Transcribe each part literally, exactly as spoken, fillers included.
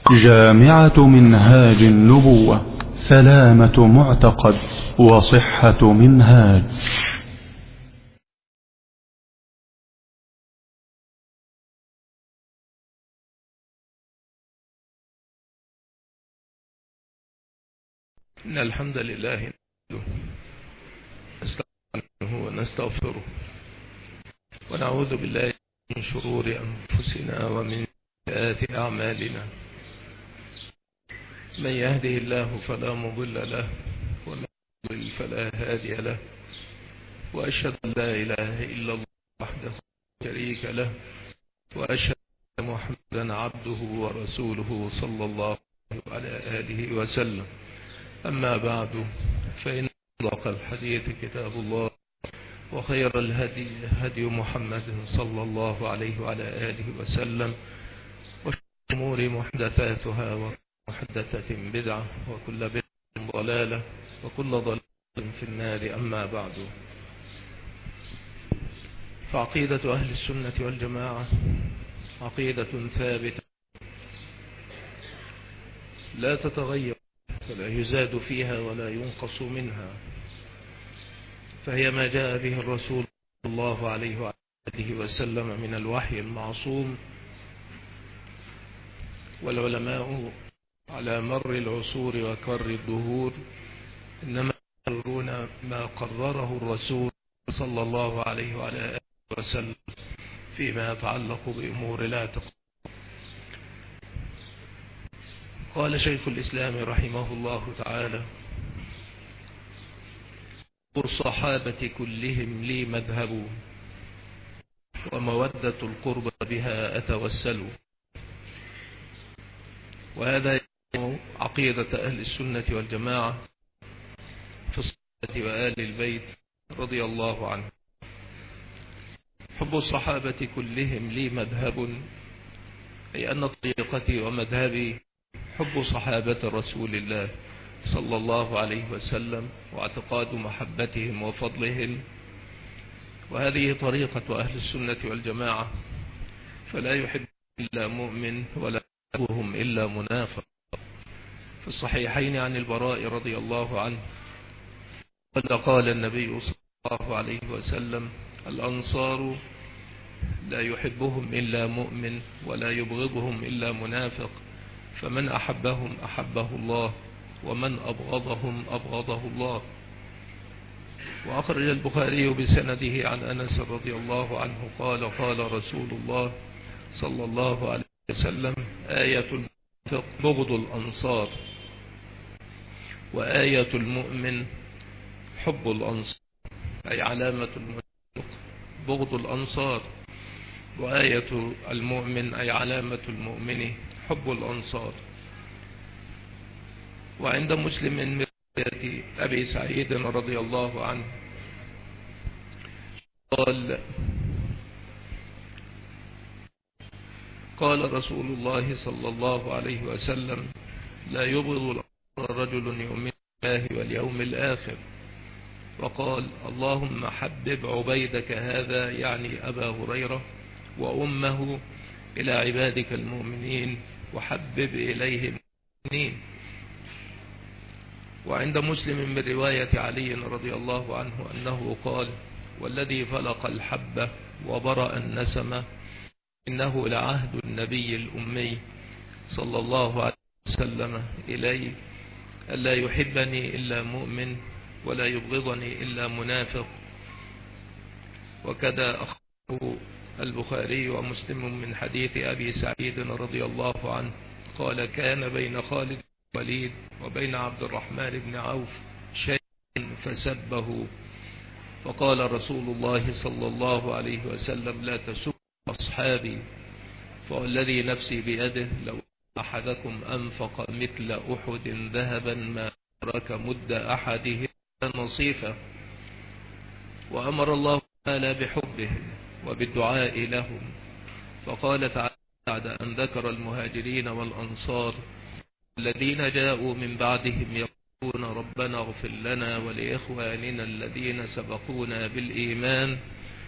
جامعة منهاج النبوة، سلامة معتقد وصحة منهاج. إن الحمد لله نستعينه ونستغفره ونعوذ بالله من شرور أنفسنا ومن سيئات أعمالنا. من يهده الله فلا مضل له ومن يضلل فلا هادي له، وأشهد أن لا إله إلا الله وحده لا شريك له، وأشهد أن محمدا عبده ورسوله صلى الله عليه آله وسلم. أما بعد، فإن أصدق الحديث كتاب الله، وخير الهدي هدي محمد صلى الله عليه وعلى آله وسلم، وشر الأمور محدثاتها، ومحدثة بدعة، وكل بدعة ضلالة، وكل ضلالة في النار. أما بعد، فعقيدة أهل السنة والجماعة عقيدة ثابتة لا تتغير، فلا يزاد فيها ولا ينقص منها، فهي ما جاء به الرسول صلى الله عليه وآله وسلم من الوحي المعصوم. والعلماء على مر العصور وكر الدهور إنما يقررون ما قرره الرسول صلى الله عليه وعلى آله وسلم فيما يتعلق بأمور لا تقدر. قال شيخ الإسلام رحمه الله تعالى: الصحابة كلهم لي مذهب، ومودة القرب بها أتوسل. وهذا عقيدة أهل السنة والجماعة في الصحابة وآل البيت رضي الله عنه. حب الصحابة كلهم لي مذهب، أي أن طريقتي ومذهبي حب صحابة رسول الله صلى الله عليه وسلم، واعتقاد محبتهم وفضلهم. وهذه طريقة أهل السنة والجماعة، فلا يحب إلا مؤمن ولا يحبهم إلا منافق. في الصحيحين عن البراء رضي الله عنه قال: قال النبي صلى الله عليه وسلم: الأنصار لا يحبهم إلا مؤمن ولا يبغضهم إلا منافق، فمن أحبهم أحبه الله، ومن أبغضهم أبغضه الله. وأخرج البخاري بسنده عن أنس رضي الله عنه قال: قال رسول الله صلى الله عليه وسلم: آية المنافق بغض الأنصار، وآية المؤمن حب الأنصار. أي علامة المنافق بغض الأنصار، وآية المؤمن أي علامة المؤمن حب الأنصار. وعند مسلم من رواية أبي سعيد رضي الله عنه قال: قال رسول الله صلى الله عليه وسلم: لا يبغض رجل يؤمن بالله واليوم الآخر. وقال: اللهم حبب عبيدك هذا، يعني أبا هريرة، وأمه إلى عبادك المؤمنين، وحبب إليهم المؤمنين. وعند مسلم من رواية علي رضي الله عنه أنه قال: والذي فلق الحبة وبرأ النسمة، إنه لعهد النبي الأمي صلى الله عليه وسلم إلي ألا يحبني إلا مؤمن ولا يبغضني إلا منافق. وكذا أخبره البخاري ومسلم من حديث أبي سعيد رضي الله عنه قال: كان بين خالد بن الوليد وبين عبد الرحمن بن عوف شيء فسبه، فقال رسول الله صلى الله عليه وسلم: لا تسبوا أصحابي، فوالذي نفسي بيده لو أحدكم أنفق مثل أحد ذهبا ما أدرك مد أحدهم نصيفا. وأمر الله تعالى بحبهم وبالدعاء لهم، فقال تعالى بعد أن ذكر المهاجرين والأنصار الذين جاءوا من بعدهم يقولون: ربنا اغفر لنا ولإخواننا الذين سبقونا بالإيمان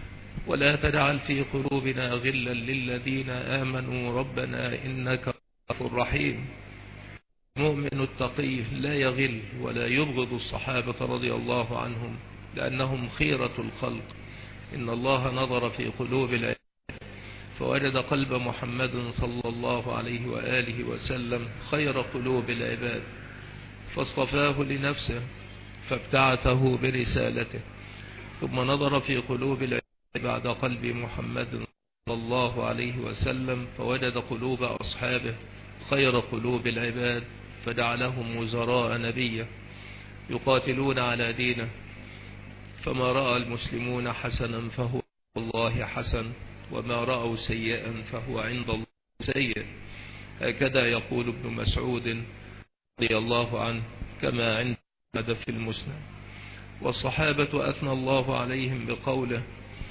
ولا تجعل في قلوبنا غلا للذين آمنوا ربنا إنك الرحيم. المؤمن التقي لا يغل ولا يبغض الصحابة رضي الله عنهم، لأنهم خيرة الخلق. إن الله نظر في قلوب العباد فوجد قلب محمد صلى الله عليه وآله وسلم خير قلوب العباد، فاصطفاه لنفسه فابتعثه برسالته. ثم نظر في قلوب العباد بعد قلب محمد صلى الله عليه وسلم فوجد قلوب أصحابه خير قلوب العباد، فجعلهم وزراء نبيه يقاتلون على دينه. فما رأى المسلمون حسنا فهو الله حسن، وما رأوا سيئا فهو عند الله سيء. هكذا يقول ابن مسعود رضي الله عنه، كما عند أحمد في المسند. والصحابة أثنى الله عليهم بقوله: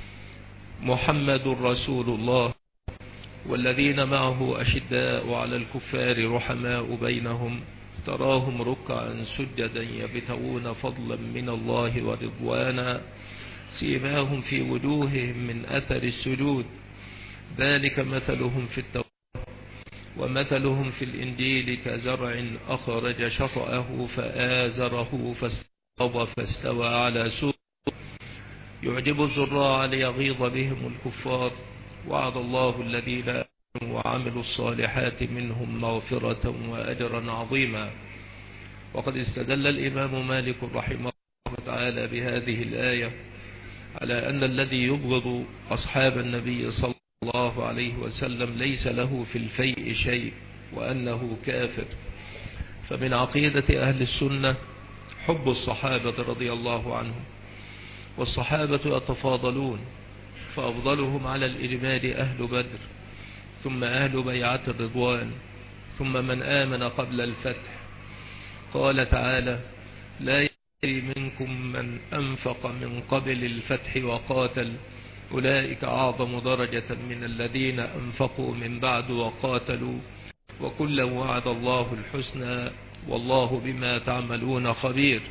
محمد رسول الله والذين معه أشداء على الكفار رحماء بينهم، تراهم ركعا سجدا يبتغون فضلا من الله ورضوانا، سيماهم في وجوههم من أثر السجود، ذلك مثلهم في التوراة ومثلهم في الإنجيل كزرع أخرج شطأه فآزره فاستغلظ فاستوى على سوقه يعجب الزراع ليغيظ بهم الكفار، وعد الله الذين آمنوا وعملوا الصالحات منهم مغفرة وأجرا عظيما. وقد استدل الإمام مالك رحمه الله تعالى بهذه الآية على أن الذي يبغض أصحاب النبي صلى الله عليه وسلم ليس له في الفيء شيء، وأنه كافر. فمن عقيدة أهل السنة حب الصحابة رضي الله عنهم، والصحابة يتفاضلون، فأفضلهم على الإجمال أهل بدر، ثم أهل بيعة الرضوان، ثم من آمن قبل الفتح. قال تعالى: لا يستوي منكم من أنفق من قبل الفتح وقاتل، أولئك أعظم درجة من الذين أنفقوا من بعد وقاتلوا، وكلا وعد الله الحسنى والله بما تعملون خبير.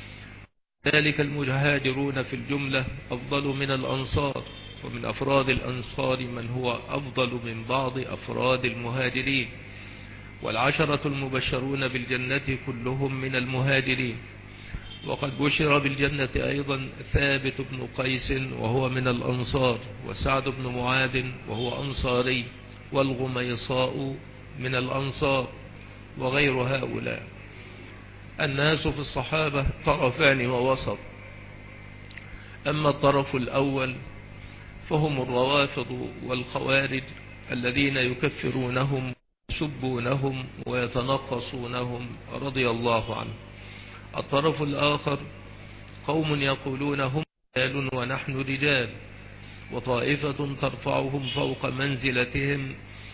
ذلك المهاجرون في الجملة أفضل من الأنصار، ومن أفراد الأنصار من هو أفضل من بعض أفراد المهاجرين، والعشرة المبشرون بالجنة كلهم من المهاجرين. وقد بشر بالجنة أيضا ثابت بن قيس وهو من الأنصار، وسعد بن معاذ وهو أنصاري، والغميصاء من الأنصار، وغير هؤلاء. الناس في الصحابة طرفان ووسط. أما الطرف الأول فهم الروافض والخوارج الذين يكفرونهم ويسبونهم ويتنقصونهم رضي الله عنه. الطرف الآخر قوم يقولون هم رجال ونحن رجال، وطائفة ترفعهم فوق منزلتهم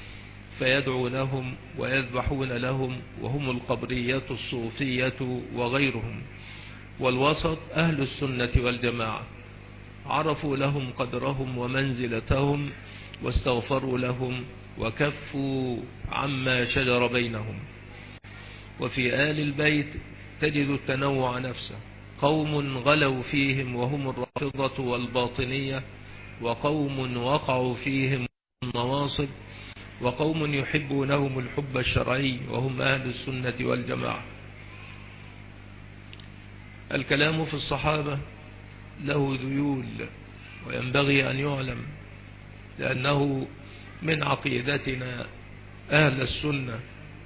فيدعونهم ويذبحون لهم، وهم القبرية الصوفية وغيرهم. والوسط أهل السنة والجماعة، عرفوا لهم قدرهم ومنزلتهم واستغفروا لهم وكفوا عما شجر بينهم. وفي آل البيت تجد التنوع نفسه، قوم غلوا فيهم وهم الرافضة والباطنية، وقوم وقعوا فيهم النواصب، وقوم يحبونهم الحب الشرعي وهم أهل السنة والجماعة. الكلام في الصحابة له ذيول، وينبغي أن يعلم، لأنه من عقيدتنا أهل السنة.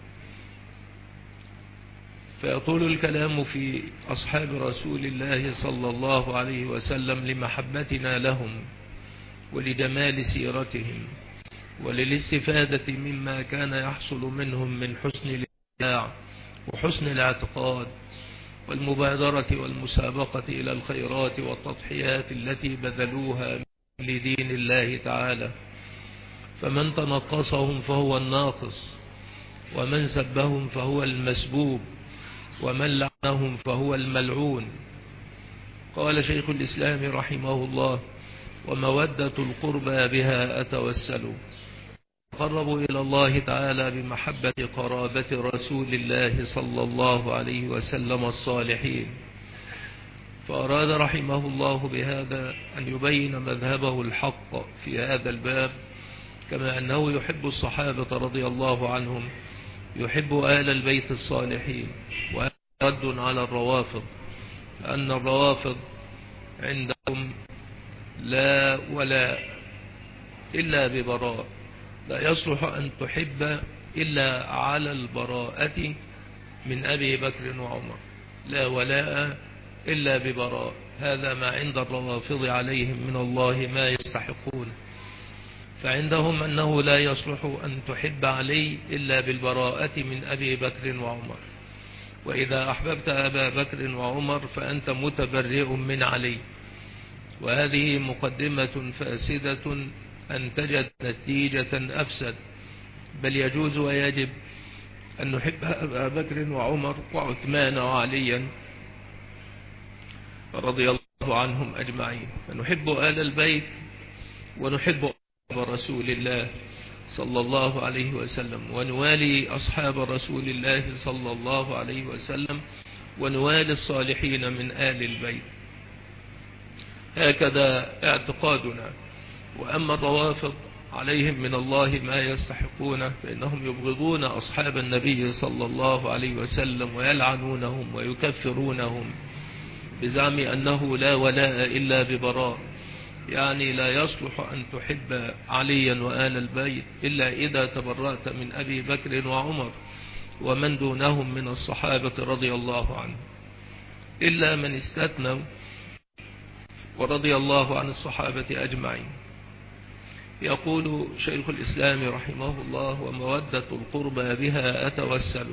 فيطول الكلام في أصحاب رسول الله صلى الله عليه وسلم لمحبتنا لهم ولجمال سيرتهم وللاستفادة مما كان يحصل منهم من حسن الاتباع وحسن الاعتقاد والمبادرة والمسابقة إلى الخيرات والتضحيات التي بذلوها لدين الله تعالى. فمن تنقصهم فهو الناقص، ومن سبهم فهو المسبوب، ومن لعنهم فهو الملعون. قال شيخ الإسلام رحمه الله: ومودة القربى بها أتوسل، قربوا إلى الله تعالى بمحبة قرابة رسول الله صلى الله عليه وسلم الصالحين. فأراد رحمه الله بهذا أن يبين مذهبه الحق في هذا الباب، كما أنه يحب الصحابة رضي الله عنهم يحب آل البيت الصالحين. ورد على الروافض أن الروافض عندهم لا ولا إلا ببراء، لا يصلح أن تحب إلا على البراءة من أبي بكر وعمر، لا ولاء إلا ببراء. هذا ما عند الروافض عليهم من الله ما يستحقون. فعندهم أنه لا يصلح أن تحب علي إلا بالبراءة من أبي بكر وعمر، وإذا أحببت أبا بكر وعمر فأنت متبرئ من علي. وهذه مقدمة فاسدة أنتجت نتيجة أفسد، بل يجوز ويجب أن نحب أبا بكر وعمر وعثمان وعليا رضي الله عنهم أجمعين. فنحب آل البيت ونحب رسول الله صلى الله عليه وسلم، ونوالي أصحاب رسول الله صلى الله عليه وسلم، ونوالي الصالحين من آل البيت. هكذا اعتقادنا. وأما الروافض عليهم من الله ما يستحقونه، فإنهم يبغضون أصحاب النبي صلى الله عليه وسلم ويلعنونهم ويكفرونهم بزعم أنه لا ولاء إلا ببراء، يعني لا يصلح أن تحب عليا وآل البيت إلا إذا تبرأت من أبي بكر وعمر ومن دونهم من الصحابة رضي الله عنهم، إلا من استثنوا ورضي الله عن الصحابة أجمعين. يقول شيخ الإسلام رحمه الله: ومودة القربى بها أتوسل.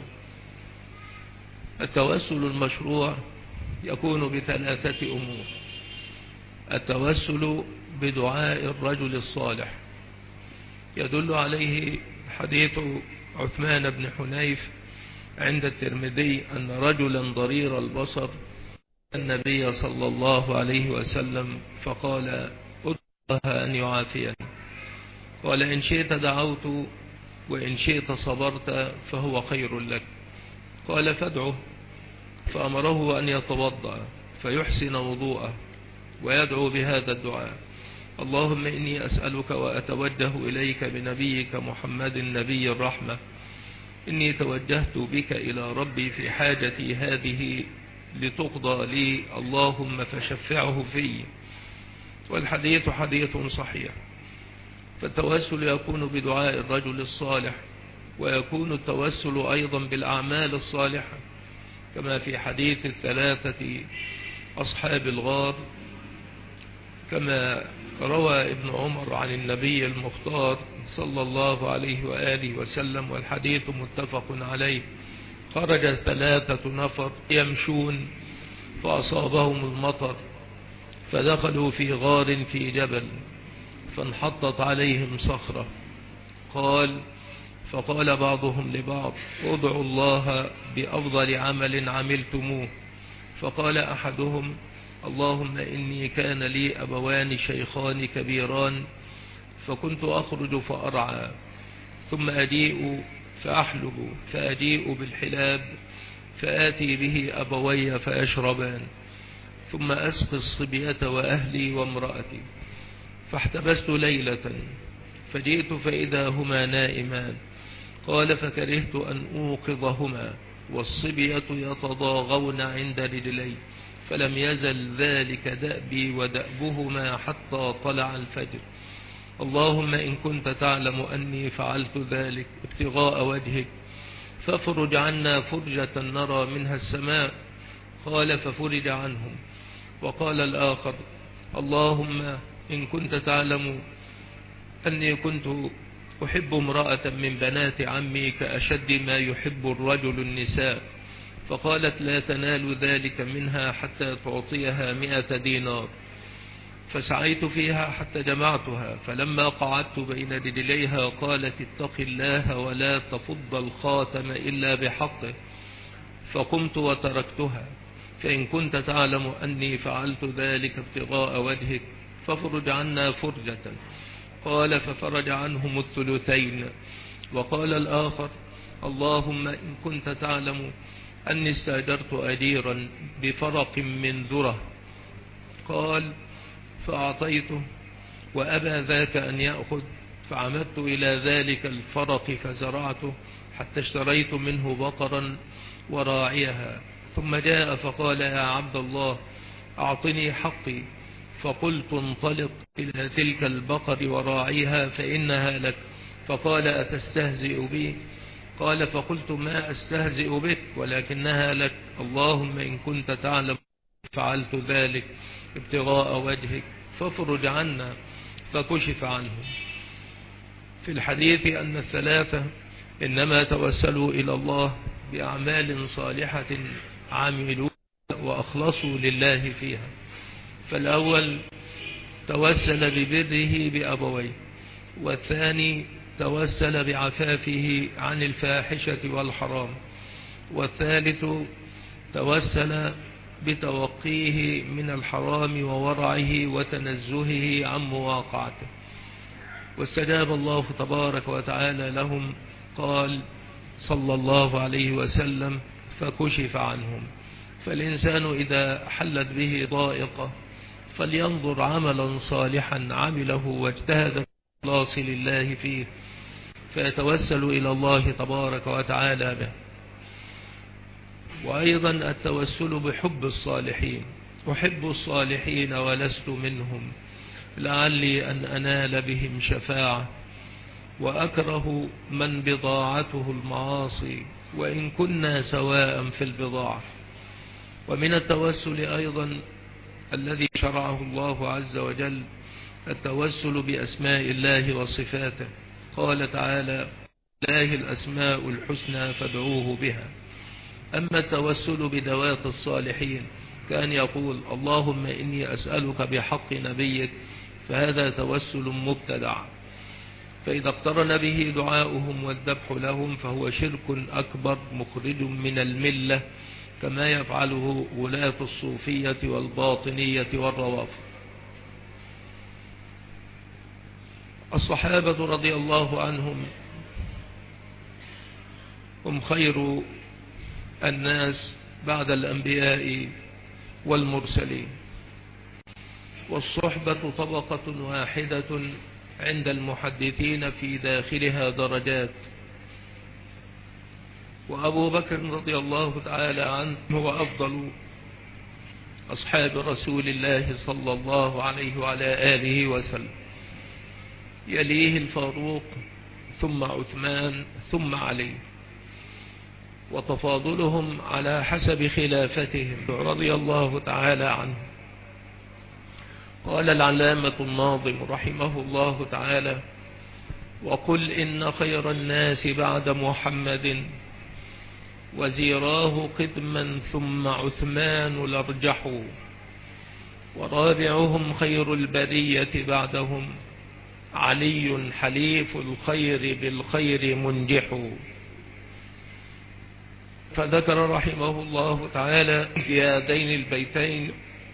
التوسل المشروع يكون بثلاثة أمور: التوسل بدعاء الرجل الصالح، يدل عليه حديث عثمان بن حنيف عند الترمذي أن رجلا ضرير البصر النبي صلى الله عليه وسلم فقال: ادعو الله أن يعافيني. قال: إن شئت دعوت وإن شئت صبرت فهو خير لك. قال: فادعه. فأمره أن يتوضأ فيحسن وضوءه ويدعو بهذا الدعاء: اللهم إني أسألك وأتوجه إليك بنبيك محمد نبي الرحمة، إني توجهت بك إلى ربي في حاجتي هذه لتقضى لي، اللهم فشفعه في. والحديث حديث صحيح. فالتوسل يكون بدعاء الرجل الصالح، ويكون التوسل أيضا بالأعمال الصالحة، كما في حديث الثلاثة أصحاب الغار، كما روى ابن عمر عن النبي المختار صلى الله عليه وآله وسلم، والحديث متفق عليه: خرج ثلاثة نفر يمشون فأصابهم المطر، فدخلوا في غار في جبل، فانحطت عليهم صخرة. قال فقال بعضهم لبعض: ادعوا الله بأفضل عمل عملتموه. فقال أحدهم: اللهم إني كان لي أبوان شيخان كبيران، فكنت أخرج فأرعى، ثم أجيء فأحلب، فأجيء بالحلاب فآتي به أبوي فأشربان، ثم أسقي الصبية وأهلي وامرأتي. فاحتبست ليلة فجئت فإذا هما نائمان. قال فكرهت أن أوقظهما والصبية يتضاغون عند رجلي، فلم يزل ذلك دأبي ودأبهما حتى طلع الفجر. اللهم إن كنت تعلم أني فعلت ذلك ابتغاء وجهك فافرج عنا فرجة نرى منها السماء. قال ففرج عنهم. وقال الآخر: اللهم إن كنت تعلم أني كنت أحب امرأة من بنات عمي كأشد ما يحب الرجل النساء، فقالت: لا تنال ذلك منها حتى تعطيها مئة دينار. فسعيت فيها حتى جمعتها، فلما قعدت بين رجليها قالت: اتق الله ولا تفض الخاتم إلا بحقه. فقمت وتركتها. فإن كنت تعلم أني فعلت ذلك ابتغاء وجهك فافرج عنا فرجة. قال ففرج عنهم الثلثين. وقال الآخر: اللهم إن كنت تعلم أني استأجرت أجيرا بفرق من ذرة. قال فأعطيته، وأبى ذاك أن يأخذ، فعمدت إلى ذلك الفرق فزرعته حتى اشتريت منه بقرا وراعيها، ثم جاء فقال يا عبد الله أعطني حقي، فقلت انطلق إلى تلك البقر وراعيها فإنها لك. فقال أتستهزئ بي؟ قال فقلت ما أستهزئ بك ولكنها لك، اللهم إن كنت تعلم فعلت ذلك ابتغاء وجهك فافرج عنا، فكشف عنه. في الحديث أن الثلاثة إنما توسلوا إلى الله بأعمال صالحة عملوا وأخلصوا لله فيها. فالأول توسل ببره بأبويه، والثاني توسل بعفافه عن الفاحشة والحرام، والثالث توسل بتوقيه من الحرام وورعه وتنزهه عن مواقعته، واستجاب الله تبارك وتعالى لهم. قال صلى الله عليه وسلم فكشف عنهم. فالإنسان إذا حلت به ضائقة فلينظر عملا صالحا عمله واجتهد في الإخلاص لله فيه، فيتوسل إلى الله تبارك وتعالى به. وأيضا التوسل بحب الصالحين، أحب الصالحين ولست منهم لعلي أن أنال بهم شفاعة، وأكره من بضاعته المعاصي وإن كنا سواء في البضاعة. ومن التوسل أيضا الذي شرعه الله عز وجل التوسل بأسماء الله وصفاته. قال تعالى لله الأسماء الحسنى فادعوه بها. أما التوسل بذوات الصالحين كان يقول اللهم إني أسألك بحق نبيك، فهذا توسل مبتدع، فإذا اقترن به دعاؤهم والذبح لهم فهو شرك أكبر مخرج من الملة، كما يفعله ولاة الصوفية والباطنية والروافض. الصحابة رضي الله عنهم هم خير الناس بعد الأنبياء والمرسلين، والصحبة طبقة واحدة عند المحدثين في داخلها درجات. وأبو بكر رضي الله تعالى عنه هو أفضل أصحاب رسول الله صلى الله عليه وعلى آله وسلم، يليه الفاروق ثم عثمان ثم علي، وتفاضلهم على حسب خلافتهم رضي الله تعالى عنه. قال العلامة الناظم رحمه الله تعالى وقل إن خير الناس بعد محمد وزيراه قدما ثم عثمان الأرجح، ورابعهم خير البرية بعدهم علي حليف الخير بالخير منجح. فذكر رحمه الله تعالى في هذين البيتين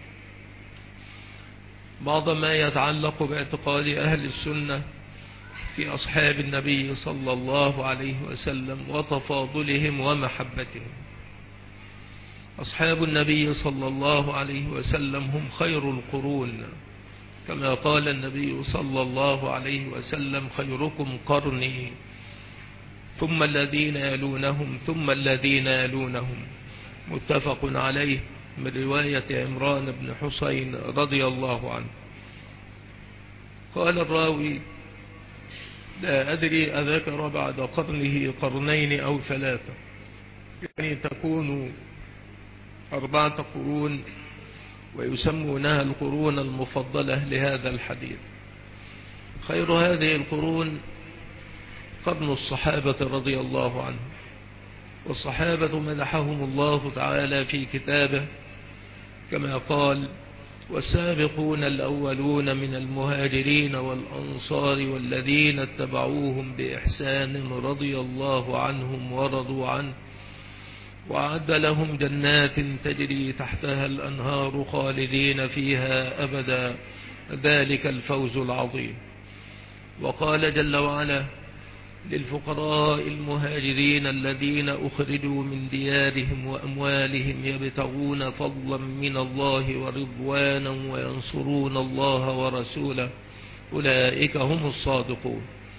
بعض ما يتعلق باعتقاد أهل السنة في أصحاب النبي صلى الله عليه وسلم وتفاضلهم ومحبتهم. أصحاب النبي صلى الله عليه وسلم هم خير القرون، كما قال النبي صلى الله عليه وسلم خيركم قرني ثم الذين يلونهم ثم الذين يلونهم، متفق عليه من رواية عمران بن حسين رضي الله عنه. قال الراوي لا أدري أذكر بعد قرنه قرنين أو ثلاثة، يعني تكون أربعة قرون ويسمونها القرون المفضلة لهذا الحديث. خير هذه القرون قرن الصحابة رضي الله عنهم، والصحابة مدحهم الله تعالى في كتابه كما قال والسابقون الأولون من المهاجرين والأنصار والذين اتبعوهم بإحسان رضي الله عنهم ورضوا عنه وأعد لهم جنات تجري تحتها الأنهار خالدين فيها أبدا ذلك الفوز العظيم. وقال جل وعلا للفقراء المهاجرين الذين أخرجوا من ديارهم وأموالهم يبتغون فضلا من الله ورضوانا وينصرون الله ورسوله أولئك هم الصادقون.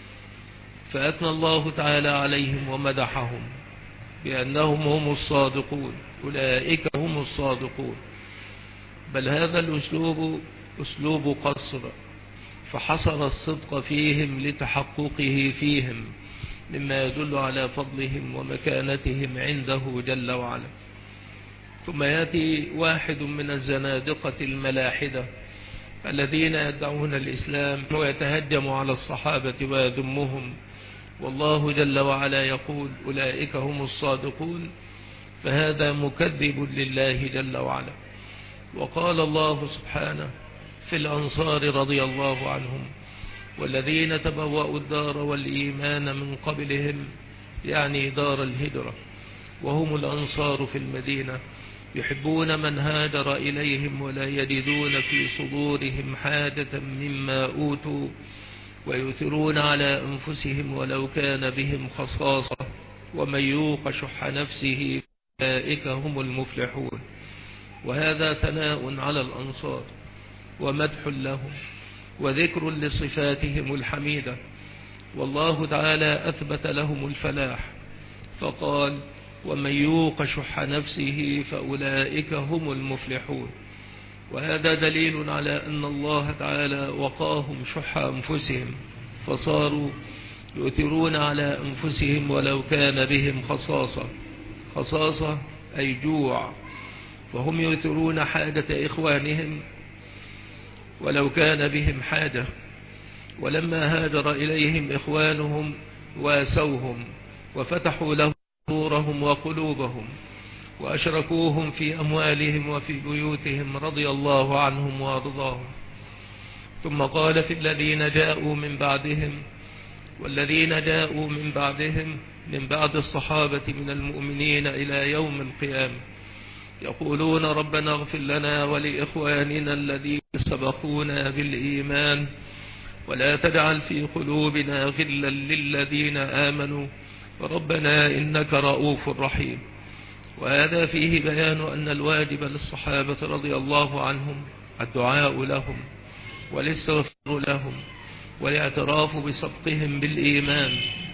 فأثنى الله تعالى عليهم ومدحهم بأنهم هم الصادقون، أولئك هم الصادقون. بل هذا الأسلوب أسلوب قصر، فحصر الصدق فيهم لتحققه فيهم مما يدل على فضلهم ومكانتهم عنده جل وعلا. ثم يأتي واحد من الزنادقة الملاحدة الذين يدعون الإسلام ويتهجم على الصحابة ويذمهم، والله جل وعلا يقول أولئك هم الصادقون، فهذا مكذب لله جل وعلا. وقال الله سبحانه في الأنصار رضي الله عنهم والذين تبوأوا الدار والإيمان من قبلهم، يعني دار الهجرة، وهم الأنصار في المدينة، يحبون من هاجر إليهم ولا يجدون في صدورهم حاجة مما أوتوا ويؤثرون على أنفسهم ولو كان بهم خصاصة ومن يوق شح نفسه أولئك هم المفلحون. وهذا ثناء على الأنصار ومدح لهم وذكر لصفاتهم الحميدة، والله تعالى أثبت لهم الفلاح فقال ومن يوق شح نفسه فأولئك هم المفلحون. وهذا دليل على أن الله تعالى وقاهم شح أنفسهم فصاروا يؤثرون على أنفسهم ولو كان بهم خصاصة. خصاصة أي جوع، فهم يؤثرون حاجة إخوانهم ولو كان بهم حاجة. ولما هاجر إليهم إخوانهم واسوهم وفتحوا لهم صدورهم وقلوبهم وأشركوهم في أموالهم وفي بيوتهم رضي الله عنهم وأرضاهم. ثم قال في الذين جاءوا من بعدهم والذين جاءوا من بعدهم من بعد الصحابة من المؤمنين إلى يوم القيامة يقولون ربنا اغفر لنا ولإخواننا الذين سبقونا بالإيمان ولا تجعل في قلوبنا غلا للذين آمنوا ربنا إنك رؤوف رحيم. وهذا فيه بيان أن الواجب للصحابة رضي الله عنهم الدعاء لهم والاستغفار لهم والاعتراف بسبقهم بالإيمان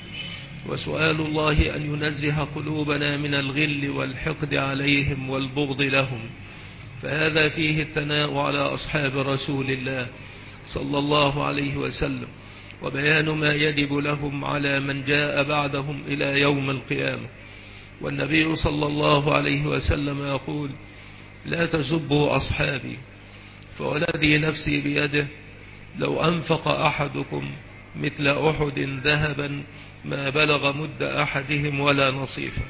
وسؤال الله أن ينزه قلوبنا من الغل والحقد عليهم والبغض لهم. فهذا فيه الثناء على أصحاب رسول الله صلى الله عليه وسلم وبيان ما يجب لهم على من جاء بعدهم إلى يوم القيامة. والنبي صلى الله عليه وسلم يقول لا تسبوا أصحابي فوالذي نفسي بيده لو أنفق أحدكم مثل أحد ذهبا ما بلغ مد أحدهم ولا نصيفا.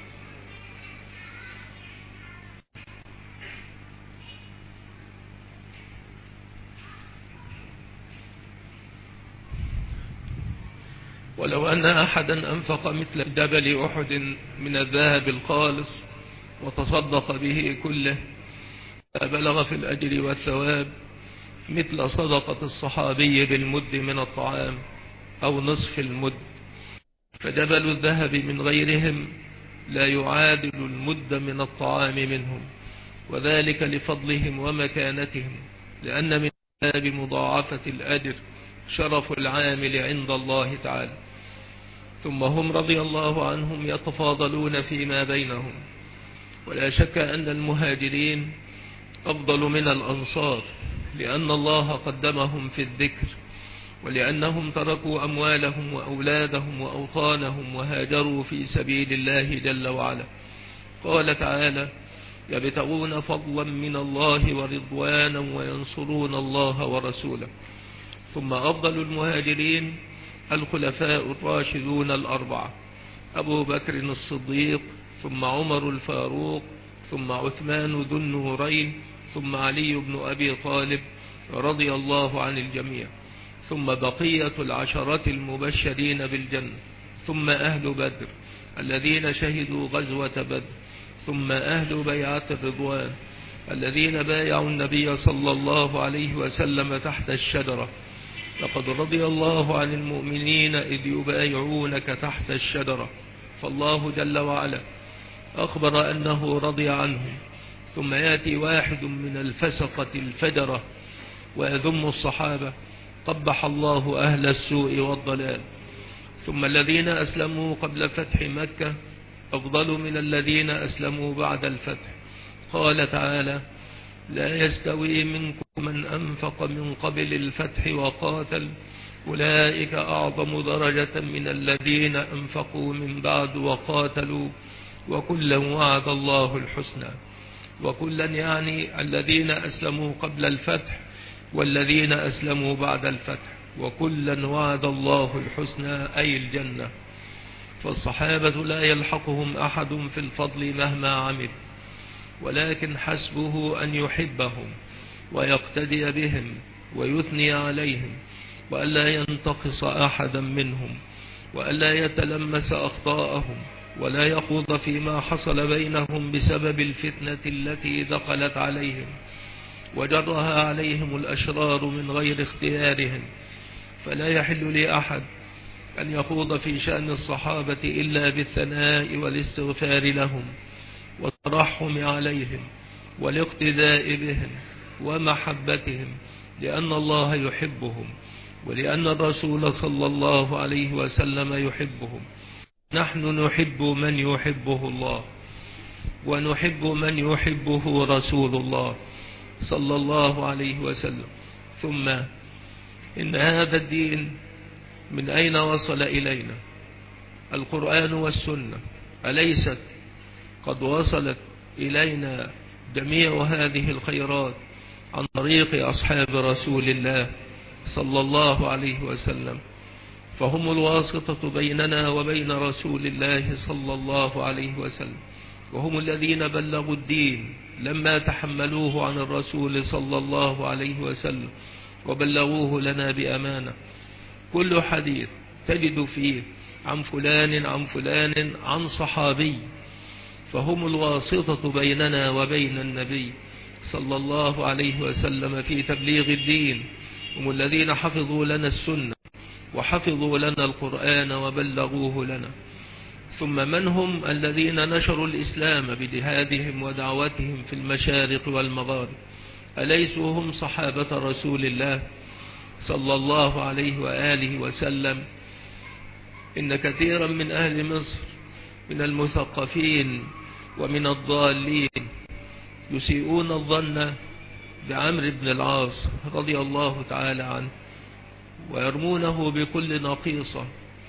ولو أن أحدا أنفق مثل جبل أحد من الذهب الخالص وتصدق به كله بلغ في الأجر والثواب مثل صدقة الصحابي بالمد من الطعام أو نصف المد. فجبل الذهب من غيرهم لا يعادل المد من الطعام منهم، وذلك لفضلهم ومكانتهم، لأن من باب مضاعفة الأجر شرف العامل عند الله تعالى. ثم هم رضي الله عنهم يتفاضلون فيما بينهم، ولا شك أن المهاجرين أفضل من الأنصار لأن الله قدمهم في الذكر، ولأنهم تركوا أموالهم وأولادهم وأوطانهم وهاجروا في سبيل الله جل وعلا. قال تعالى يبتغون فضلا من الله ورضوانا وينصرون الله ورسوله. ثم أفضل المهاجرين الخلفاء الراشدون الأربعة أبو بكر الصديق ثم عمر الفاروق ثم عثمان ذو النورين ثم علي بن أبي طالب رضي الله عن الجميع، ثم بقية العشرة المبشرين بالجنة، ثم أهل بدر الذين شهدوا غزوة بدر، ثم أهل بيعة الرضوان الذين بايعوا النبي صلى الله عليه وسلم تحت الشجرة. لقد رضي الله عن المؤمنين إذ يبايعونك تحت الشجرة. فالله جل وعلا أخبر أنه رضي عنهم. ثم يأتي واحد من الفسقة الفجرة ويذم الصحابة قبح الله أهل السوء والضلال. ثم الذين أسلموا قبل فتح مكة أفضل من الذين أسلموا بعد الفتح. قال تعالى: لا يستوي منكم من أنفق من قبل الفتح وقاتل أولئك أعظم درجة من الذين أنفقوا من بعد وقاتلوا وكلا وعد الله الحسنى. وكلا يعني الذين أسلموا قبل الفتح والذين أسلموا بعد الفتح، وكلا وعد الله الحسنى أي الجنة. فالصحابة لا يلحقهم أحد في الفضل مهما عمل، ولكن حسبه أن يحبهم ويقتدي بهم ويثني عليهم، وألا ينتقص أحدا منهم، وألا يتلمس أخطاءهم، ولا يخوض فيما حصل بينهم بسبب الفتنة التي دخلت عليهم وجرها عليهم الأشرار من غير اختيارهم. فلا يحل لأحد أن يخوض في شأن الصحابة إلا بالثناء والاستغفار لهم والترحم عليهم والاقتداء بهم ومحبتهم، لأن الله يحبهم ولأن الرسول صلى الله عليه وسلم يحبهم. نحن نحب من يحبه الله، ونحب من يحبه رسول الله صلى الله عليه وسلم. ثم إن هذا الدين من أين وصل إلينا؟ القرآن والسنة. أليست قد وصلت إلينا جميع هذه الخيرات عن طريق أصحاب رسول الله صلى الله عليه وسلم؟ فهم الواسطة بيننا وبين رسول الله صلى الله عليه وسلم، وهم الذين بلغوا الدين لما تحملوه عن الرسول صلى الله عليه وسلم وبلغوه لنا بأمانة. كل حديث تجد فيه عن فلان عن فلان عن صحابي، فهم الواسطة بيننا وبين النبي صلى الله عليه وسلم في تبليغ الدين. هم الذين حفظوا لنا السنة وحفظوا لنا القرآن وبلغوه لنا. ثم من هم الذين نشروا الإسلام بجهادهم ودعوتهم في المشارق والمغارب؟ أليسوا هم صحابة رسول الله صلى الله عليه وآله وسلم؟ إن كثيرا من أهل مصر من المثقفين ومن الضالين يسيئون الظن بعمرو بن العاص رضي الله تعالى عنه ويرمونه بكل نقيصة،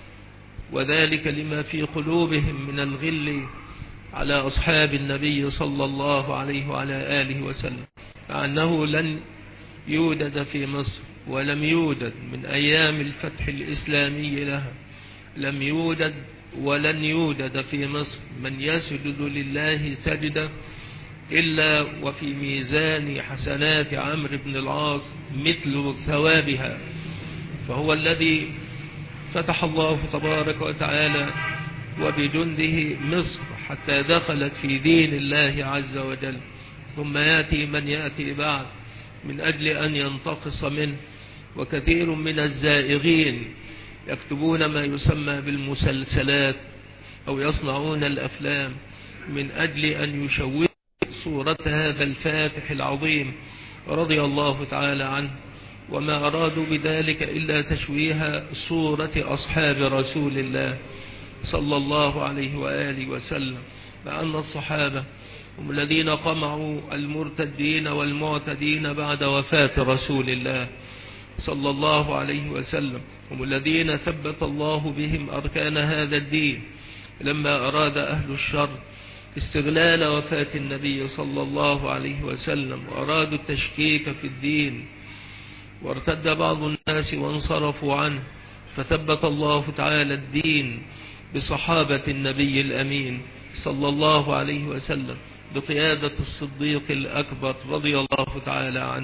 وذلك لما في قلوبهم من الغل على أصحاب النبي صلى الله عليه وعلى آله وسلم، مع أنه لن يوجد في مصر ولم يوجد من أيام الفتح الإسلامي لها، لم يوجد ولن يوجد في مصر من يسجد لله سجدة إلا وفي ميزان حسنات عمرو بن العاص مثل ثوابها. فهو الذي فتح الله تبارك وتعالى وبجنده مصر حتى دخلت في دين الله عز وجل. ثم يأتي من يأتي بعد من أجل أن ينتقص منه، وكثير من الزائغين يكتبون ما يسمى بالمسلسلات أو يصنعون الأفلام من أجل أن يشوهوا صورة هذا الفاتح العظيم رضي الله تعالى عنه، وما أرادوا بذلك إلا تشويه صورة أصحاب رسول الله صلى الله عليه وآله وسلم، مع أن الصحابة هم الذين قمعوا المرتدين والمعتدين بعد وفاة رسول الله صلى الله عليه وسلم، هم الذين ثبت الله بهم أركان هذا الدين لما أراد أهل الشر استغلال وفاة النبي صلى الله عليه وسلم وأرادوا التشكيك في الدين، وارتد بعض الناس وانصرفوا عنه، فثبت الله تعالى الدين بصحابة النبي الأمين صلى الله عليه وسلم بقيادة الصديق الأكبر رضي الله تعالى عنه.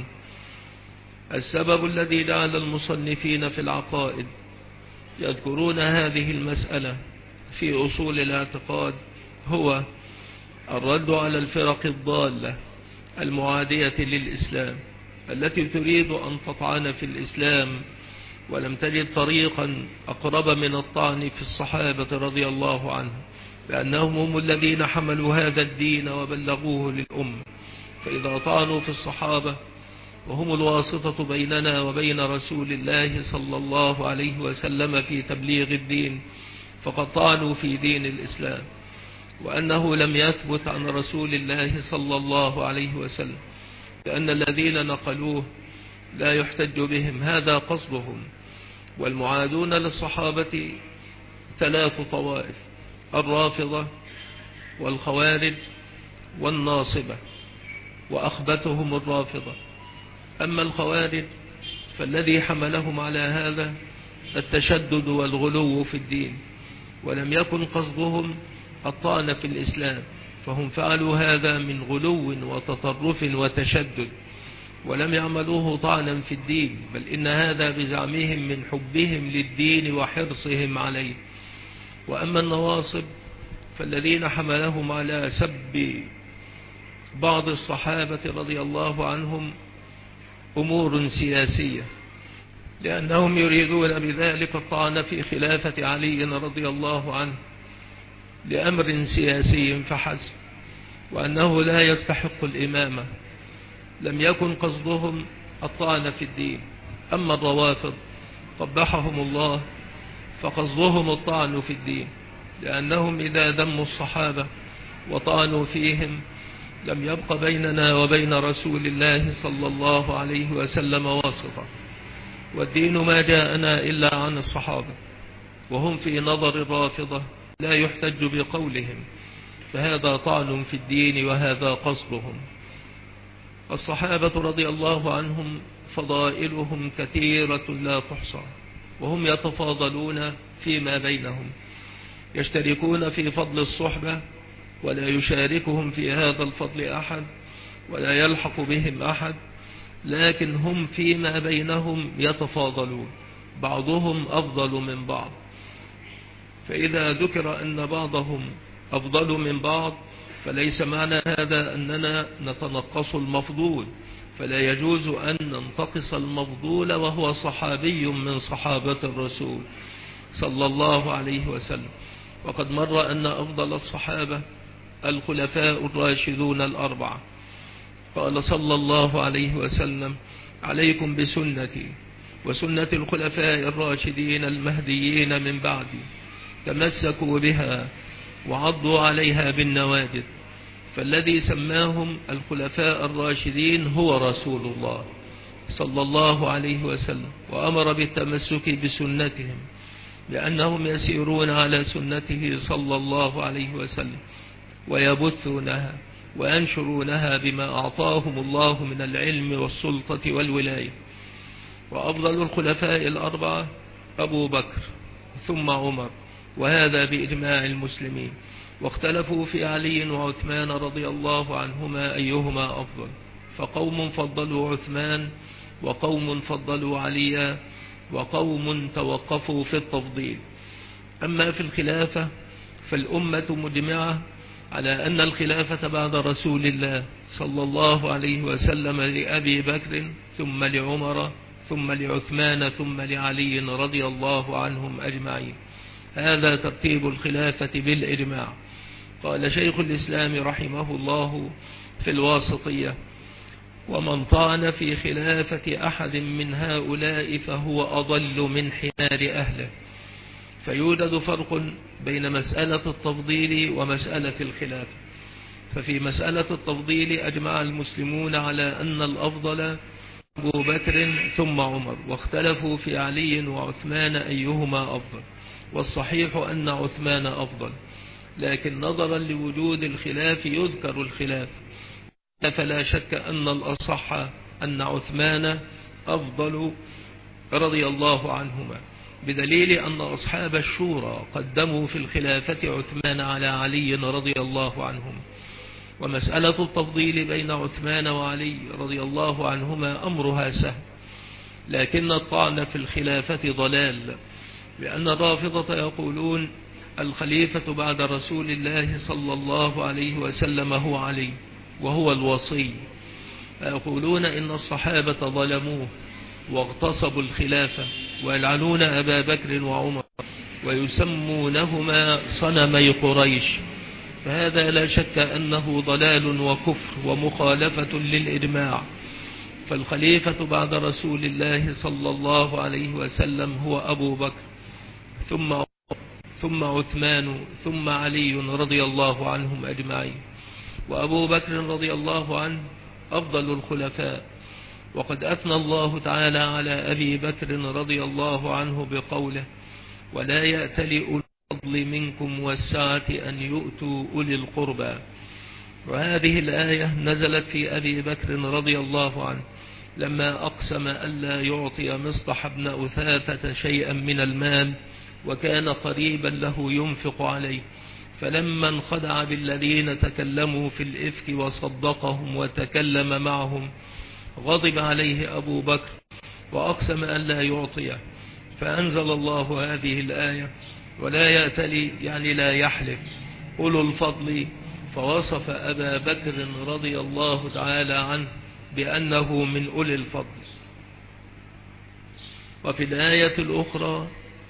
السبب الذي جعل المصنفين في العقائد يذكرون هذه المسألة في أصول الاعتقاد هو الرد على الفرق الضالة المعادية للإسلام التي تريد أن تطعن في الإسلام ولم تجد طريقا أقرب من الطعن في الصحابة رضي الله عنهم، لأنهم هم الذين حملوا هذا الدين وبلغوه للأمة. فإذا طعنوا في الصحابة وهم الواسطة بيننا وبين رسول الله صلى الله عليه وسلم في تبليغ الدين، فقد طعنوا في دين الإسلام، وأنه لم يثبت عن رسول الله صلى الله عليه وسلم، لأن الذين نقلوه لا يحتج بهم، هذا قصدهم. والمعادون للصحابة ثلاث طوائف: الرافضة والخوارج والناصبة، وأخبثهم الرافضة. أما الخوارج فالذي حملهم على هذا التشدد والغلو في الدين، ولم يكن قصدهم الطعن في الإسلام، فهم فعلوا هذا من غلو وتطرف وتشدد، ولم يعملوه طعنا في الدين، بل إن هذا بزعمهم من حبهم للدين وحرصهم عليه. وأما النواصب فالذين حملهم على سب بعض الصحابة رضي الله عنهم أمور سياسية، لأنهم يريدون بذلك الطعن في خلافة علي رضي الله عنه لأمر سياسي فحسب، وأنه لا يستحق الإمامة، لم يكن قصدهم الطعن في الدين. أما الروافض قبحهم الله فقصدهم الطعن في الدين، لأنهم إذا ذموا الصحابة وطعنوا فيهم لم يبق بيننا وبين رسول الله صلى الله عليه وسلم واسطة، والدين ما جاءنا إلا عن الصحابة، وهم في نظر الرافضة لا يحتج بقولهم، فهذا طعن في الدين وهذا قصدهم. الصحابة رضي الله عنهم فضائلهم كثيرة لا تحصى، وهم يتفاضلون فيما بينهم، يشتركون في فضل الصحبة ولا يشاركهم في هذا الفضل أحد ولا يلحق بهم أحد، لكن هم فيما بينهم يتفاضلون، بعضهم أفضل من بعض. فإذا ذكر أن بعضهم أفضل من بعض فليس معنى هذا أننا نتنقص المفضول، فلا يجوز أن ننتقص المفضول وهو صحابي من صحابة الرسول صلى الله عليه وسلم. وقد مر أن أفضل الصحابة الخلفاء الراشدون الأربعة، قال صلى الله عليه وسلم: عليكم بسنتي وسنة الخلفاء الراشدين المهديين من بعدي، تمسكوا بها وعضوا عليها بالنواجذ. فالذي سماهم الخلفاء الراشدين هو رسول الله صلى الله عليه وسلم، وأمر بالتمسك بسنتهم، لأنهم يسيرون على سنته صلى الله عليه وسلم ويبثونها وينشرونها بما أعطاهم الله من العلم والسلطة والولاية. وأفضل الخلفاء الأربعة أبو بكر ثم عمر، وهذا بإجماع المسلمين، واختلفوا في علي وعثمان رضي الله عنهما أيهما أفضل، فقوم فضلوا عثمان وقوم فضلوا عليا وقوم توقفوا في التفضيل. أما في الخلافة فالأمة مجمعة على أن الخلافة بعد رسول الله صلى الله عليه وسلم لأبي بكر ثم لعمر ثم لعثمان ثم لعلي رضي الله عنهم أجمعين، هذا ترتيب الخلافة بالإجماع. قال شيخ الإسلام رحمه الله في الواسطية: ومن طعن في خلافة أحد من هؤلاء فهو أضل من حمار أهله. فيوجد فرق بين مسألة التفضيل ومسألة الخلافة. ففي مسألة التفضيل أجمع المسلمون على أن الأفضل أبو بكر ثم عمر، واختلفوا في علي وعثمان أيهما أفضل، والصحيح أن عثمان أفضل، لكن نظرا لوجود الخلاف يذكر الخلاف، فلا شك أن الأصح أن عثمان أفضل رضي الله عنهما، بدليل أن أصحاب الشورى قدموا في الخلافة عثمان على علي رضي الله عنهم. ومسألة التفضيل بين عثمان وعلي رضي الله عنهما أمرها سهل، لكن الطعن في الخلافة ضلال، لأن الرافضة يقولون الخليفة بعد رسول الله صلى الله عليه وسلم هو علي وهو الوصي، يقولون إن الصحابة ظلموه واغتصبوا الخلافة، ويلعنون أبا بكر وعمر ويسمونهما صنمي قريش، فهذا لا شك أنه ضلال وكفر ومخالفة للإجماع. فالخليفة بعد رسول الله صلى الله عليه وسلم هو أبو بكر، ثم ثم عثمان، ثم علي رضي الله عنهم أجمعين. وأبو بكر رضي الله عنه أفضل الخلفاء، وقد أثنى الله تعالى على أبي بكر رضي الله عنه بقوله: ولا يأتل أولي الفضل منكم والسعة أن يؤتوا أولي القربى. وهذه الآية نزلت في أبي بكر رضي الله عنه لما أقسم ألا يعطي مصطح بن أثاثة شيئا من المال، وكان قريبا له ينفق عليه، فلما انخدع بالذين تكلموا في الإفك وصدقهم وتكلم معهم غضب عليه أبو بكر وأقسم ألا يعطيه، فأنزل الله هذه الآية: ولا يأتلي يعني لا يحلف أولو الفضل، فوصف أبا بكر رضي الله تعالى عنه بأنه من أولي الفضل. وفي الآية الأخرى: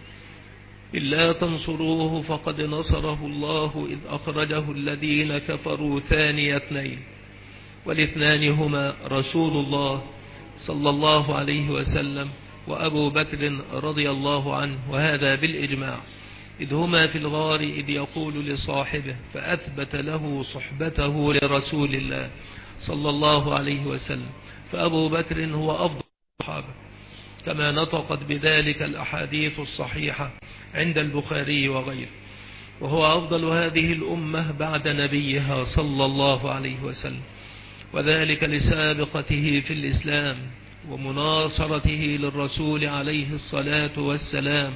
إلا تنصروه فقد نصره الله إذ أخرجه الذين كفروا ثاني اثنين، والاثنان هما رسول الله صلى الله عليه وسلم وأبو بكر رضي الله عنه، وهذا بالإجماع، إذ هما في الغار إذ يقول لصاحبه، فأثبت له صحبته لرسول الله صلى الله عليه وسلم. فأبو بكر هو أفضل الصحابة، كما نطقت بذلك الأحاديث الصحيحة عند البخاري وغيره، وهو أفضل هذه الأمة بعد نبيها صلى الله عليه وسلم، وذلك لسابقته في الإسلام ومناصرته للرسول عليه الصلاة والسلام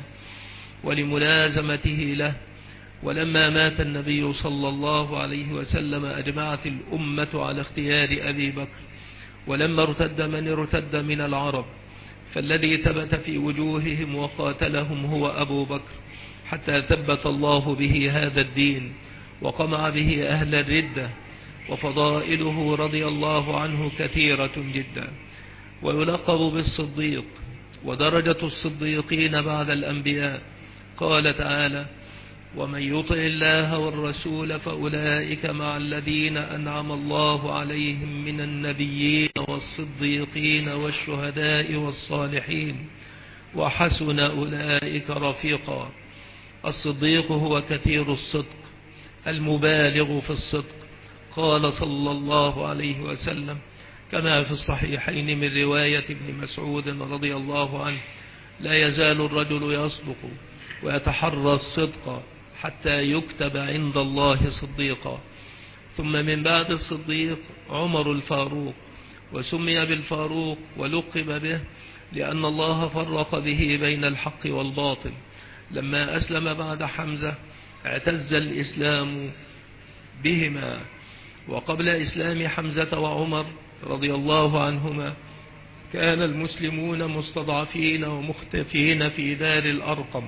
ولملازمته له. ولما مات النبي صلى الله عليه وسلم أجمعت الأمة على اختيار أبي بكر، ولما ارتد من ارتد من العرب فالذي ثبت في وجوههم وقاتلهم هو أبو بكر، حتى ثبت الله به هذا الدين وقمع به أهل الردة. وفضائله رضي الله عنه كثيرة جدا، ويلقب بالصديق، ودرجة الصديقين بعد الأنبياء. قال تعالى: ومن يطع الله والرسول فأولئك مع الذين أنعم الله عليهم من النبيين والصديقين والشهداء والصالحين وحسن أولئك رفيقا. الصديق هو كثير الصدق المبالغ في الصدق. قال صلى الله عليه وسلم كما في الصحيحين من رواية ابن مسعود رضي الله عنه: لا يزال الرجل يصدق ويتحرى الصدق حتى يكتب عند الله صديقا. ثم من بعد الصديق عمر الفاروق، وسمي بالفاروق ولقب به لأن الله فرق به بين الحق والباطل. لما أسلم بعد حمزة اعتز الإسلام بهما، وقبل إسلام حمزة وعمر رضي الله عنهما كان المسلمون مستضعفين ومختفين في دار الأرقم،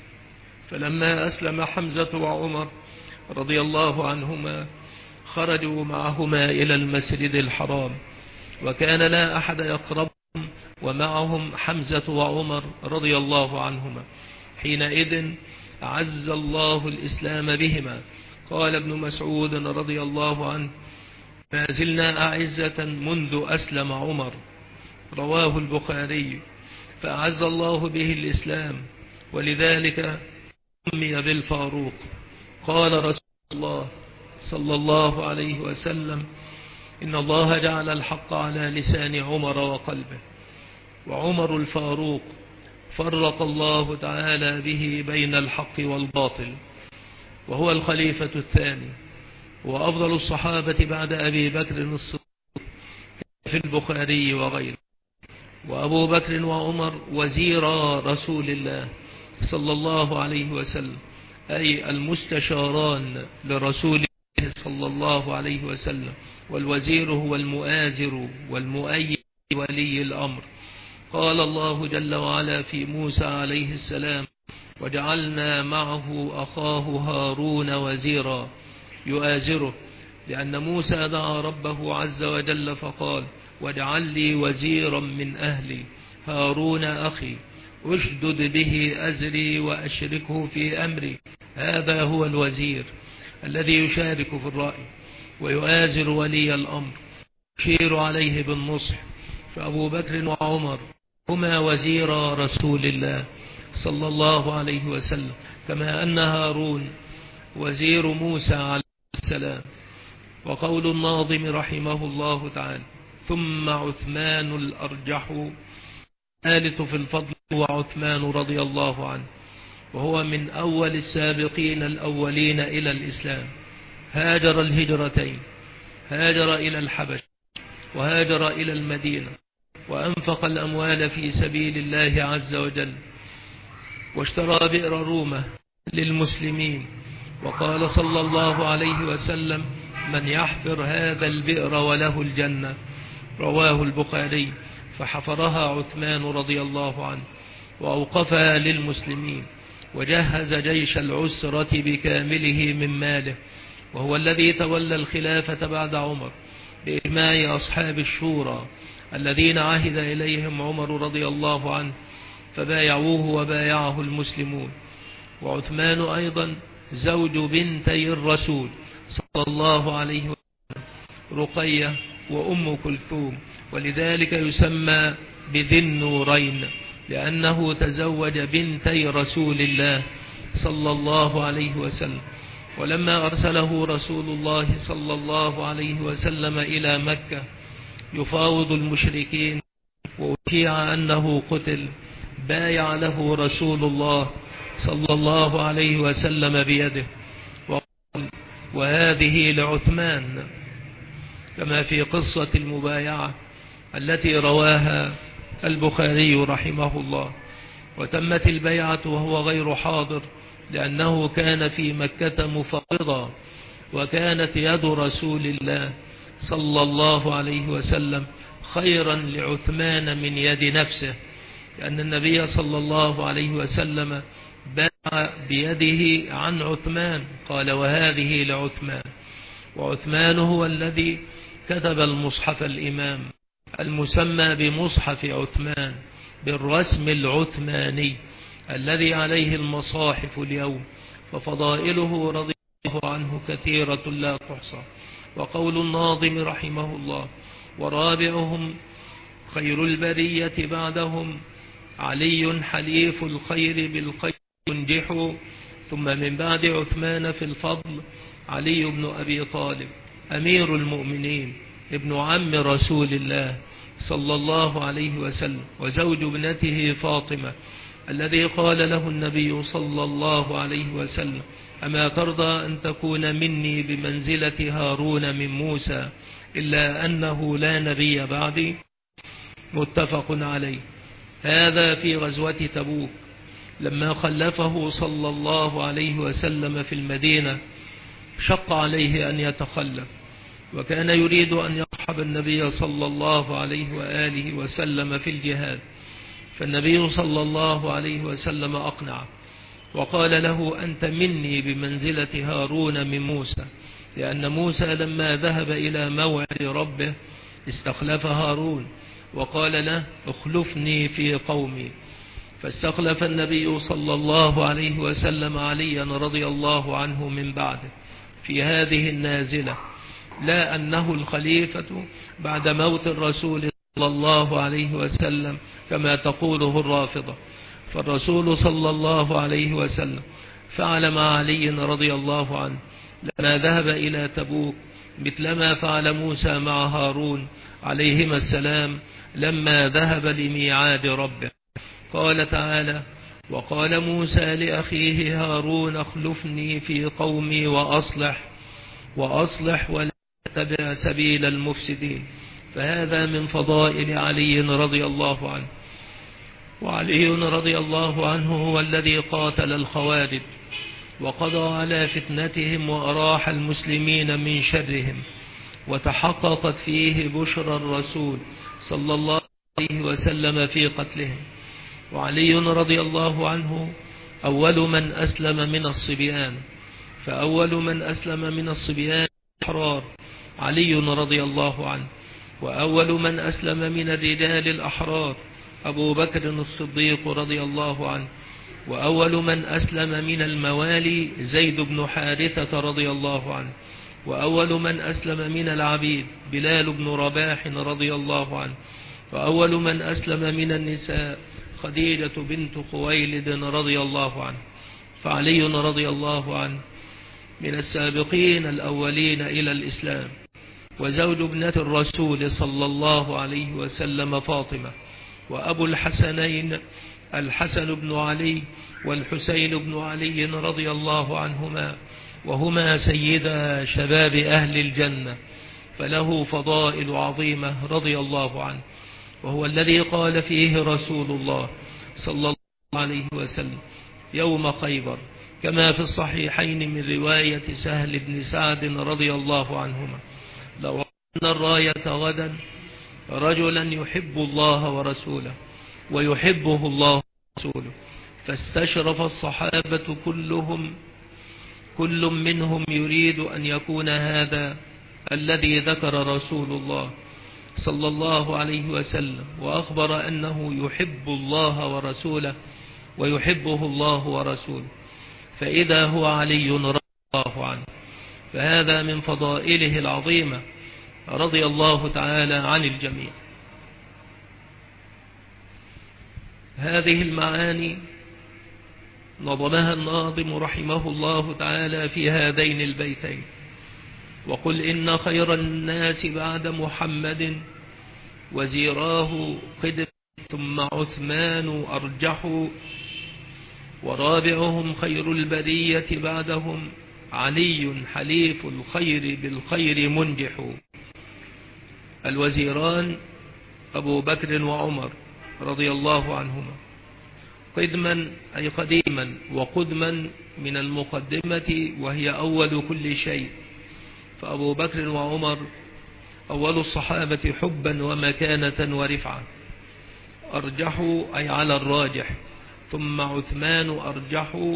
فلما أسلم حمزة وعمر رضي الله عنهما خرجوا معهما إلى المسجد الحرام، وكان لا أحد يقربهم ومعهم حمزة وعمر رضي الله عنهما. حينئذ أعز الله الإسلام بهما. قال ابن مسعود رضي الله عنه: ما زلنا أعزة منذ أسلم عمر. رواه البخاري. فأعز الله به الإسلام، ولذلك سمي بالفاروق. قال رسول الله صلى الله عليه وسلم: إن الله جعل الحق على لسان عمر وقلبه، وعمر الفاروق فرق الله تعالى به بين الحق والباطل، وهو الخليفة الثاني وأفضل الصحابة بعد أبي بكر الصديق في البخاري وغيره. وأبو بكر وعمر وزيرا رسول الله صلى الله عليه وسلم، أي المستشاران لرسول الله صلى الله عليه وسلم، والوزير هو المؤازر والمؤيد ولي الأمر. قال الله جل وعلا في موسى عليه السلام: وجعلنا معه أخاه هارون وزيرا يؤازره، لأن موسى دعا ربه عز وجل فقال: واجعل لي وزيرا من أهلي هارون أخي أشدد به أزري وأشركه في أمري. هذا هو الوزير الذي يشارك في الرأي ويؤازر ولي الأمر، يشير عليه بالنصح فأبو بكر وعمر هما وزير رسول الله صلى الله عليه وسلم، كما أن هارون وزير موسى عليه السلام. وقول الناظم رحمه الله تعالى: ثم عثمان الأرجح، ثالث في الفضل هو عثمان رضي الله عنه، وهو من أول السابقين الأولين إلى الإسلام. هاجر الهجرتين، هاجر إلى الحبش وهاجر إلى المدينة، وأنفق الأموال في سبيل الله عز وجل، واشترى بئر رومة للمسلمين، وقال صلى الله عليه وسلم: من يحفر هذا البئر وله الجنة. رواه البخاري. فحفرها عثمان رضي الله عنه وأوقفها للمسلمين، وجهز جيش العسرة بكامله من ماله، وهو الذي تولى الخلافة بعد عمر بإجماع أصحاب الشورى الذين عهد إليهم عمر رضي الله عنه، فبايعوه وبايعه المسلمون. وعثمان أيضا زوج بنتي الرسول صلى الله عليه وسلم، رقية وأم كلثوم، ولذلك يسمى بذي النورين، لأنه تزوج بنتي رسول الله صلى الله عليه وسلم. ولما أرسله رسول الله صلى الله عليه وسلم إلى مكة يفاوض المشركين، وأشيع أنه قتل، بايع له رسول الله صلى الله عليه وسلم بيده، وقال: وهذه لعثمان، كما في قصة المبايعة التي رواها البخاري رحمه الله. وتمت البيعة وهو غير حاضر، لأنه كان في مكة مفقدا، وكانت يد رسول الله صلى الله عليه وسلم خيرا لعثمان من يد نفسه، لأن النبي صلى الله عليه وسلم باع بيده عن عثمان، قال: وهذه لعثمان. وعثمان هو الذي كتب المصحف الإمام المسمى بمصحف عثمان بالرسم العثماني الذي عليه المصاحف اليوم، ففضائله رضي الله عنه كثيرة لا تحصى. وقول الناظم رحمه الله: ورابعهم خير البرية بعدهم علي حليف الخير بالخير ينجح، ثم من بعد عثمان في الفضل علي بن أبي طالب أمير المؤمنين ابن عم رسول الله صلى الله عليه وسلم، وزوج ابنته فاطمة، الذي قال له النبي صلى الله عليه وسلم: أما ترضى أن تكون مني بمنزلة هارون من موسى إلا أنه لا نبي بعدي؟ متفق عليه. هذا في غزوة تبوك لما خلفه صلى الله عليه وسلم في المدينة، شق عليه أن يتخلف، وكان يريد أن يصحب النبي صلى الله عليه وآله وسلم في الجهاد، فالنبي صلى الله عليه وسلم أقنعه وقال له: أنت مني بمنزلة هارون من موسى، لأن موسى لما ذهب إلى موعد ربه استخلف هارون وقال له: اخلفني في قومي. فاستخلف النبي صلى الله عليه وسلم عليا رضي الله عنه من بعده في هذه النازلة، لا أنه الخليفة بعد موت الرسول صلى الله عليه وسلم كما تقوله الرافضة، فالرسول صلى الله عليه وسلم فعل مع علي رضي الله عنه لما ذهب إلى تبوك مثلما فعل موسى مع هارون عليهما السلام لما ذهب لميعاد ربه. قال تعالى: وقال موسى لأخيه هارون اخلفني في قومي وأصلح وأصلح ولا تتبع سبيل المفسدين. فهذا من فضائل علي رضي الله عنه. وعلي رضي الله عنه هو الذي قاتل الخوارج وقضى على فتنتهم وأراح المسلمين من شرهم، وتحققت فيه بشرى الرسول صلى الله عليه وسلم في قتلهم. وعلي رضي الله عنه أول من أسلم من الصبيان، فأول من أسلم من الصبيان الأحرار علي رضي الله عنه، وأول من أسلم من الرجال الأحرار أبو بكر الصديق رضي الله عنه، وأول من أسلم من الموالي زيد بن حارثة رضي الله عنه، وأول من أسلم من العبيد بلال بن رباح رضي الله عنه، وأول من أسلم من النساء خديجة بنت خويلد رضي الله عنه، فعلي رضي الله عنه من السابقين الأولين إلى الإسلام، وزوج ابنة الرسول صلى الله عليه وسلم فاطمة، وأبو الحسنين الحسن بن علي والحسين بن علي رضي الله عنهما، وهما سيدا شباب أهل الجنة، فله فضائل عظيمة رضي الله عنه، وهو الذي قال فيه رسول الله صلى الله عليه وسلم يوم خيبر كما في الصحيحين من رواية سهل بن سعد رضي الله عنهما: لو أن الراية غدا رجلا يحب الله ورسوله ويحبه الله ورسوله، فاستشرف الصحابة كلهم كل منهم يريد أن يكون هذا الذي ذكر رسول الله صلى الله عليه وسلم، وأخبر أنه يحب الله ورسوله ويحبه الله ورسوله، فإذا هو علي رضي الله عنه، فهذا من فضائله العظيمة رضي الله تعالى عن الجميع. هذه المعاني نظمها الناظم رحمه الله تعالى في هذين البيتين: وقل إن خير الناس بعد محمد وزيراه قدم ثم عثمان أرجح، ورابعهم خير البرية بعدهم علي حليف الخير بالخير منجح. الوزيران أبو بكر وعمر رضي الله عنهما، قدما أي قديما، وقدما من المقدمة وهي أول كل شيء، فأبو بكر وعمر أول الصحابة حبا ومكانة ورفعة. أرجحوا أي على الراجح، ثم عثمان أرجحوا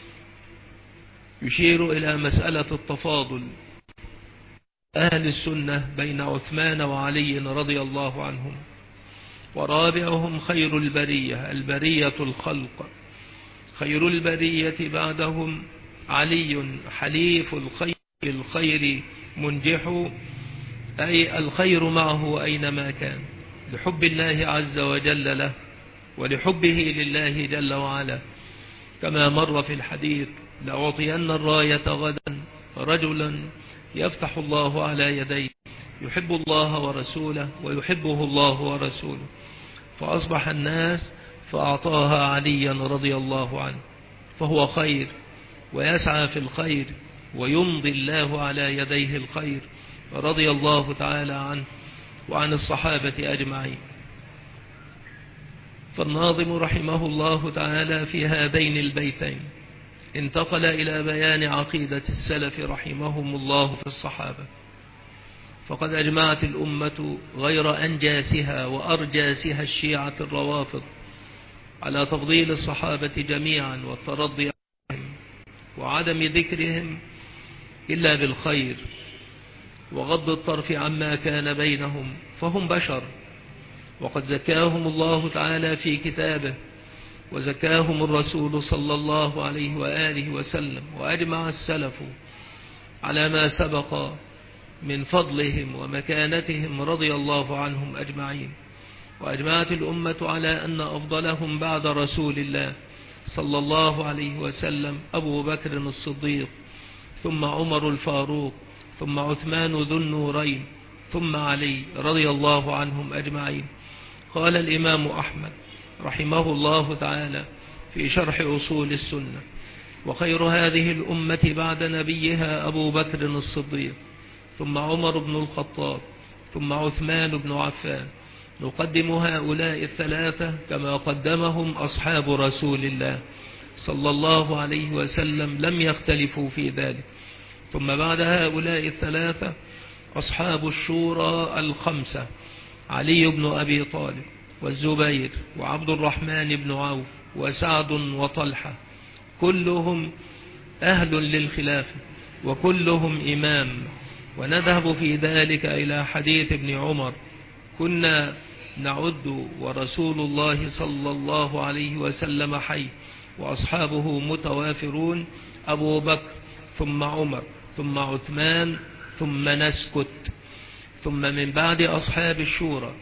يشير إلى مسألة التفاضل أهل السنة بين عثمان وعلي رضي الله عنهم. ورابعهم خير البرية، البرية الخلق، خير البرية بعدهم علي حليف الخير الخير منجح، أي الخير معه أينما كان، لحب الله عز وجل له ولحبه لله جل وعلا، كما مر في الحديث: لأعطين الراية غدا رجلا يفتح الله على يديه يحب الله ورسوله ويحبه الله ورسوله، فأصبح الناس فأعطاها عليا رضي الله عنه، فهو خير ويسعى في الخير ويمضي الله على يديه الخير رضي الله تعالى عنه وعن الصحابة أجمعين. فالناظم رحمه الله تعالى في هذين البيتين انتقل إلى بيان عقيدة السلف رحمهم الله في الصحابة، فقد أجمعت الأمة غير أنجاسها وأرجاسها الشيعة الروافض على تفضيل الصحابة جميعا والترضي عنهم وعدم ذكرهم إلا بالخير وغض الطرف عما كان بينهم، فهم بشر، وقد زكاهم الله تعالى في كتابه وزكاهم الرسول صلى الله عليه وآله وسلم، وأجمع السلف على ما سبق من فضلهم ومكانتهم رضي الله عنهم أجمعين. وأجمعت الأمة على أن أفضلهم بعد رسول الله صلى الله عليه وسلم أبو بكر الصديق، ثم عمر الفاروق، ثم عثمان ذو النورين، ثم علي رضي الله عنهم أجمعين. قال الإمام أحمد رحمه الله تعالى في شرح أصول السنة: وخير هذه الأمة بعد نبيها أبو بكر الصديق، ثم عمر بن الخطاب، ثم عثمان بن عفان. نقدم هؤلاء الثلاثة كما قدمهم أصحاب رسول الله صلى الله عليه وسلم، لم يختلفوا في ذلك. ثم بعد هؤلاء الثلاثة أصحاب الشورى الخمسة: علي بن أبي طالب والزبير وعبد الرحمن بن عوف وسعد وطلحة، كلهم أهل للخلافة وكلهم إمام. ونذهب في ذلك إلى حديث ابن عمر: كنا نعد ورسول الله صلى الله عليه وسلم حي وأصحابه متوافرون، أبو بكر ثم عمر ثم عثمان ثم نسكت. ثم من بعد أصحاب الشورى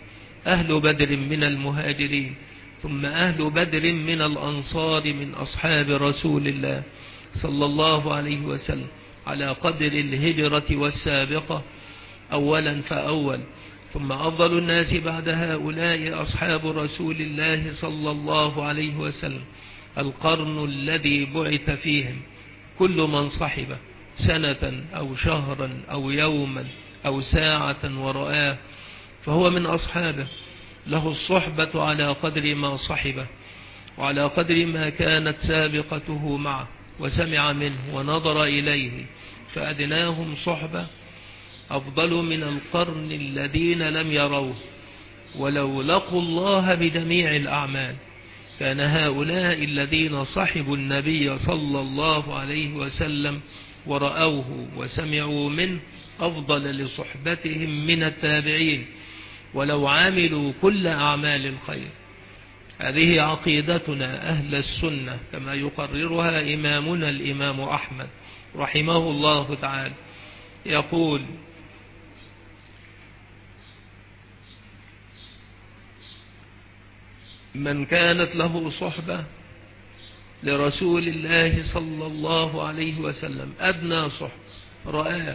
أهل بدر من المهاجرين، ثم أهل بدر من الأنصار من أصحاب رسول الله صلى الله عليه وسلم على قدر الهجرة والسابقة أولا فأول، ثم أفضل الناس بعد هؤلاء أصحاب رسول الله صلى الله عليه وسلم، القرن الذي بعث فيهم كل من صحبه سنة أو شهرا أو يوما أو ساعة ورآه فهو من أصحابه، له الصحبة على قدر ما صحبه وعلى قدر ما كانت سابقته معه وسمع منه ونظر إليه، فأدناهم صحبة أفضل من القرن الذين لم يروه ولو لقوا الله بجميع الأعمال. كان هؤلاء الذين صحبوا النبي صلى الله عليه وسلم ورأوه وسمعوا منه أفضل لصحبتهم من التابعين ولو عملوا كل أعمال الخير. هذه عقيدتنا أهل السنة كما يقررها إمامنا الإمام أحمد رحمه الله تعالى، يقول: من كانت له صحبة لرسول الله صلى الله عليه وسلم أدنى صحبة رآه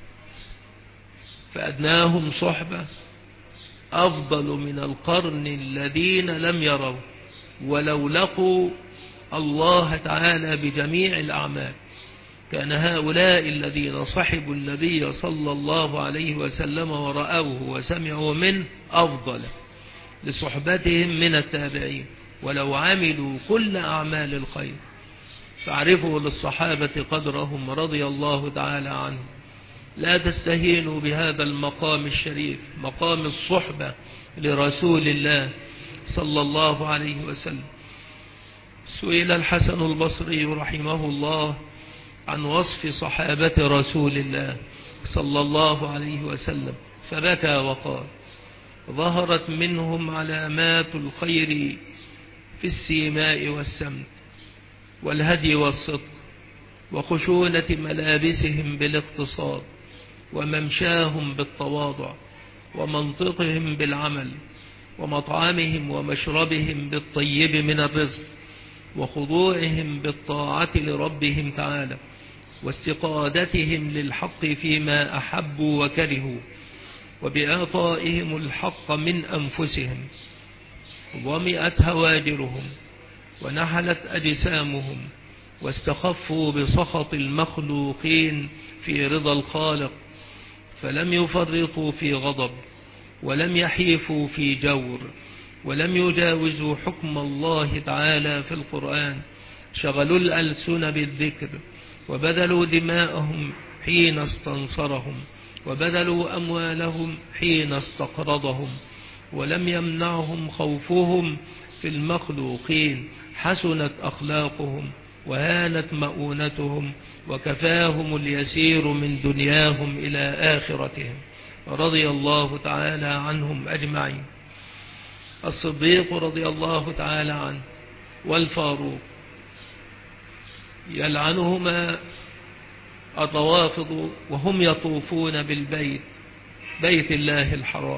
فأدناهم صحبة أفضل من القرن الذين لم يروا ولو لقوا الله تعالى بجميع الأعمال. كان هؤلاء الذين صحبوا النبي صلى الله عليه وسلم ورأوه وسمعوا منه أفضل لصحبتهم من التابعين ولو عملوا كل أعمال الخير. فاعرفوا للصحابة قدرهم رضي الله تعالى عنهم، لا تستهينوا بهذا المقام الشريف، مقام الصحبة لرسول الله صلى الله عليه وسلم. سئل الحسن البصري رحمه الله عن وصف صحابة رسول الله صلى الله عليه وسلم فبكى وقال: ظهرت منهم علامات الخير في السيماء والسمت والهدي والصدق وخشونة ملابسهم بالاقتصاد وممشاهم بالتواضع ومنطقهم بالعمل ومطعمهم ومشربهم بالطيب من الرزق وخضوعهم بالطاعة لربهم تعالى واستقادتهم للحق فيما أحبوا وكرهوا وبإعطائهم الحق من أنفسهم. ضمئت هواجرهم ونحلت أجسامهم واستخفوا بسخط المخلوقين في رضا الخالق، فلم يفرطوا في غضب ولم يحيفوا في جور ولم يجاوزوا حكم الله تعالى في القرآن. شغلوا الألسن بالذكر وبذلوا دماءهم حين استنصرهم وبذلوا أموالهم حين استقرضهم ولم يمنعهم خوفهم في المخلوقين. حسنت أخلاقهم وهانت مؤونتهم وكفاهم اليسير من دنياهم إلى آخرتهم، رضي الله تعالى عنهم أجمعين. الصديق رضي الله تعالى عنه والفاروق يلعنهما الروافض وهم يطوفون بالبيت بيت الله الحرام،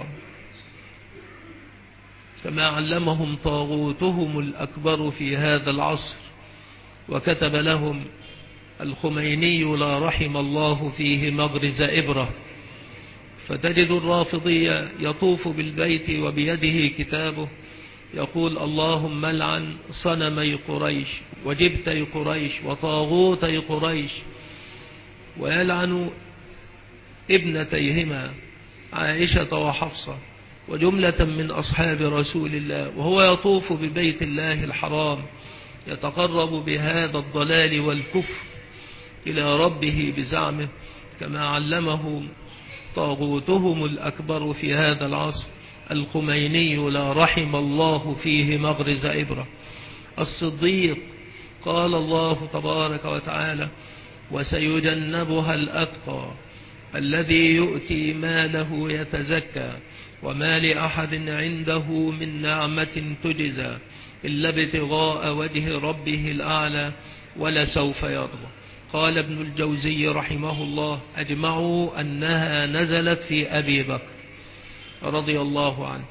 كما علمهم طاغوتهم الأكبر في هذا العصر. وكتب لهم الخميني لا رحم الله فيه مغرز إبرة، فتجد الرافضي يطوف بالبيت وبيده كتابه يقول: اللهم لعن صنمي قريش وجبتي قريش وطاغوتي قريش، ويلعن ابنتيهما عائشة وحفصة وجملة من أصحاب رسول الله، وهو يطوف ببيت الله الحرام يتقرب بهذا الضلال والكفر إلى ربه بزعمه، كما علمه طاغوتهم الأكبر في هذا العصر الخميني لا رحم الله فيه مغرز إبرة. الصديق قال الله تبارك وتعالى: وسيجنبها الأتقى الذي يؤتي ماله يتزكى وما لأحد عنده من نعمة تجزى إلا ابتغاء وجه ربه الأعلى ولسوف يرضى. قال ابن الجوزي رحمه الله: أجمعوا أنها نزلت في أبي بكر رضي الله عنه،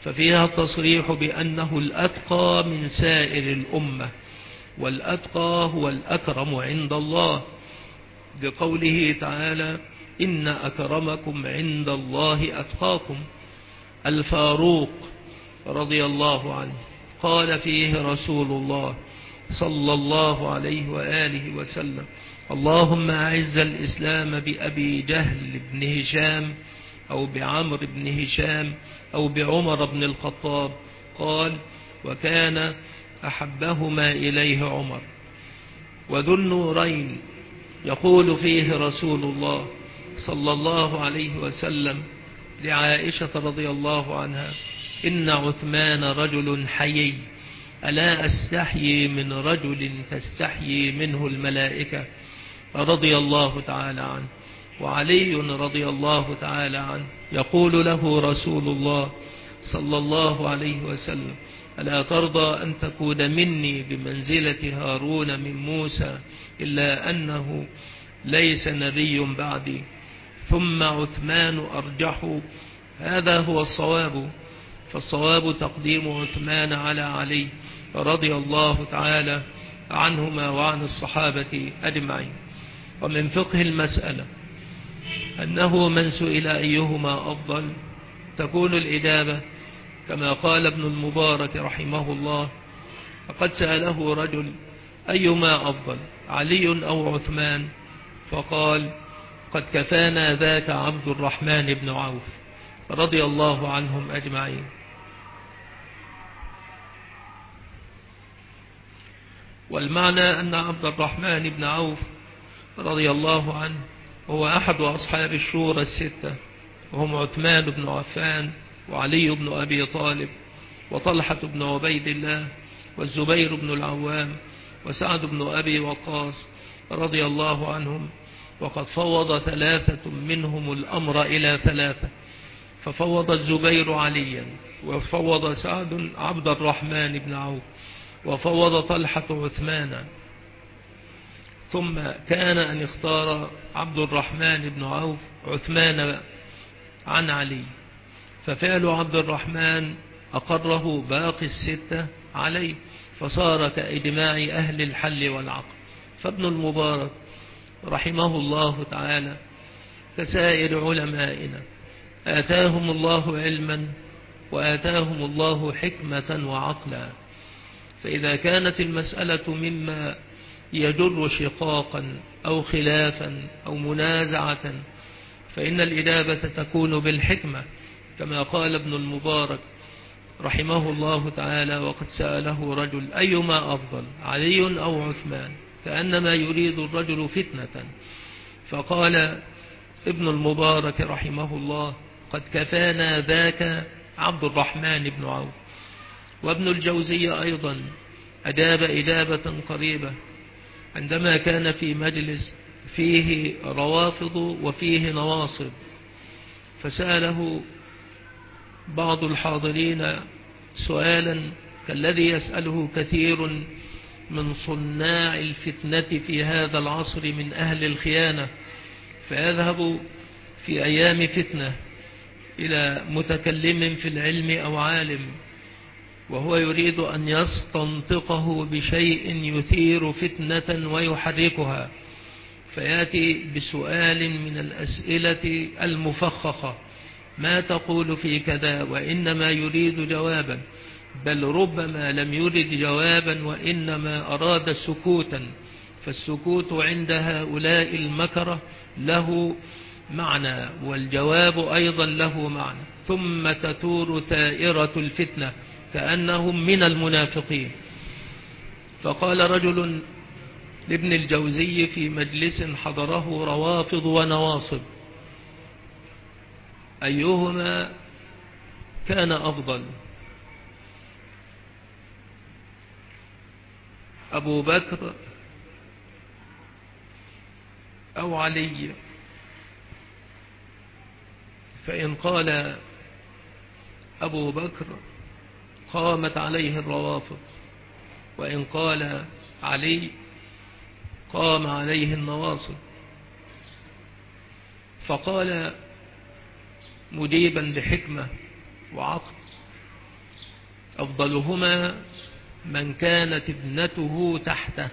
ففيها التصريح بأنه الأتقى من سائر الأمة، والأتقى هو الأكرم عند الله، بقوله تعالى: إن أكرمكم عند الله أتقاكم. الفاروق رضي الله عنه قال فيه رسول الله صلى الله عليه وآله وسلم: اللهم أعز الإسلام بأبي جهل بن هشام أو بعمر بن هشام أو بعمر بن الخطاب. قال: وكان أحبهما إليه عمر. وذو النورين يقول فيه رسول الله صلى الله عليه وسلم لعائشة رضي الله عنها: إن عثمان رجل حيي، ألا أستحيي من رجل تستحيي منه الملائكة، رضي الله تعالى عنه. وعلي رضي الله تعالى عنه يقول له رسول الله صلى الله عليه وسلم: ألا ترضى أن تكون مني بمنزلة هارون من موسى، إلا أنه ليس نبي بعدي. ثم عثمان أرجح. هذا هو الصواب، فالصواب تقديم عثمان على علي رضي الله تعالى عنهما وعن الصحابة أجمعين. ومن فقه المسألة أنه من سئل أيهما أفضل تكون الإجابة كما قال ابن المبارك رحمه الله: فقد سأله رجل: أيما أفضل، علي أو عثمان؟ فقال: قد كفانا ذاك عبد الرحمن بن عوف رضي الله عنهم أجمعين. والمعنى أن عبد الرحمن بن عوف رضي الله عنه هو أحد أصحاب الشورى الستة، وهم عثمان بن عفان وعلي بن أبي طالب وطلحة بن عبيد الله والزبير بن العوام وسعد بن أبي وقاص رضي الله عنهم. وقد فوض ثلاثة منهم الأمر إلى ثلاثة، ففوض الزبير عليا، وفوض سعد عبد الرحمن بن عوف، وفوض طلحة عثمان. ثم كان أن اختار عبد الرحمن بن عوف عثمان عن علي، ففعل عبد الرحمن أقره باقي الستة عليه، فصار كإجماع أهل الحل والعقل. فابن المبارك رحمه الله تعالى كسائر علمائنا آتاهم الله علما وآتاهم الله حكمة وعقلا، فإذا كانت المسألة مما يجر شقاقا أو خلافا أو منازعة فإن الإجابة تكون بالحكمة، كما قال ابن المبارك رحمه الله تعالى: وقد سأله رجل: أيما أفضل، علي أو عثمان؟ كأنما يريد الرجل فتنة. فقال ابن المبارك رحمه الله: قد كفانا ذاك عبد الرحمن بن عوف. وابن الجوزي أيضا أجاب إجابة قريبة عندما كان في مجلس فيه روافض وفيه نواصب، فسأله بعض الحاضرين سؤالا كالذي يسأله كثير من صناع الفتنة في هذا العصر من أهل الخيانة، فيذهب في أيام فتنة إلى متكلم في العلم أو عالم وهو يريد أن يستنطقه بشيء يثير فتنة ويحركها، فيأتي بسؤال من الأسئلة المفخخة: ما تقول في كذا؟ وإنما يريد جوابا، بل ربما لم يرد جوابا وإنما أراد سكوتا، فالسكوت عند هؤلاء المكرة له معنى، والجواب أيضا له معنى، ثم تثور ثائرة الفتنة كأنهم من المنافقين. فقال رجل لابن الجوزي في مجلس حضره روافض ونواصب: أيهما كان أفضل، أبو بكر أو علي؟ فإن قال أبو بكر قامت عليه الروافض، وإن قال علي قام عليه النواصب. فقال مجيبا بحكمة وعقل: أفضلهما من كانت ابنته تحته،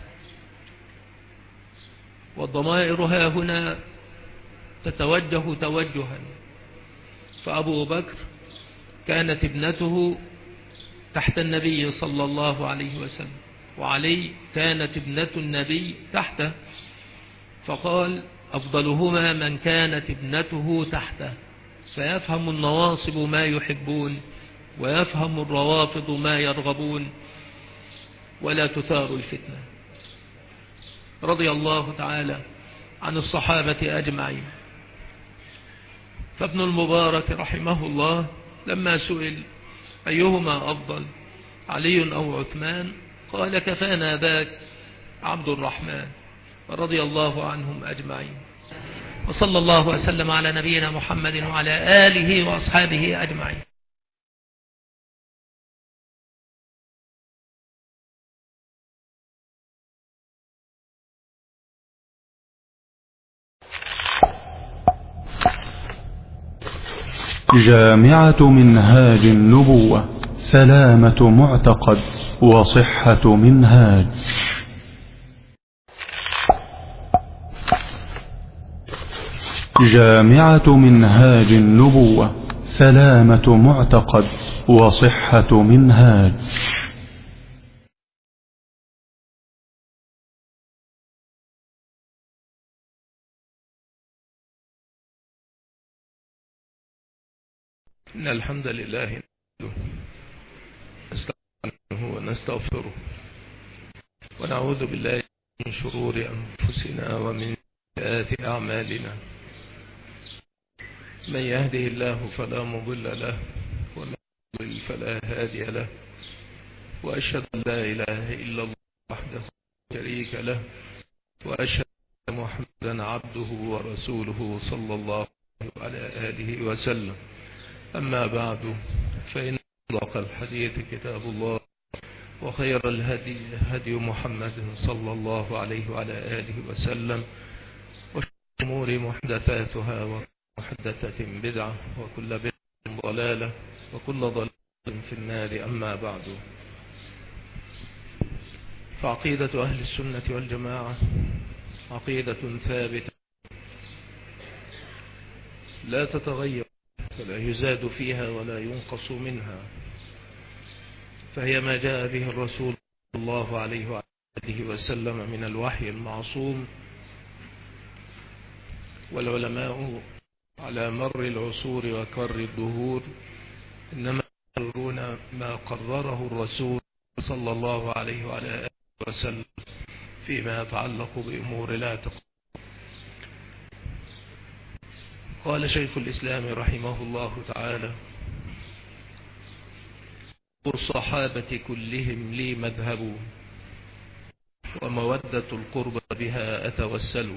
والضمائر ها هنا تتوجه توجها، فأبو بكر كانت ابنته تحت النبي صلى الله عليه وسلم، وعلي كانت ابنة النبي تحته، فقال أفضلهما من كانت ابنته تحته، فيفهم النواصب ما يحبون ويفهم الروافض ما يرغبون ولا تثار الفتنة. رضي الله تعالى عن الصحابة أجمعين. فابن المبارك رحمه الله لما سئل أيهما أفضل، علي أو عثمان، قال كفانا ذاك عبد الرحمن، رضي الله عنهم أجمعين. وصلى الله وسلم على نبينا محمد وعلى آله وأصحابه أجمعين. جامعة منهاج النبوة، سلامة معتقد وصحة منهاج. جامعة منهاج النبوة، سلامة معتقد وصحة منهاج. إن الحمد لله نستعينه ونستغفره ونعوذ بالله من شرور أنفسنا ومن سيئات أعمالنا. من يهده الله فلا مضل له ومن يضلل فلا هادي له، وأشهد أن لا إله إلا الله وحده لا شريك له، وأشهد أن محمدا عبده ورسوله صلى الله عليه آله وسلم. أما بعد، فإن أصدق الحديث كتاب الله، وخير الهدي هدي محمد صلى الله عليه وعلى آله وسلم، وشر الأمور محدثاتها، ومحدثة بدعة، وكل بدعة ضلالة، وكل ضلالة في النار. أما بعد، فعقيدة أهل السنة والجماعة عقيدة ثابتة لا تتغير، فلا يزاد فيها ولا ينقص منها، فهي ما جاء به الرسول صلى الله عليه وآله وسلم من الوحي المعصوم. والعلماء على مر العصور وكر الدهور إنما يقررون ما قرره الرسول صلى الله عليه وعلى آله وسلم فيما يتعلق بأمور الاعتقاد. قال شيخ الإسلام رحمه الله تعالى: الصحابة كلهم لي مذهب، ومودة القرب بها أتوسل.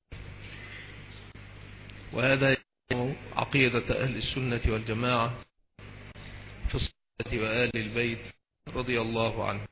وهذا عقيدة أهل السنة والجماعة في الصحابة وآل البيت رضي الله عنهم.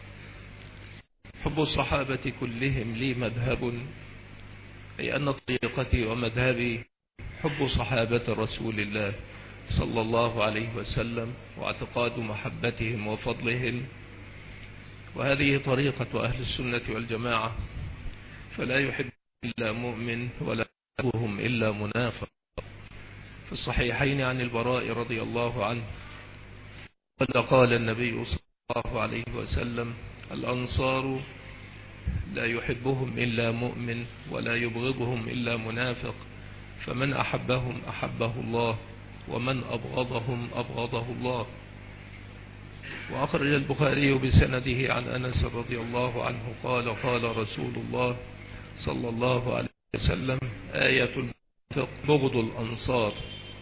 حب الصحابة كلهم لي مذهب، أي أن طريقتي ومذهبي حب صحابة رسول الله صلى الله عليه وسلم، واعتقاد محبتهم وفضلهم. وهذه طريقة أهل السنة والجماعة، فلا يحب إلا مؤمن ولا يحبهم إلا منافق. في الصحيحين عن البراء رضي الله عنه قال قال النبي صلى الله عليه وسلم: الأنصار لا يحبهم إلا مؤمن ولا يبغضهم إلا منافق، فمن أحبهم أحبه الله، ومن أبغضهم أبغضه الله. وأخرج البخاري بسنده عن أنس رضي الله عنه قال قال رسول الله صلى الله عليه وسلم: آية المنافق بغض الأنصار،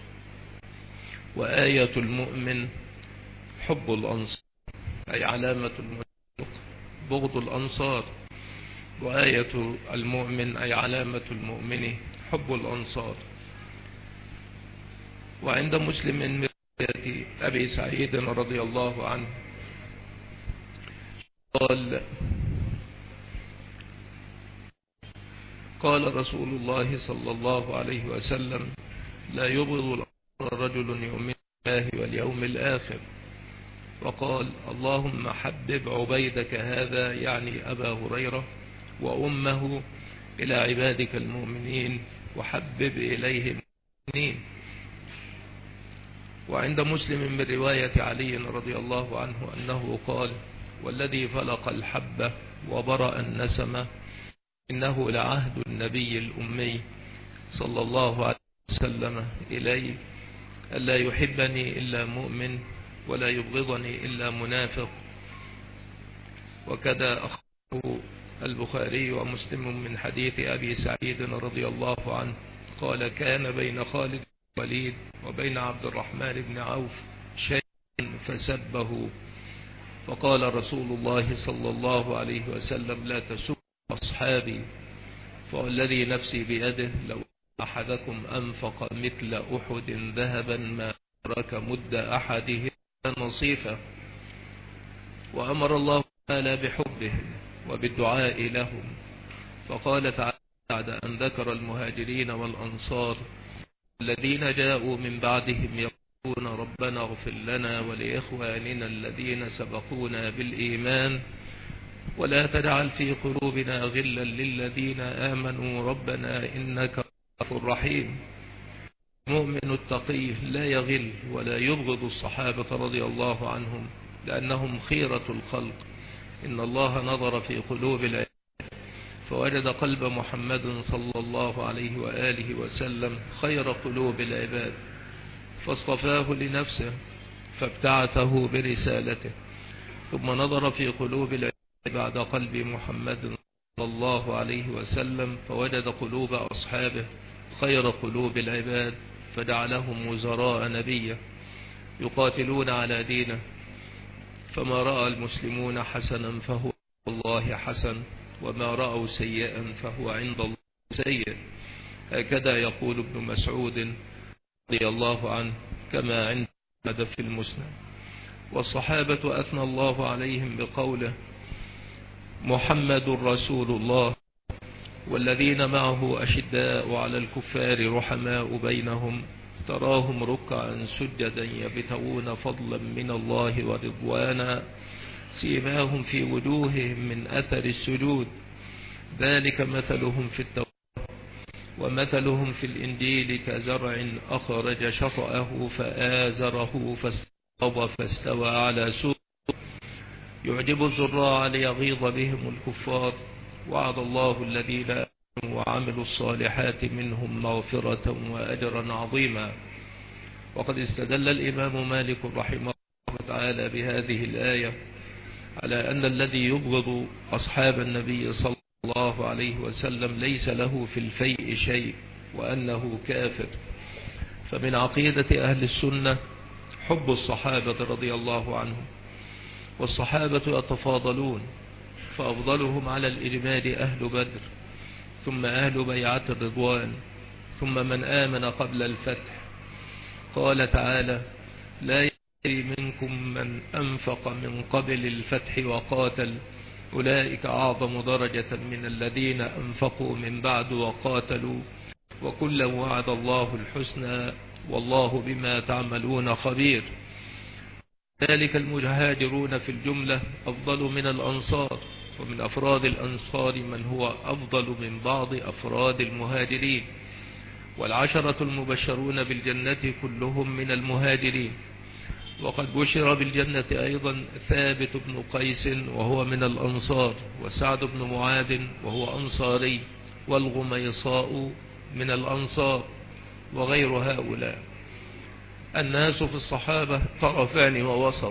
وآية المؤمن حب الأنصار. أي علامة المنافق بغض الأنصار، وآية المؤمن أي علامة المؤمن حب الأنصار. وعند مسلم من رواية أبي سعيد رضي الله عنه قال قال رسول الله صلى الله عليه وسلم: لا يبغض رجل يؤمن بالله واليوم الآخر وقال: اللهم حبب عبيدك هذا، يعني أبا هريرة، وأمه إلى عبادك المؤمنين، وحبب إليهم المؤمنين. وعند مسلم من رواية علي رضي الله عنه أنه قال: والذي فلق الحبة وبرأ النسمة إنه لعهد النبي الأمي صلى الله عليه وسلم إلي ألا يحبني إلا مؤمن ولا يبغضني إلا منافق. وكذا أخرجه البخاري ومسلم من حديث أبي سعيد رضي الله عنه قال: كان بين خالد بن الوليد وبين عبد الرحمن بن عوف شيء فسبه، فقال رسول الله صلى الله عليه وسلم: لا تسبوا أصحابي، فوالذي نفسي بيده لو أحدكم أنفق مثل أحد ذهبا ما أدرك مد أحدهم نصيفا. وأمر الله تعالى بحبهم وبالدعاء لهم، فقال تعالى بعد أن ذكر المهاجرين والأنصار: الذين جاءوا من بعدهم يقولون ربنا اغفر لنا ولإخواننا الذين سبقونا بالإيمان ولا تجعل في قلوبنا غلا للذين آمنوا ربنا إنك غفور رحيم. المؤمن التقي لا يغل ولا يبغض الصحابة رضي الله عنهم لأنهم خيرة الخلق. إن الله نظر في قلوب العباد فوجد قلب محمد صلى الله عليه وآله وسلم خير قلوب العباد، فاصطفاه لنفسه فابتعثه برسالته. ثم نظر في قلوب العباد بعد قلب محمد صلى الله عليه وسلم فوجد قلوب أصحابه خير قلوب العباد، فجعلهم وزراء نبيه يقاتلون على دينه. فما رأى المسلمون حسنا فهو عند الله حسن، وما رأوا سيئا فهو عند الله سيء. هكذا يقول ابن مسعود رضي الله عنه كما عند في المسند. والصحابة أثنى الله عليهم بقوله: محمد رسول الله والذين معه أشداء على الكفار رحماء بينهم تراهم ركعا سجدا يبتغون فضلا من الله ورضوانا سيماهم في وجوههم من أثر السجود ذلك مثلهم في التوراة ومثلهم في الإنجيل كزرع أخرج شطأه فآزره فاستغلظ فاستوى على سوقه يعجب الزراع ليغيظ بهم الكفار. وعد الله الذين آمنوا وعملوا الصالحات منهم مغفرة وأجرا عظيما. وقد استدل الإمام مالك رحمه الله تعالى بهذه الآية على أن الذي يبغض أصحاب النبي صلى الله عليه وسلم ليس له في الفيء شيء وأنه كافر. فمن عقيدة أهل السنة حب الصحابة رضي الله عنهم، والصحابة يتفاضلون، فأفضلهم على الإجمال أهل بدر، ثم أهل بيعة الرضوان، ثم من آمن قبل الفتح. قال تعالى: لا يستوي منكم من أنفق من قبل الفتح وقاتل أولئك أعظم درجة من الذين أنفقوا من بعد وقاتلوا وكلا وعد الله الحسنى والله بما تعملون خبير. ذلك المهاجرون في الجملة أفضل من الأنصار، ومن أفراد الأنصار من هو أفضل من بعض أفراد المهاجرين. والعشرة المبشرون بالجنة كلهم من المهاجرين. وقد بشر بالجنة أيضا ثابت بن قيس وهو من الأنصار، وسعد بن معاذ وهو أنصاري، والغميصاء من الأنصار، وغير هؤلاء. الناس في الصحابة طرفان ووسط.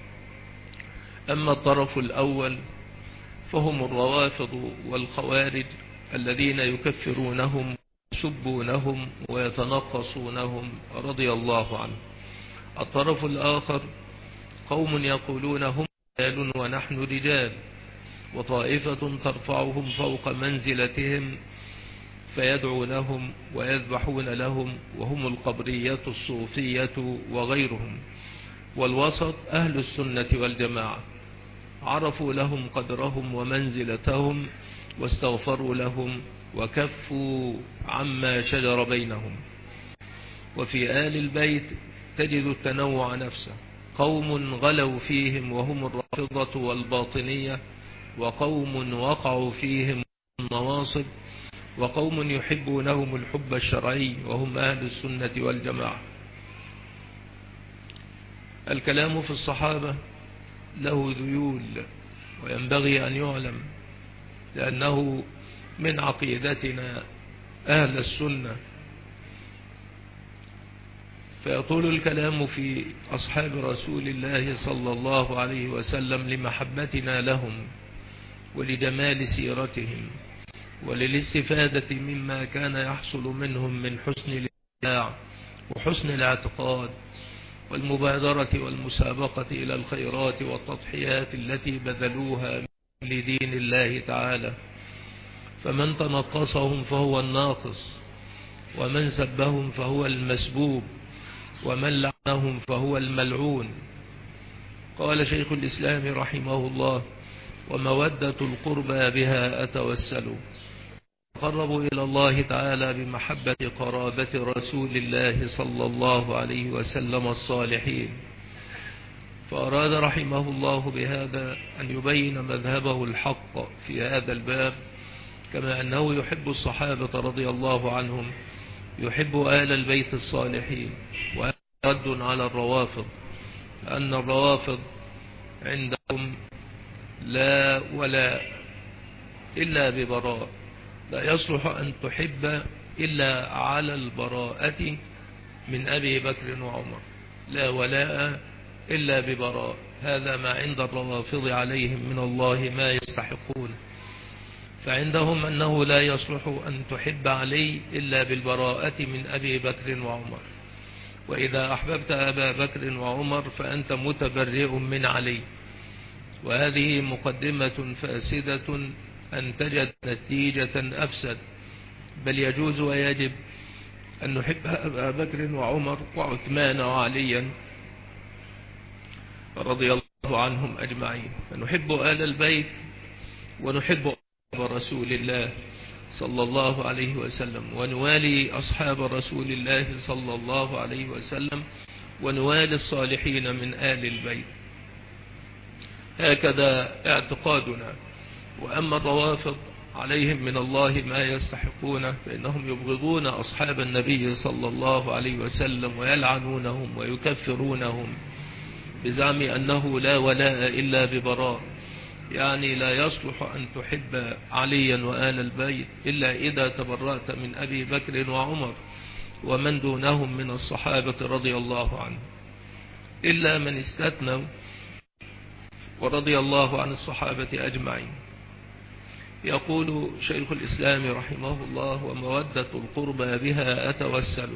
أما الطرف الأول فهم الروافض والخوارج الذين يكفرونهم ويسبونهم ويتنقصونهم رضي الله عنهم. الطرف الآخر قوم يقولون هم رجال ونحن رجال، وطائفة ترفعهم فوق منزلتهم فيدعونهم ويذبحون لهم، وهم القبرية الصوفية وغيرهم. والوسط أهل السنة والجماعة عرفوا لهم قدرهم ومنزلتهم واستغفروا لهم وكفوا عما شجر بينهم. وفي آل البيت تجد التنوع نفسه، قوم غلوا فيهم وهم الرافضة والباطنية، وقوم وقعوا فيهم النواصب، وقوم يحبونهم الحب الشرعي وهم أهل السنة والجماعة. الكلام في الصحابة له ذيول، وينبغي أن يعلم، لأنه من عقيدتنا أهل السنة. فيطول الكلام في أصحاب رسول الله صلى الله عليه وسلم لمحبتنا لهم ولجمال سيرتهم وللاستفادة مما كان يحصل منهم من حسن الاتباع وحسن الاعتقاد والمبادرة والمسابقة إلى الخيرات والتضحيات التي بذلوها لدين الله تعالى. فمن تنقصهم فهو الناقص، ومن سبهم فهو المسبوب، ومن لعنهم فهو الملعون. قال شيخ الإسلام رحمه الله: ومودة القربى بها أتوسل، قربوا إلى الله تعالى بمحبة قرابة رسول الله صلى الله عليه وسلم الصالحين. فأراد رحمه الله بهذا أن يبين مذهبه الحق في هذا الباب، كما أنه يحب الصحابة رضي الله عنهم، يحب آل البيت الصالحين. ورد على الروافض، أن الروافض عندهم لا ولا إلا ببراء، لا يصلح أن تحب إلا على البراءة من أبي بكر وعمر، لا ولاء إلا ببراء. هذا ما عند الروافض عليهم من الله ما يستحقون. فعندهم أنه لا يصلح أن تحب علي إلا بالبراءة من أبي بكر وعمر، وإذا أحببت أبا بكر وعمر فأنت متبرئ من علي. وهذه مقدمة فاسدة أنتجت نتيجة أفسد، بل يجوز ويجب أن نحب أبا بكر وعمر وعثمان وعليا رضي الله عنهم أجمعين. فنحب آل البيت ونحب رسول الله صلى الله عليه وسلم، ونوالي أصحاب رسول الله صلى الله عليه وسلم، ونوالي الصالحين من آل البيت. هكذا اعتقادنا. وأما الروافض عليهم من الله ما يستحقون، فإنهم يبغضون أصحاب النبي صلى الله عليه وسلم ويلعنونهم ويكفرونهم بزعم أنه لا ولاء إلا ببراء، يعني لا يصلح أن تحب عليا وآل البيت إلا إذا تبرأت من أبي بكر وعمر ومن دونهم من الصحابة رضي الله عنهم، إلا من استثنوا ورضي الله عن الصحابة أجمعين. يقول شيخ الإسلام رحمه الله: ومودة القربى بها أتوسل.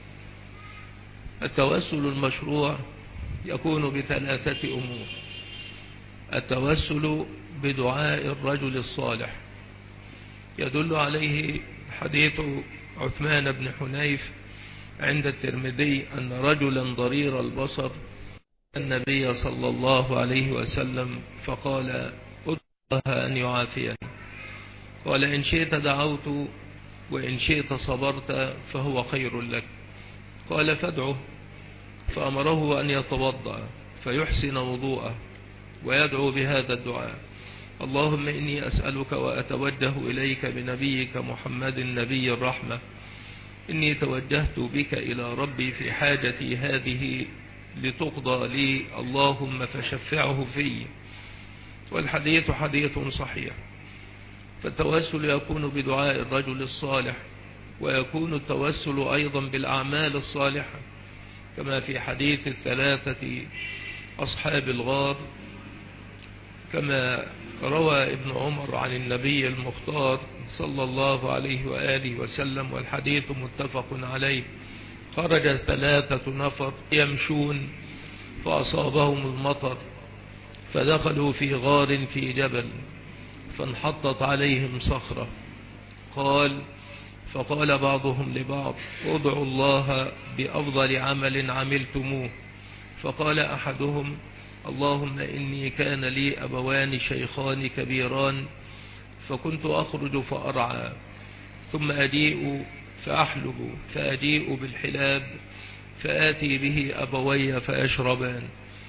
التوسل المشروع يكون بثلاثة أمور: التوسل بدعاء الرجل الصالح، يدل عليه حديث عثمان بن حنيف عند الترمذي أن رجلا ضرير البصر النبي صلى الله عليه وسلم فقال: ادعو الله أن يعافيني. قال: إن شئت دعوت وإن شئت صبرت فهو خير لك. قال: فادعه. فأمره أن يتوضأ فيحسن وضوءه ويدعو بهذا الدعاء: اللهم إني أسألك وأتوجه إليك بنبيك محمد نبي الرحمة، إني توجهت بك إلى ربي في حاجتي هذه لتقضى لي، اللهم فشفعه في. والحديث حديث صحيح. فالتوسل يكون بدعاء الرجل الصالح، ويكون التوسل أيضا بالأعمال الصالحة، كما في حديث الثلاثة أصحاب الغار، كما روى ابن عمر عن النبي المختار صلى الله عليه وآله وسلم، والحديث متفق عليه: خرج ثلاثة نفر يمشون فأصابهم المطر، فدخلوا في غار في جبل، فانحطت عليهم صخرة. قال فقال بعضهم لبعض: ادعوا الله بأفضل عمل عملتموه. فقال أحدهم: اللهم إني كان لي أبوان شيخان كبيران، فكنت أخرج فأرعى، ثم أجيء فأحلب، فأجيء بالحلاب فآتي به أبوي فأشربان،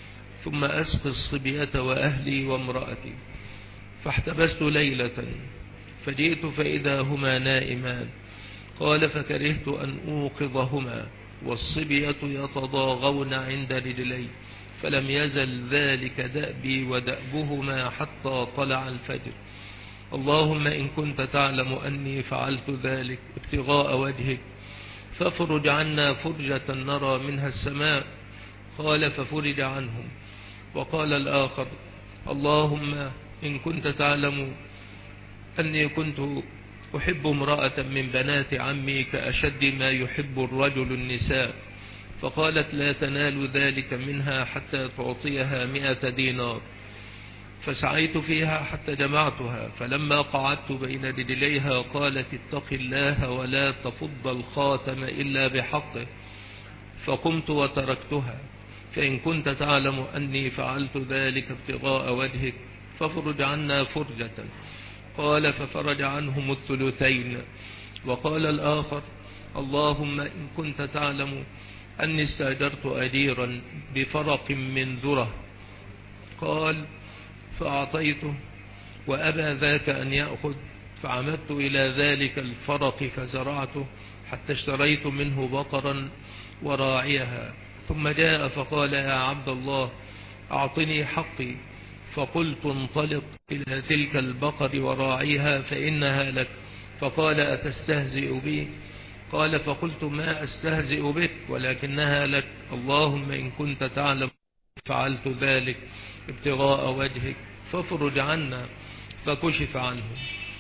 ثم أسقي الصبية وأهلي وامرأتي. فاحتبست ليلة فجئت فإذا هما نائمان. قال فكرهت أن أوقظهما والصبية يتضاغون عند رجلي، فلم يزل ذلك دأبي ودأبهما حتى طلع الفجر. اللهم إن كنت تعلم أني فعلت ذلك ابتغاء وجهك فافرج عنا فرجة نرى منها السماء. قال ففرج عنهم. وقال الآخر اللهم إن كنت تعلم أني كنت أحب امرأة من بنات عمي كأشد ما يحب الرجل النساء، فقالت لا تنال ذلك منها حتى تعطيها مئة دينار. فسعيت فيها حتى جمعتها، فلما قعدت بين رجليها قالت اتق الله ولا تفض الخاتم إلا بحقه، فقمت وتركتها. فإن كنت تعلم أني فعلت ذلك ابتغاء وجهك فافرج عنا فرجة. قال ففرج عنهم الثلثين. وقال الآخر اللهم إن كنت تعلم أني استأجرت أجيرا بفرق من ذرة. قال فأعطيته وأبى ذاك أن يأخذ، فعمدت إلى ذلك الفرق فزرعته حتى اشتريت منه بقرا وراعيها. ثم جاء فقال يا عبد الله أعطني حقي. فقلت انطلق إلى تلك البقر وراعيها فإنها لك. فقال أتستهزئ بي؟ قال فقلت ما أستهزئ بك ولكنها لك. اللهم إن كنت تعلم فعلت ذلك ابتغاء وجهك فافرج عنا. فكشف عنهم.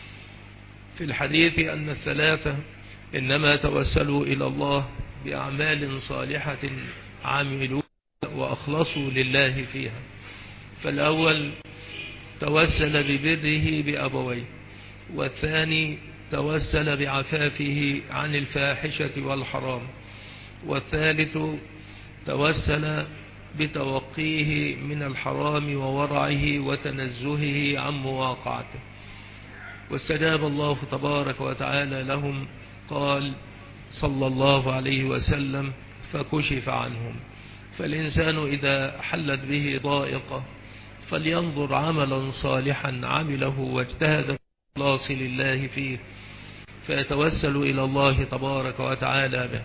في الحديث أن الثلاثة إنما توسلوا إلى الله بأعمال صالحة عملوا وأخلصوا لله فيها. فالأول توسل ببره بأبويه، والثاني توسل بعفافه عن الفاحشة والحرام، والثالث توسل بتوقيه من الحرام وورعه وتنزهه عن مواقعته. واستجاب الله تبارك وتعالى لهم. قال صلى الله عليه وسلم فكشف عنهم. فالإنسان إذا حلت به ضائقة فلينظر عملا صالحا عمله واجتهد في الإخلاص لله فيه فيتوسل إلى الله تبارك وتعالى به.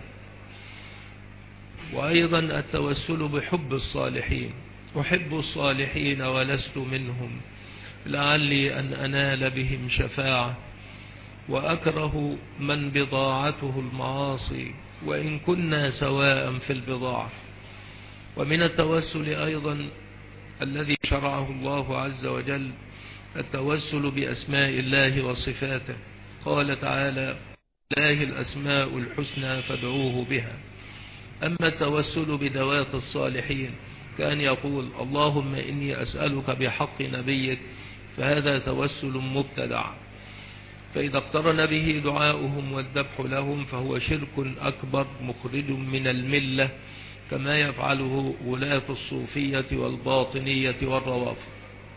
وأيضا التوسل بحب الصالحين. أحب الصالحين ولست منهم لعلي أن أنال بهم شفاعة، وأكره من بضاعته المعاصي وإن كنا سواء في البضاعة. ومن التوسل أيضا الذي شرعه الله عز وجل التوسل بأسماء الله وصفاته. قال تعالى لله الأسماء الحسنى فادعوه بها. أما التوسل بدوات الصالحين كان يقول اللهم إني أسألك بحق نبيك، فهذا توسل مبتدع، فإذا اقترن به دعاؤهم والذبح لهم فهو شرك أكبر مخرج من الملة، كما يفعله ولاة الصوفية والباطنية والروافض.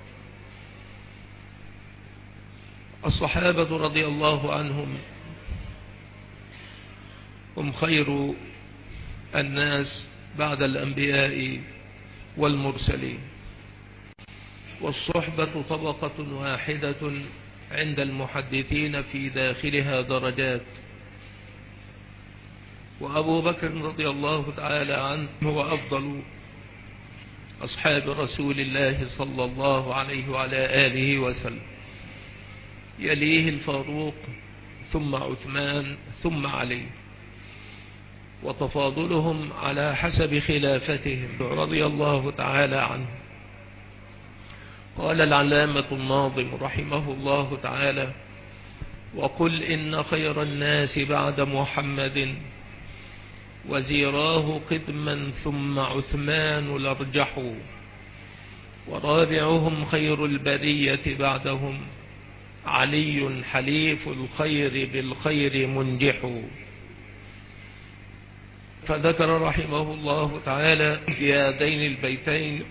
الصحابة رضي الله عنهم هم خير الناس بعد الأنبياء والمرسلين، والصحبة طبقة واحدة عند المحدثين في داخلها درجات. وأبو بكر رضي الله تعالى عنه هو أفضل أصحاب رسول الله صلى الله عليه وعلى آله وسلم، يليه الفاروق ثم عثمان ثم علي، وتفاضلهم على حسب خلافتهم رضي الله تعالى عنه. قال العلامة الناظم رحمه الله تعالى وقل إن خير الناس بعد محمد وزيراه قدما ثم عثمان الأرجح، ورابعهم خير البرية بعدهم علي حليف الخير بالخير منجح. فذكر رحمه الله تعالى في هذين البيتين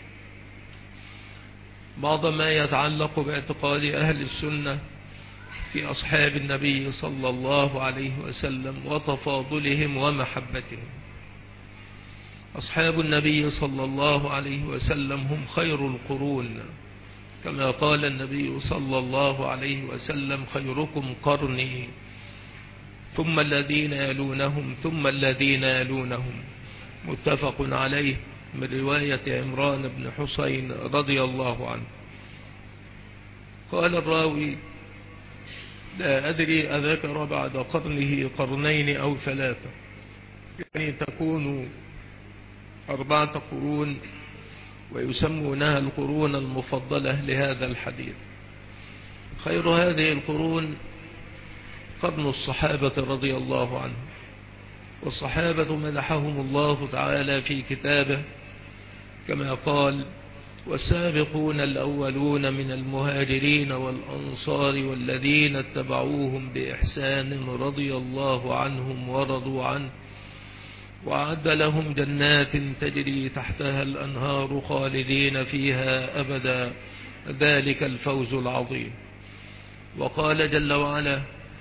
بعض ما يتعلق باعتقاد أهل السنة في أصحاب النبي صلى الله عليه وسلم وتفاضلهم ومحبتهم. أصحاب النبي صلى الله عليه وسلم هم خير القرون، كما قال النبي صلى الله عليه وسلم: خيركم قرني ثم الذين يلونهم ثم الذين يلونهم. متفق عليه من رواية عمران بن حسين رضي الله عنه. قال الراوي: لا أدري أذكر بعد قرنه قرنين أو ثلاثة، يعني تكون أربعة قرون، ويسمونها القرون المفضلة لهذا الحديث. خير هذه القرون قرن الصحابة رضي الله عنهم، والصحابة مدحهم الله تعالى في كتابه كما قال: والسابقون الأولون من المهاجرين والأنصار والذين اتبعوهم بإحسان رضي الله عنهم ورضوا عنه وأعد لهم جنات تجري تحتها الأنهار خالدين فيها أبدا ذلك الفوز العظيم. وقال جل وعلا: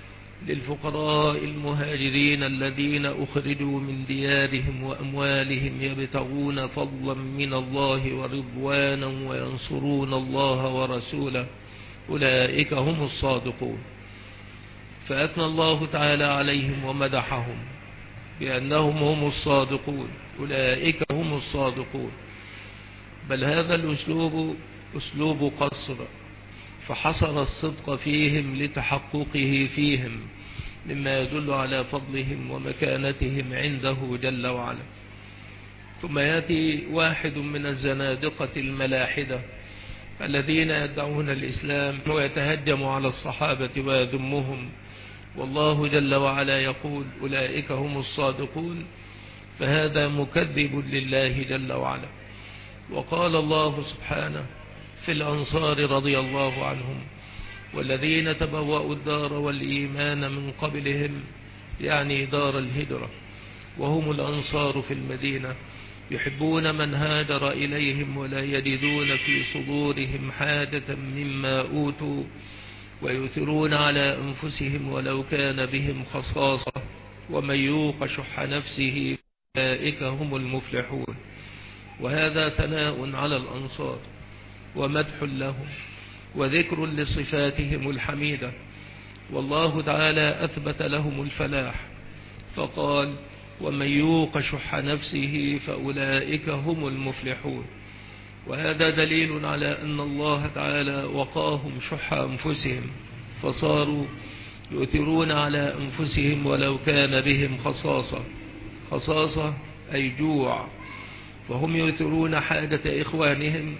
للفقراء المهاجرين الذين أخرجوا من ديارهم وأموالهم يبتغون فضلا من الله ورضوانا وينصرون الله ورسوله أولئك هم الصادقون. فأثنى الله تعالى عليهم ومدحهم بأنهم هم الصادقون، أولئك هم الصادقون. بل هذا الأسلوب أسلوب قصر، فحصر الصدق فيهم لتحققه فيهم، مما يدل على فضلهم ومكانتهم عنده جل وعلا. ثم يأتي واحد من الزنادقة الملاحدة الذين يدعون الإسلام ويتهجم على الصحابة ويذمهم، والله جل وعلا يقول: أولئك هم الصادقون. فهذا مكذب لله جل وعلا. وقال الله سبحانه في الأنصار رضي الله عنهم: والذين تبوأوا الدار والإيمان من قبلهم، يعني دار الهجرة، وهم الأنصار في المدينة، يحبون من هاجر إليهم ولا يجدون في صدورهم حاجة مما أوتوا ويؤثرون على أنفسهم ولو كان بهم خصاصة ومن يوق شح نفسه أولئك هم المفلحون. وهذا ثناء على الأنصار ومدح لهم وذكر لصفاتهم الحميدة، والله تعالى أثبت لهم الفلاح فقال: ومن يوق شح نفسه فأولئك هم المفلحون. وهذا دليل على أن الله تعالى وقاهم شح أنفسهم، فصاروا يؤثرون على أنفسهم ولو كان بهم خصاصة. خصاصة أي جوع، فهم يؤثرون حاجة إخوانهم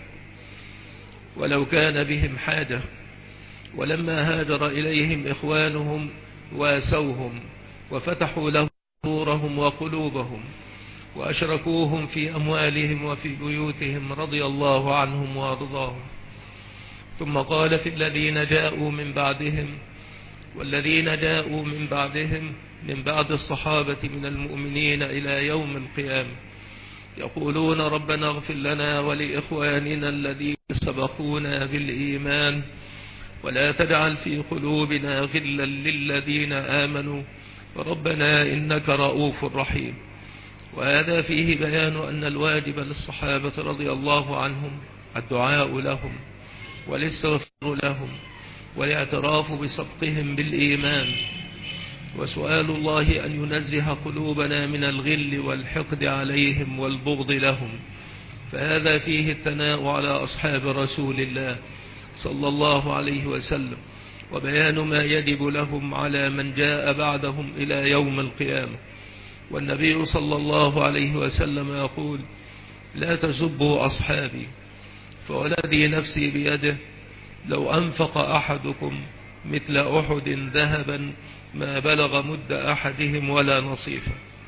ولو كان بهم حاجة. ولما هاجر إليهم إخوانهم واسوهم وفتحوا لهم صدورهم وقلوبهم وأشركوهم في أموالهم وفي بيوتهم رضي الله عنهم وأرضاهم. ثم قال في الذين جاءوا من بعدهم: والذين جاءوا من بعدهم من بعد الصحابة من المؤمنين إلى يوم القيامة يقولون ربنا اغفر لنا ولإخواننا الذين سبقونا بالإيمان ولا تجعل في قلوبنا غلا للذين آمنوا ربنا إنك رؤوف رحيم. وهذا فيه بيان أن الواجب للصحابة رضي الله عنهم الدعاء لهم والاستغفار لهم والاعتراف بسبقهم بالإيمان، وسؤال الله أن ينزه قلوبنا من الغل والحقد عليهم والبغض لهم. فهذا فيه الثناء على أصحاب رسول الله صلى الله عليه وسلم، وبيان ما يجب لهم على من جاء بعدهم إلى يوم القيامة. والنبي صلى الله عليه وسلم يقول: لا تسبوا أصحابي، فوالذي نفسي بيده لو أنفق أحدكم مثل أحد ذهبا ما بلغ مد أحدهم ولا نصيفا.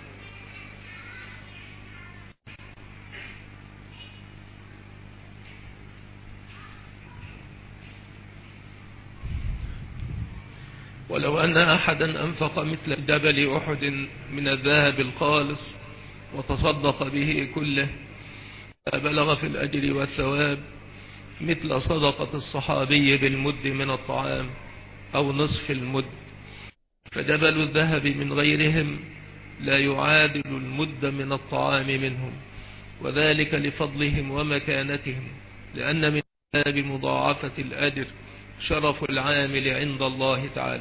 ولو أن أحدا أنفق مثل جبل أحد من الذهب الخالص وتصدق به كله بلغ في الأجر والثواب مثل صدقة الصحابي بالمد من الطعام أو نصف المد. فجبل الذهب من غيرهم لا يعادل المد من الطعام منهم، وذلك لفضلهم ومكانتهم، لأن من باب مضاعفة الأجر شرف العامل عند الله تعالى.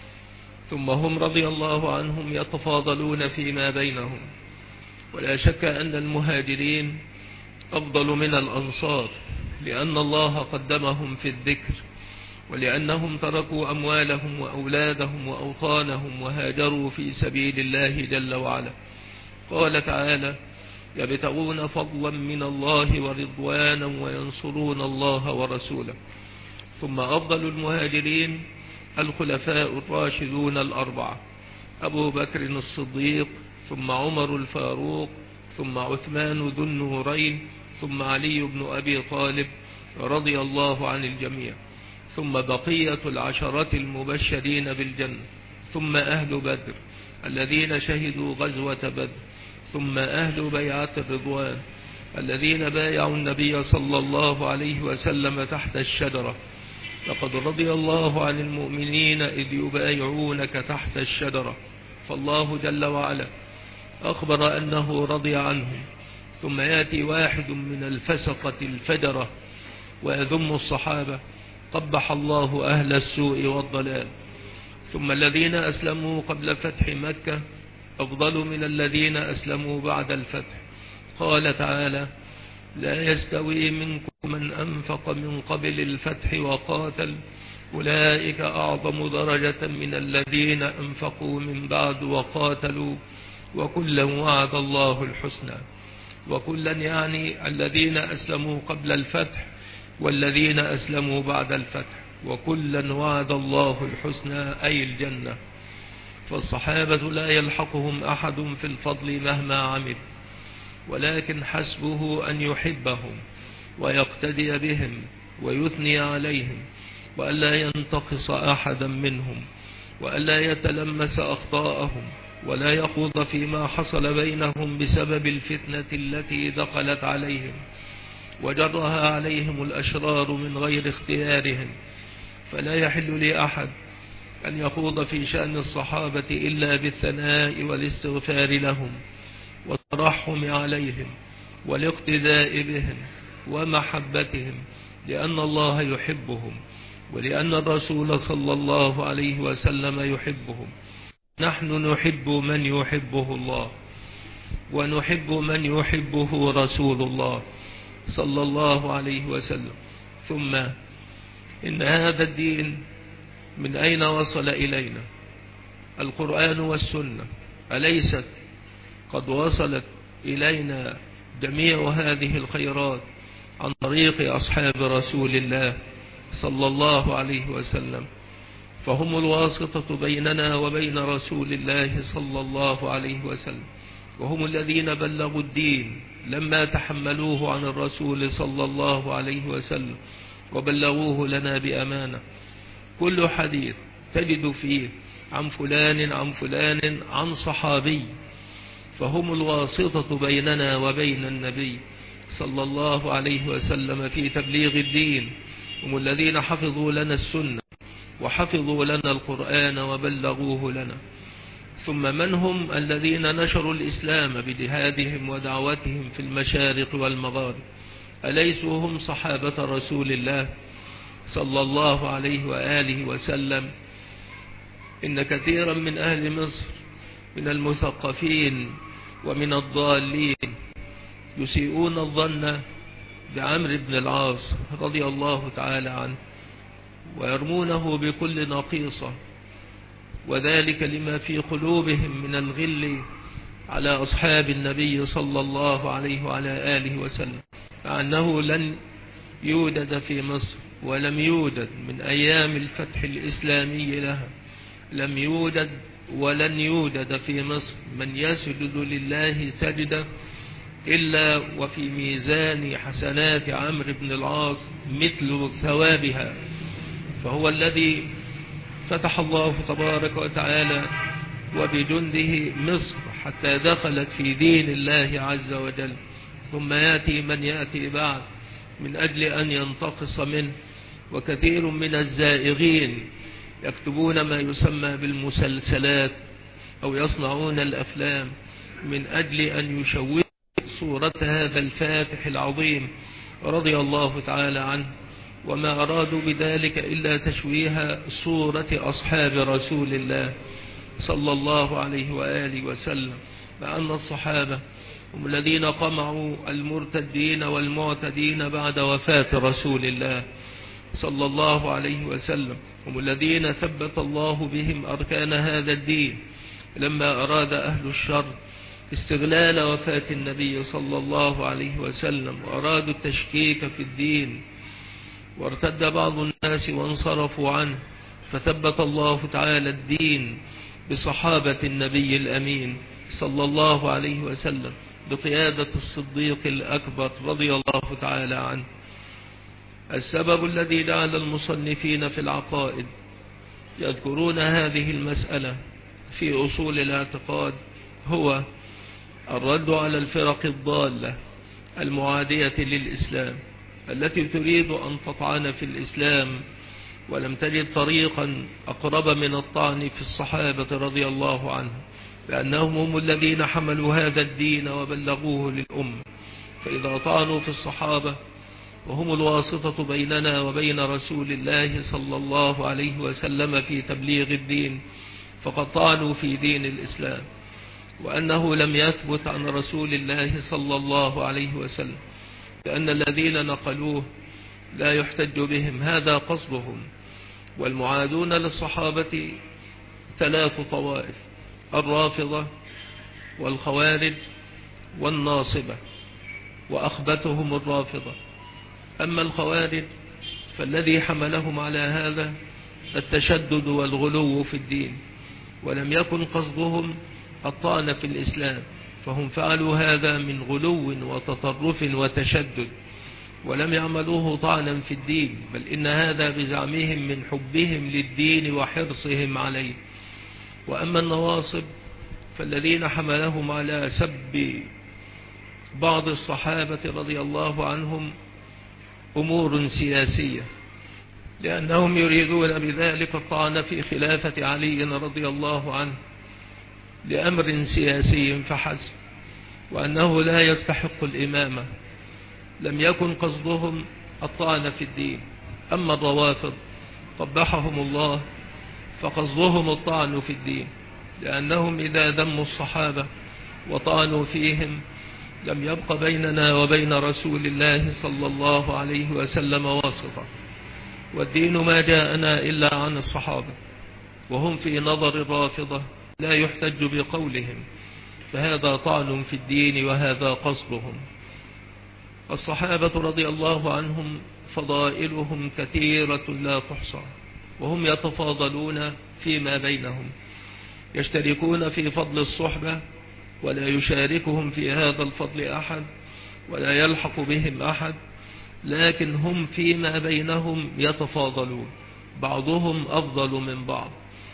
ثم هم رضي الله عنهم يتفاضلون فيما بينهم، ولا شك أن المهاجرين أفضل من الأنصار، لأن الله قدمهم في الذكر، ولأنهم تركوا أموالهم وأولادهم وأوطانهم وهاجروا في سبيل الله جل وعلا. قال تعالى: يبتغون فضلا من الله ورضوانا وينصرون الله ورسوله. ثم أفضل المهاجرين الخلفاء الراشدون الأربعة: أبو بكر الصديق، ثم عمر الفاروق، ثم عثمان ذو النورين، ثم علي بن أبي طالب رضي الله عن الجميع، ثم بقية العشرة المبشرين بالجنة، ثم أهل بدر الذين شهدوا غزوة بدر، ثم أهل بيعة الرضوان الذين بايعوا النبي صلى الله عليه وسلم تحت الشجرة. لقد رضي الله عن المؤمنين إذ يبايعونك تحت الشجرة. فالله جل وعلا أخبر أنه رضي عنهم، ثم يأتي واحد من الفسقة الفجرة ويذم الصحابة: قبح الله أهل السوء والضلال. ثم الذين أسلموا قبل فتح مكة أفضل من الذين أسلموا بعد الفتح. قال تعالى: لا يستوي منكم من أنفق من قبل الفتح وقاتل، أولئك أعظم درجة من الذين أنفقوا من بعد وقاتلوا، وكلا وعد الله الحسنى. وكلا يعني الذين أسلموا قبل الفتح والذين أسلموا بعد الفتح، وكلا وعد الله الحسنى أي الجنة. فالصحابة لا يلحقهم أحد في الفضل مهما عمل، ولكن حسبه أن يحبهم ويقتدي بهم ويثني عليهم، وألا ينتقص أحدا منهم، وألا يتلمس أخطاءهم، ولا يخوض فيما حصل بينهم بسبب الفتنة التي دخلت عليهم وجرها عليهم الأشرار من غير اختيارهم. فلا يحل لأحد أن يخوض في شأن الصحابة إلا بالثناء والاستغفار لهم والترحم عليهم والاقتداء بهم ومحبتهم، لأن الله يحبهم ولأن الرسول صلى الله عليه وسلم يحبهم. نحن نحب من يحبه الله، ونحب من يحبه رسول الله صلى الله عليه وسلم. ثم إن هذا الدين من أين وصل إلينا؟ القرآن والسنة. أليست قد وصلت إلينا جميع هذه الخيرات عن طريق أصحاب رسول الله صلى الله عليه وسلم؟ فهم الواسطة بيننا وبين رسول الله صلى الله عليه وسلم، وهم الذين بلغوا الدين لما تحملوه عن الرسول صلى الله عليه وسلم وبلغوه لنا بأمانة. كل حديث تجد فيه عن فلان عن فلان عن صحابي، فهم الواسطة بيننا وبين النبي صلى الله عليه وسلم في تبليغ الدين. هم الذين حفظوا لنا السنة وحفظوا لنا القرآن وبلغوه لنا. ثم من هم الذين نشروا الإسلام بجهادهم ودعوتهم في المشارق والمغارب؟ أليسوا هم صحابة رسول الله صلى الله عليه وآله وسلم؟ إن كثيرا من أهل مصر من المثقفين ومن الضالين يسيئون الظن بعمرو بن العاص رضي الله تعالى عنه، ويرمونه بكل نقيصة، وذلك لما في قلوبهم من الغل على أصحاب النبي صلى الله عليه وعلى آله وسلم، مع أنه لن يوجد في مصر ولم يوجد من أيام الفتح الإسلامي لها، لم يوجد ولن يوجد في مصر من يسجد لله سجدة إلا وفي ميزان حسنات عمرو بن العاص مثل ثوابها. فهو الذي فتح الله تبارك وتعالى وبجنده مصر حتى دخلت في دين الله عز وجل. ثم يأتي من يأتي بعد من أجل أن ينتقص منه، وكثير من الزائغين يكتبون ما يسمى بالمسلسلات أو يصنعون الأفلام من أجل أن يشوهوا صورة هذا الفاتح العظيم رضي الله تعالى عنه، وما أرادوا بذلك إلا تشويه صورة أصحاب رسول الله صلى الله عليه وآله وسلم، مع أن الصحابة هم الذين قمعوا المرتدين والمعتدين بعد وفاة رسول الله صلى الله عليه وسلم، هم الذين ثبت الله بهم أركان هذا الدين لما أراد أهل الشر استغلال وفاة النبي صلى الله عليه وسلم، وأرادوا التشكيك في الدين، وارتد بعض الناس وانصرفوا عنه، فثبت الله تعالى الدين بصحابة النبي الأمين صلى الله عليه وسلم بقيادة الصديق الأكبر رضي الله تعالى عنه. السبب الذي جعل المصنفين في العقائد يذكرون هذه المسألة في أصول الاعتقاد هو الرد على الفرق الضالة المعادية للإسلام التي تريد أن تطعن في الإسلام، ولم تجد طريقا أقرب من الطعن في الصحابة رضي الله عنهم، لأنهم هم الذين حملوا هذا الدين وبلغوه للأمة. فإذا طعنوا في الصحابة وهم الواسطة بيننا وبين رسول الله صلى الله عليه وسلم في تبليغ الدين، فقد طعنوا في دين الإسلام، وأنه لم يثبت عن رسول الله صلى الله عليه وسلم، لأن الذين نقلوه لا يحتج بهم، هذا قصدهم. والمعادون للصحابة ثلاث طوائف: الرافضة والخوارج والناصبة، وأخبثهم الرافضة. أما الخوارج فالذي حملهم على هذا التشدد والغلو في الدين، ولم يكن قصدهم الطعن في الإسلام، فهم فعلوا هذا من غلو وتطرف وتشدد، ولم يعملوه طعنا في الدين، بل إن هذا بزعمهم من حبهم للدين وحرصهم عليه. وأما النواصب فالذين حملهم على سب بعض الصحابة رضي الله عنهم أمور سياسية، لأنهم يريدون بذلك الطعن في خلافة علي رضي الله عنه لأمر سياسي فحسب، وأنه لا يستحق الإمامة، لم يكن قصدهم الطعن في الدين. أما الروافض قبحهم الله فقصدهم الطعن في الدين، لأنهم إذا ذموا الصحابة وطعنوا فيهم لم يبق بيننا وبين رسول الله صلى الله عليه وسلم واسطة، والدين ما جاءنا إلا عن الصحابة، وهم في نظر الرافضة لا يحتج بقولهم، فهذا طعن في الدين وهذا قصدهم. الصحابة رضي الله عنهم فضائلهم كثيرة لا تحصى، وهم يتفاضلون فيما بينهم، يشتركون في فضل الصحبة ولا يشاركهم في هذا الفضل أحد ولا يلحق بهم أحد، لكن هم فيما بينهم يتفاضلون، بعضهم أفضل من بعض.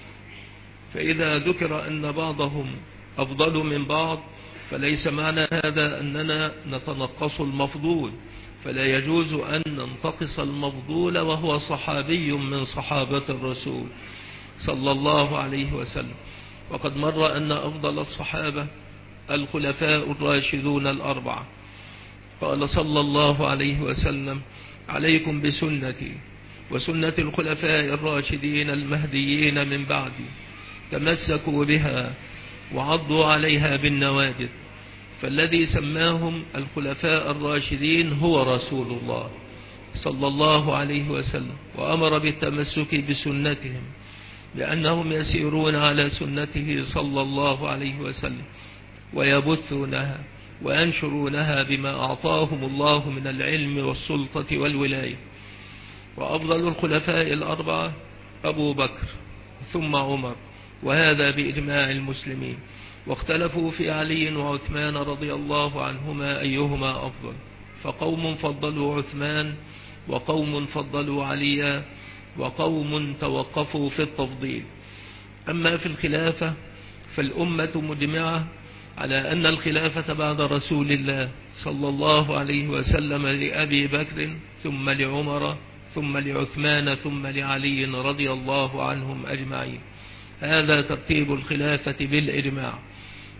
فإذا ذكر أن بعضهم أفضل من بعض فليس معنى هذا أننا نتنقص المفضول، فلا يجوز أن ننتقص المفضول وهو صحابي من صحابة الرسول صلى الله عليه وسلم. وقد مر أن أفضل الصحابة الخلفاء الراشدون الأربعة، قال صلى الله عليه وسلم: عليكم بسنتي وسنة الخلفاء الراشدين المهديين من بعدي، تمسكوا بها وعضوا عليها بالنواجذ. فالذي سماهم الخلفاء الراشدين هو رسول الله صلى الله عليه وسلم، وأمر بالتمسك بسنتهم، لأنهم يسيرون على سنته صلى الله عليه وسلم ويبثونها وينشرونها بما أعطاهم الله من العلم والسلطة والولاية. وأفضل الخلفاء الأربعة أبو بكر ثم عمر، وهذا بإجماع المسلمين، واختلفوا في علي وعثمان رضي الله عنهما أيهما أفضل، فقوم فضلوا عثمان وقوم فضلوا عليا وقوم توقفوا في التفضيل. أما في الخلافة فالأمة مجمعة على أن الخلافة بعد رسول الله صلى الله عليه وسلم لأبي بكر ثم لعمر ثم لعثمان ثم لعلي رضي الله عنهم أجمعين، هذا ترتيب الخلافة بالإجماع.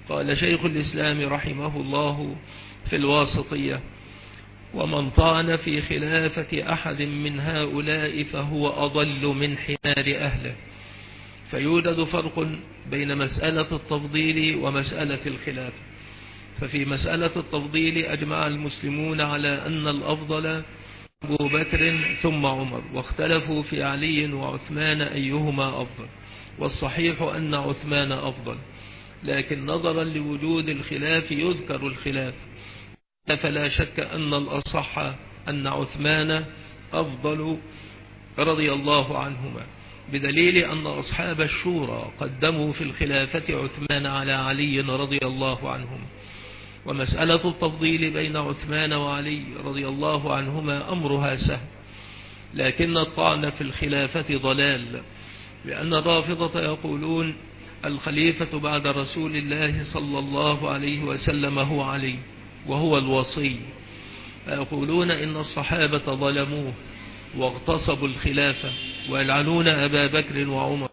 قال شيخ الإسلام رحمه الله في الواسطية: ومن طعن في خلافة أحد من هؤلاء فهو أضل من حمار أهله. فيوجد فرق بين مسألة التفضيل ومسألة الخلافة. ففي مسألة التفضيل أجمع المسلمون على أن الأفضل أبو بكر ثم عمر، واختلفوا في علي وعثمان أيهما أفضل، والصحيح أن عثمان أفضل، لكن نظرا لوجود الخلاف يذكر الخلاف، فلا شك أن الأصح أن عثمان أفضل رضي الله عنهما، بدليل أن أصحاب الشورى قدموا في الخلافة عثمان على علي رضي الله عنهم. ومسألة التفضيل بين عثمان وعلي رضي الله عنهما أمرها سهل، لكن الطعن في الخلافة ضلال، لأن الرافضة يقولون الخليفة بعد رسول الله صلى الله عليه وسلم هو علي وهو الوصي، فيقولون إن الصحابة ظلموه واغتصبوا الخلافة، ويلعنون أبا بكر وعمر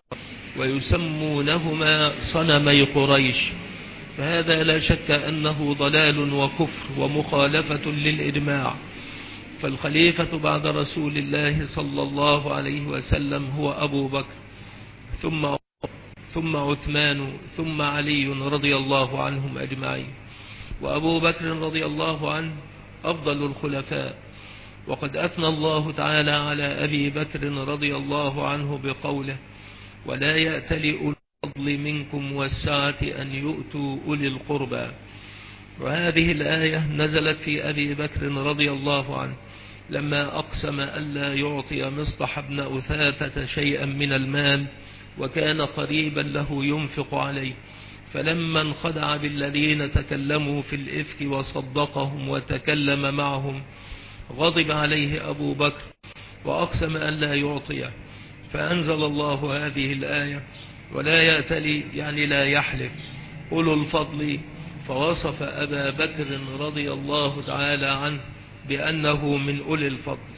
ويسمونهما صنمي قريش، فهذا لا شك أنه ضلال وكفر ومخالفة للإجماع. فالخليفة بعد رسول الله صلى الله عليه وسلم هو أبو بكر ثم ثم عثمان ثم علي رضي الله عنهم أجمعين. وأبو بكر رضي الله عنه أفضل الخلفاء، وقد أثنى الله تعالى على أبي بكر رضي الله عنه بقوله: ولا يأتل أولي الفضل منكم والسعة أن يؤتوا أولي القربى. وهذه الآية نزلت في أبي بكر رضي الله عنه لما أقسم ألا يعطي مصطح بن أثاثة شيئا من المال، وكان قريبا له ينفق عليه، فلما انخدع بالذين تكلموا في الإفك وصدقهم وتكلم معهم غضب عليه أبو بكر وأقسم ألا يعطيه، فأنزل الله هذه الآية: ولا يأتلي يعني لا يحلف أولو الفضل، فوصف أبا بكر رضي الله تعالى عنه بأنه من أولي الفضل.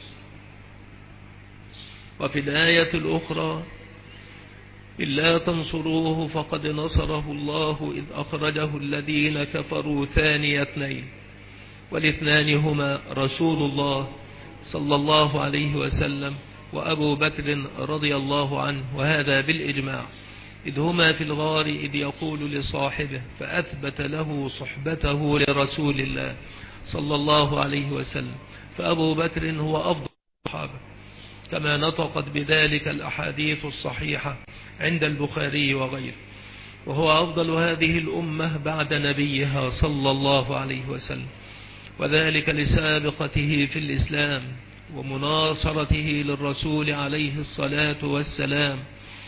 وفي الآية الأخرى: إلا تنصروه فقد نصره الله إذ أخرجه الذين كفروا ثاني اثنين، والاثنان هما رسول الله صلى الله عليه وسلم وأبو بكر رضي الله عنه، وهذا بالإجماع، إذ هما في الغار إذ يقول لصاحبه فأثبت له صحبته لرسول الله صلى الله عليه وسلم، فأبو بكر هو أفضل الصحابة كما نطقت بذلك الأحاديث الصحيحة عند البخاري وغيره، وهو أفضل هذه الأمة بعد نبيها صلى الله عليه وسلم، وذلك لسابقته في الإسلام ومناصرته للرسول عليه الصلاة والسلام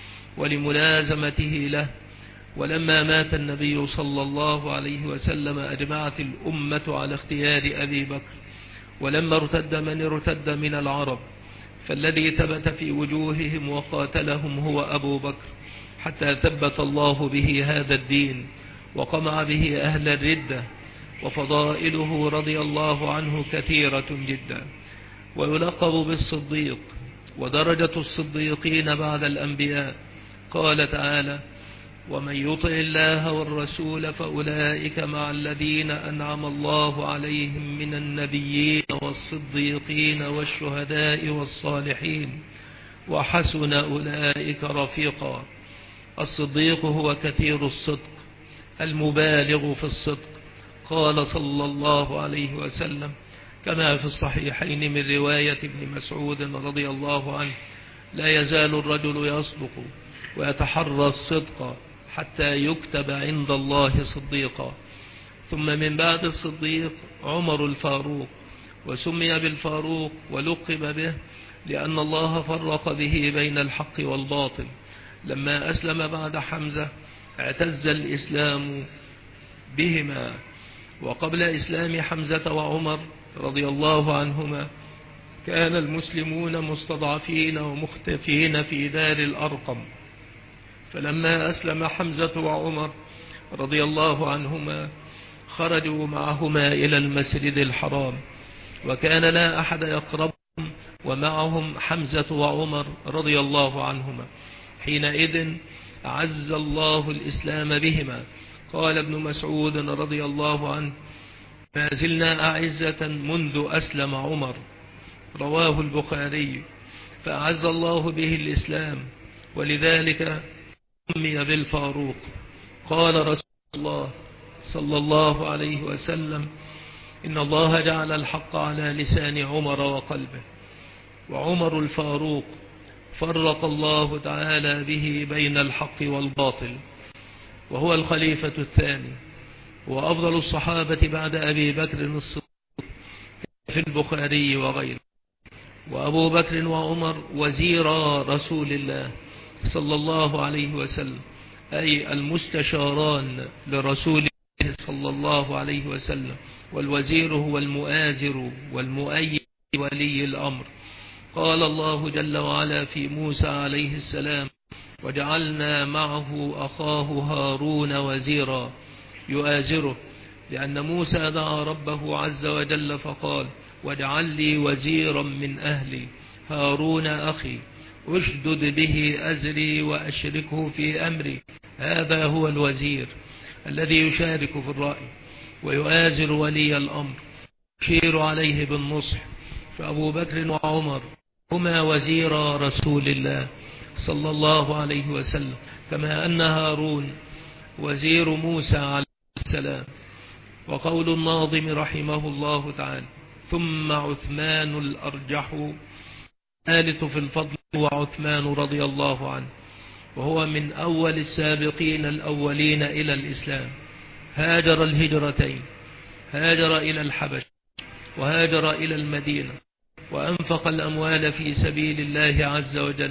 ولملازمته له. ولما مات النبي صلى الله عليه وسلم أجمعت الأمة على اختيار أبي بكر، ولما ارتد من ارتد من العرب فالذي ثبت في وجوههم وقاتلهم هو أبو بكر، حتى ثبت الله به هذا الدين وقمع به أهل الردة، وفضائله رضي الله عنه كثيرة جدا. ويلقب بالصديق، ودرجة الصديقين بعد الأنبياء قال تعالى: ومن يطع الله والرسول فأولئك مع الذين أنعم الله عليهم من النبيين والصديقين والشهداء والصالحين وحسن أولئك رفيقا. الصديق هو كثير الصدق المبالغ في الصدق، قال صلى الله عليه وسلم كما في الصحيحين من رواية ابن مسعود رضي الله عنه: لا يزال الرجل يصدق ويتحرى الصدق حتى يكتب عند الله صديقا. ثم من بعد الصديق عمر الفاروق، وسمي بالفاروق ولقب به لأن الله فرق به بين الحق والباطل. لما أسلم بعد حمزة اعتز الإسلام بهما، وقبل إسلام حمزة وعمر رضي الله عنهما كان المسلمون مستضعفين ومختفين في دار الأرقم، فلما أسلم حمزة وعمر رضي الله عنهما خرجوا معهما إلى المسجد الحرام، وكان لا أحد يقربهم ومعهم حمزة وعمر رضي الله عنهما. حينئذ أعز الله الإسلام بهما، قال ابن مسعود رضي الله عنه: ما زلنا أعزة منذ أسلم عمر. رواه البخاري. فأعز الله به الإسلام، ولذلك سمي بالفاروق. قال رسول الله صلى الله عليه وسلم: إن الله جعل الحق على لسان عمر وقلبه، وعمر الفاروق فرق الله تعالى به بين الحق والباطل، وهو الخليفة الثاني وأفضل الصحابة بعد أبي بكر الصديق في البخاري وغيره. وأبو بكر وعمر وزيرا رسول الله صلى الله عليه وسلم، أي المستشاران لرسول الله صلى الله عليه وسلم، والوزير هو المؤازر والمؤيد ولي الأمر. قال الله جل وعلا في موسى عليه السلام: وجعلنا معه أخاه هارون وزيرا يؤازره، لأن موسى دعا ربه عز وجل فقال: واجعل لي وزيرا من أهلي هارون أخي أشدد به أزري وأشركه في أمري. هذا هو الوزير الذي يشارك في الرأي ويؤازر ولي الأمر، يشير عليه بالنصح. فأبو بكر وعمر هما وزيرا رسول الله صلى الله عليه وسلم، كما أن هارون وزير موسى عليه السلام. وقول الناظم رحمه الله تعالى: ثم عثمان الأرجح. ثالث في الفضل هو عثمان رضي الله عنه، وهو من أول السابقين الأولين إلى الإسلام. هاجر الهجرتين، هاجر إلى الحبش وهاجر إلى المدينة، وأنفق الأموال في سبيل الله عز وجل،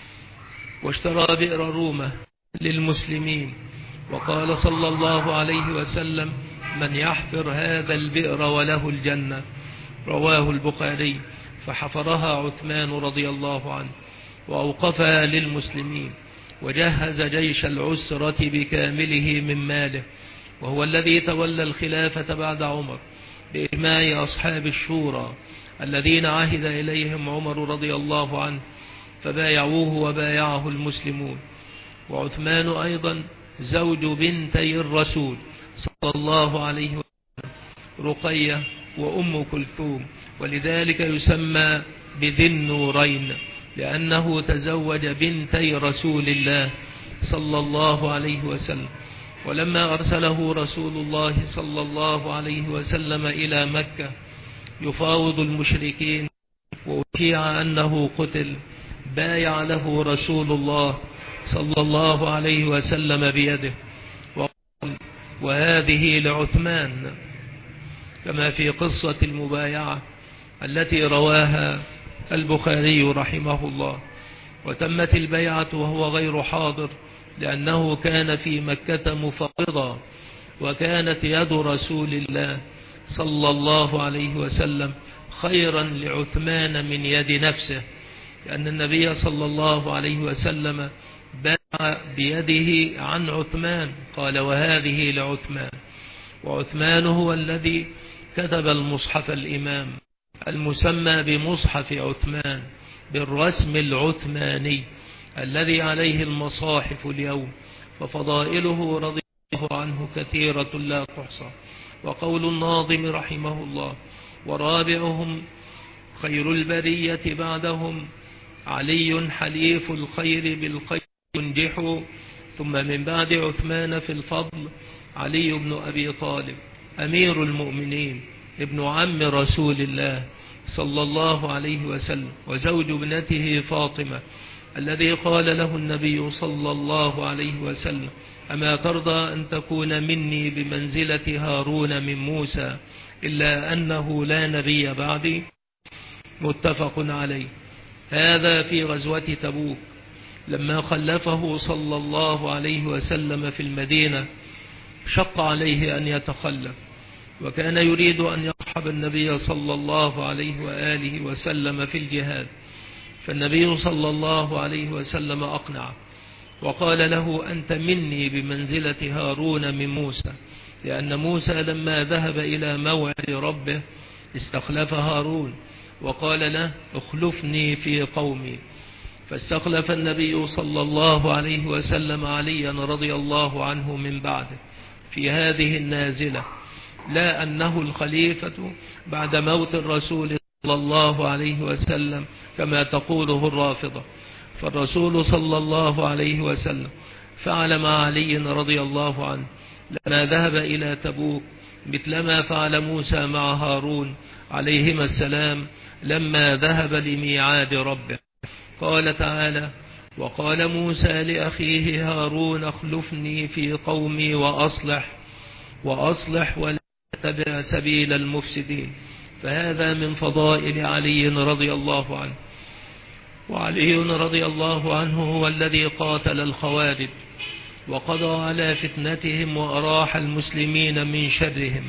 واشترى بئر رومة للمسلمين. وقال صلى الله عليه وسلم: من يحفر هذا البئر وله الجنة. رواه البخاري. فحفرها عثمان رضي الله عنه وأوقفها للمسلمين، وجهز جيش العسرة بكامله من ماله، وهو الذي تولى الخلافة بعد عمر بإجماع أصحاب الشورى الذين عهد إليهم عمر رضي الله عنه، فبايعوه وبايعه المسلمون. وعثمان أيضا زوج بنتي الرسول صلى الله عليه وسلم، رقية وأم كلثوم، ولذلك يسمى بذي النورين، لأنه تزوج بنتي رسول الله صلى الله عليه وسلم. ولما أرسله رسول الله صلى الله عليه وسلم إلى مكة يفاوض المشركين، وأشيع أنه قتل، بايع له رسول الله صلى الله عليه وسلم بيده، وقال: وهذه لعثمان، كما في قصة المبايعة التي رواها البخاري رحمه الله. وتمت البيعة وهو غير حاضر، لأنه كان في مكة مفاوضا، وكانت يد رسول الله صلى الله عليه وسلم خيرا لعثمان من يد نفسه، لأن النبي صلى الله عليه وسلم باع بيده عن عثمان، قال: وهذه لعثمان. وعثمان هو الذي كتب المصحف الإمام المسمى بمصحف عثمان بالرسم العثماني الذي عليه المصاحف اليوم، ففضائله رضي الله عنه كثيرة لا تحصى. وقول الناظم رحمه الله: ورابعهم خير البرية بعدهم علي حليف الخير بالخير ينجح. ثم من بعد عثمان في الفضل علي بن أبي طالب أمير المؤمنين، ابن عم رسول الله صلى الله عليه وسلم، وزوج ابنته فاطمة، الذي قال له النبي صلى الله عليه وسلم: أما ترضى أن تكون مني بمنزلة هارون من موسى، إلا أنه لا نبي بعدي. متفق عليه. هذا في غزوة تبوك، لما خلفه صلى الله عليه وسلم في المدينة شق عليه أن يتخلف، وكان يريد أن يصحب النبي صلى الله عليه وآله وسلم في الجهاد، فالنبي صلى الله عليه وسلم أقنعه وقال له: أنت مني بمنزلة هارون من موسى، لأن موسى لما ذهب إلى موعد ربه استخلف هارون وقال له: اخلفني في قومي. فاستخلف النبي صلى الله عليه وسلم عليا رضي الله عنه من بعده، في هذه النازلة، لا أنه الخليفة بعد موت الرسول صلى الله عليه وسلم كما تقوله الرافضة. فالرسول صلى الله عليه وسلم فعل مع علي رضي الله عنه لما ذهب إلى تبوك مثلما فعل موسى مع هارون عليهما السلام لما ذهب لميعاد ربه. قال تعالى: وقال موسى لأخيه هارون اخلفني في قومي وأصلح وأصلح ولا تتبع سبيل المفسدين. فهذا من فضائل علي رضي الله عنه. وعلي رضي الله عنه هو الذي قاتل الخوارج وقضى على فتنتهم وأراح المسلمين من شرهم،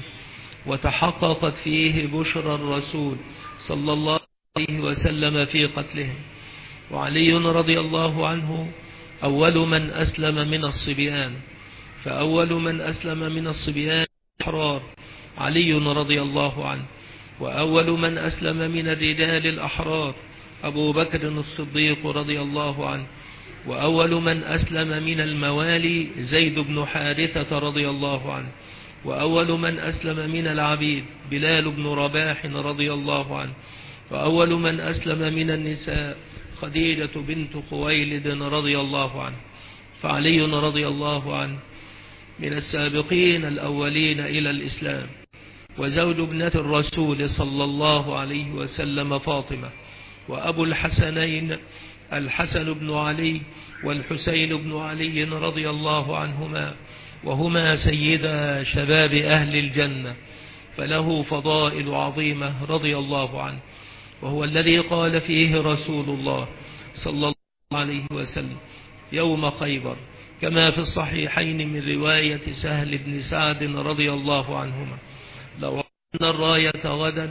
وتحققت فيه بشرى الرسول صلى الله عليه وسلم في قتلهم. وعلي رضي الله عنه أول من أسلم من الصبيان، فأول من أسلم من الصبيان الأحرار علي رضي الله عنه، وأول من أسلم من الرجال الأحرار أبو بكر الصديق رضي الله عنه، وأول من أسلم من الموالي زيد بن حارثة رضي الله عنه، وأول من أسلم من العبيد بلال بن رباح رضي الله عنه، وأول من أسلم من النساء خديجة بنت خويلد رضي الله عنه. فعلي رضي الله عنه من السابقين الأولين إلى الإسلام، وزوج ابنة الرسول صلى الله عليه وسلم فاطمة، وأبو الحسنين الحسن بن علي والحسين بن علي رضي الله عنهما، وهما سيدا شباب أهل الجنة، فله فضائل عظيمة رضي الله عنه. وهو الذي قال فيه رسول الله صلى الله عليه وسلم يوم خيبر كما في الصحيحين من رواية سهل بن سعد رضي الله عنهما: لو أن الراية غدا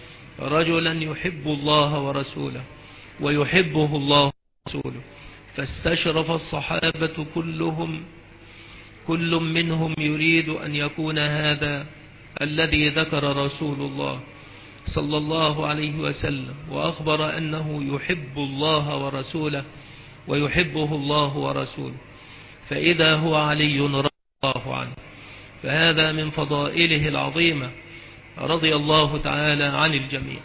رجلا يحب الله ورسوله ويحبه الله ورسوله، فاستشرف الصحابة كلهم كل منهم يريد أن يكون هذا الذي ذكر رسول الله صلى الله عليه وسلم، وأخبر أنه يحب الله ورسوله ويحبه الله ورسوله، فإذا هو علي رضي الله عنه. فهذا من فضائله العظيمة رضي الله تعالى عن الجميع.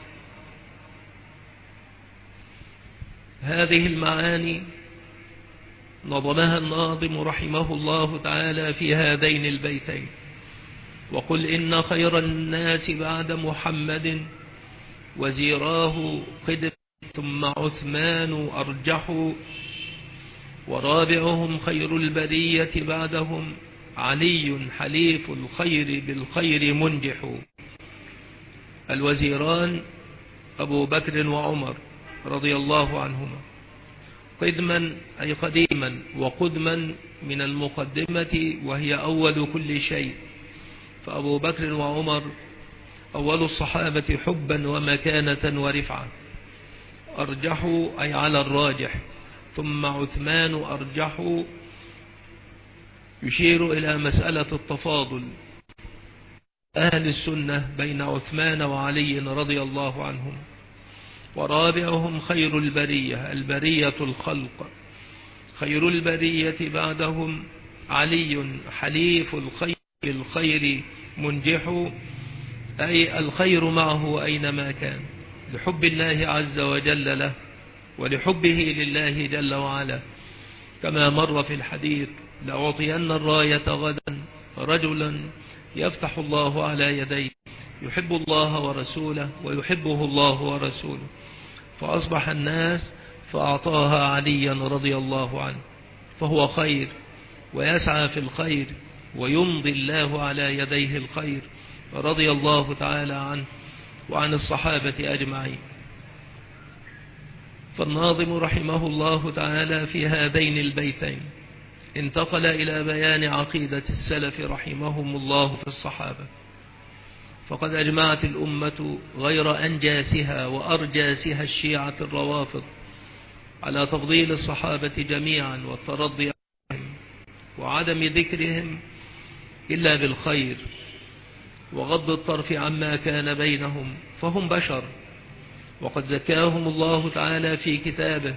هذه المعاني نظمها الناظم رحمه الله تعالى في هذين البيتين: وقل إن خير الناس بعد محمد وزيراه قدم ثم عثمان أرجح، ورابعهم خير البرية بعدهم علي حليف الخير بالخير منجح. الوزيران أبو بكر وعمر رضي الله عنهما، قدما أي قديما، وقدما من المقدمة وهي أول كل شيء، فأبو بكر وعمر أول الصحابة حبا ومكانة ورفعة، أرجحوا أي على الراجح، ثم عثمان أرجحوا يشير إلى مسألة التفاضل أهل السنة بين عثمان وعلي رضي الله عنهم. ورابعهم خير البرية، البرية الخلق، خير البرية بعدهم علي حليف الخير الخير منجح، أي الخير معه أينما كان، لحب الله عز وجل له ولحبه لله جل وعلا، كما مر في الحديث: لأعطين الراية غدا رجلا يفتح الله على يديه يحب الله ورسوله ويحبه الله ورسوله. فأصبح الناس فأعطاها عليا رضي الله عنه، فهو خير ويسعى في الخير ويمضي الله على يديه الخير رضي الله تعالى عنه وعن الصحابة أجمعين. فالناظم رحمه الله تعالى في هذين البيتين انتقل إلى بيان عقيدة السلف رحمهم الله في الصحابة، فقد أجمعت الأمة غير أنجاسها وأرجاسها الشيعة الروافض على تفضيل الصحابة جميعا والترضي عنهم وعدم ذكرهم إلا بالخير وغض الطرف عما كان بينهم، فهم بشر، وقد زكاهم الله تعالى في كتابه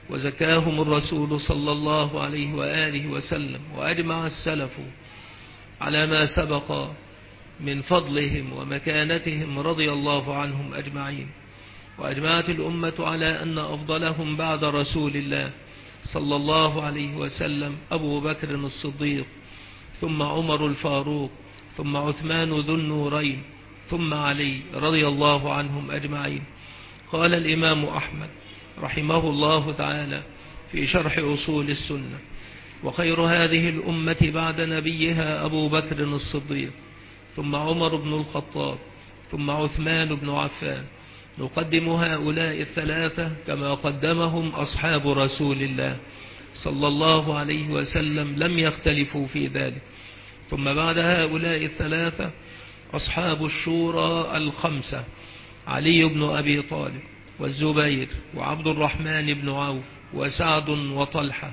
وزكاهم الرسول صلى الله عليه وآله وسلم. وأجمع السلف على ما سبق من فضلهم ومكانتهم رضي الله عنهم أجمعين. وأجمعت الأمة على أن أفضلهم بعد رسول الله صلى الله عليه وسلم أبو بكر الصديق، ثم عمر الفاروق، ثم عثمان ذو النورين، ثم علي رضي الله عنهم أجمعين. قال الإمام أحمد رحمه الله تعالى في شرح أصول السنة: وخير هذه الأمة بعد نبيها أبو بكر الصديق، ثم عمر بن الخطاب، ثم عثمان بن عفان. نقدم هؤلاء الثلاثة كما قدمهم أصحاب رسول الله صلى الله عليه وسلم، لم يختلفوا في ذلك. ثم بعد هؤلاء الثلاثة أصحاب الشورى الخمسة: علي بن أبي طالب، والزبير، وعبد الرحمن بن عوف، وسعد، وطلحة،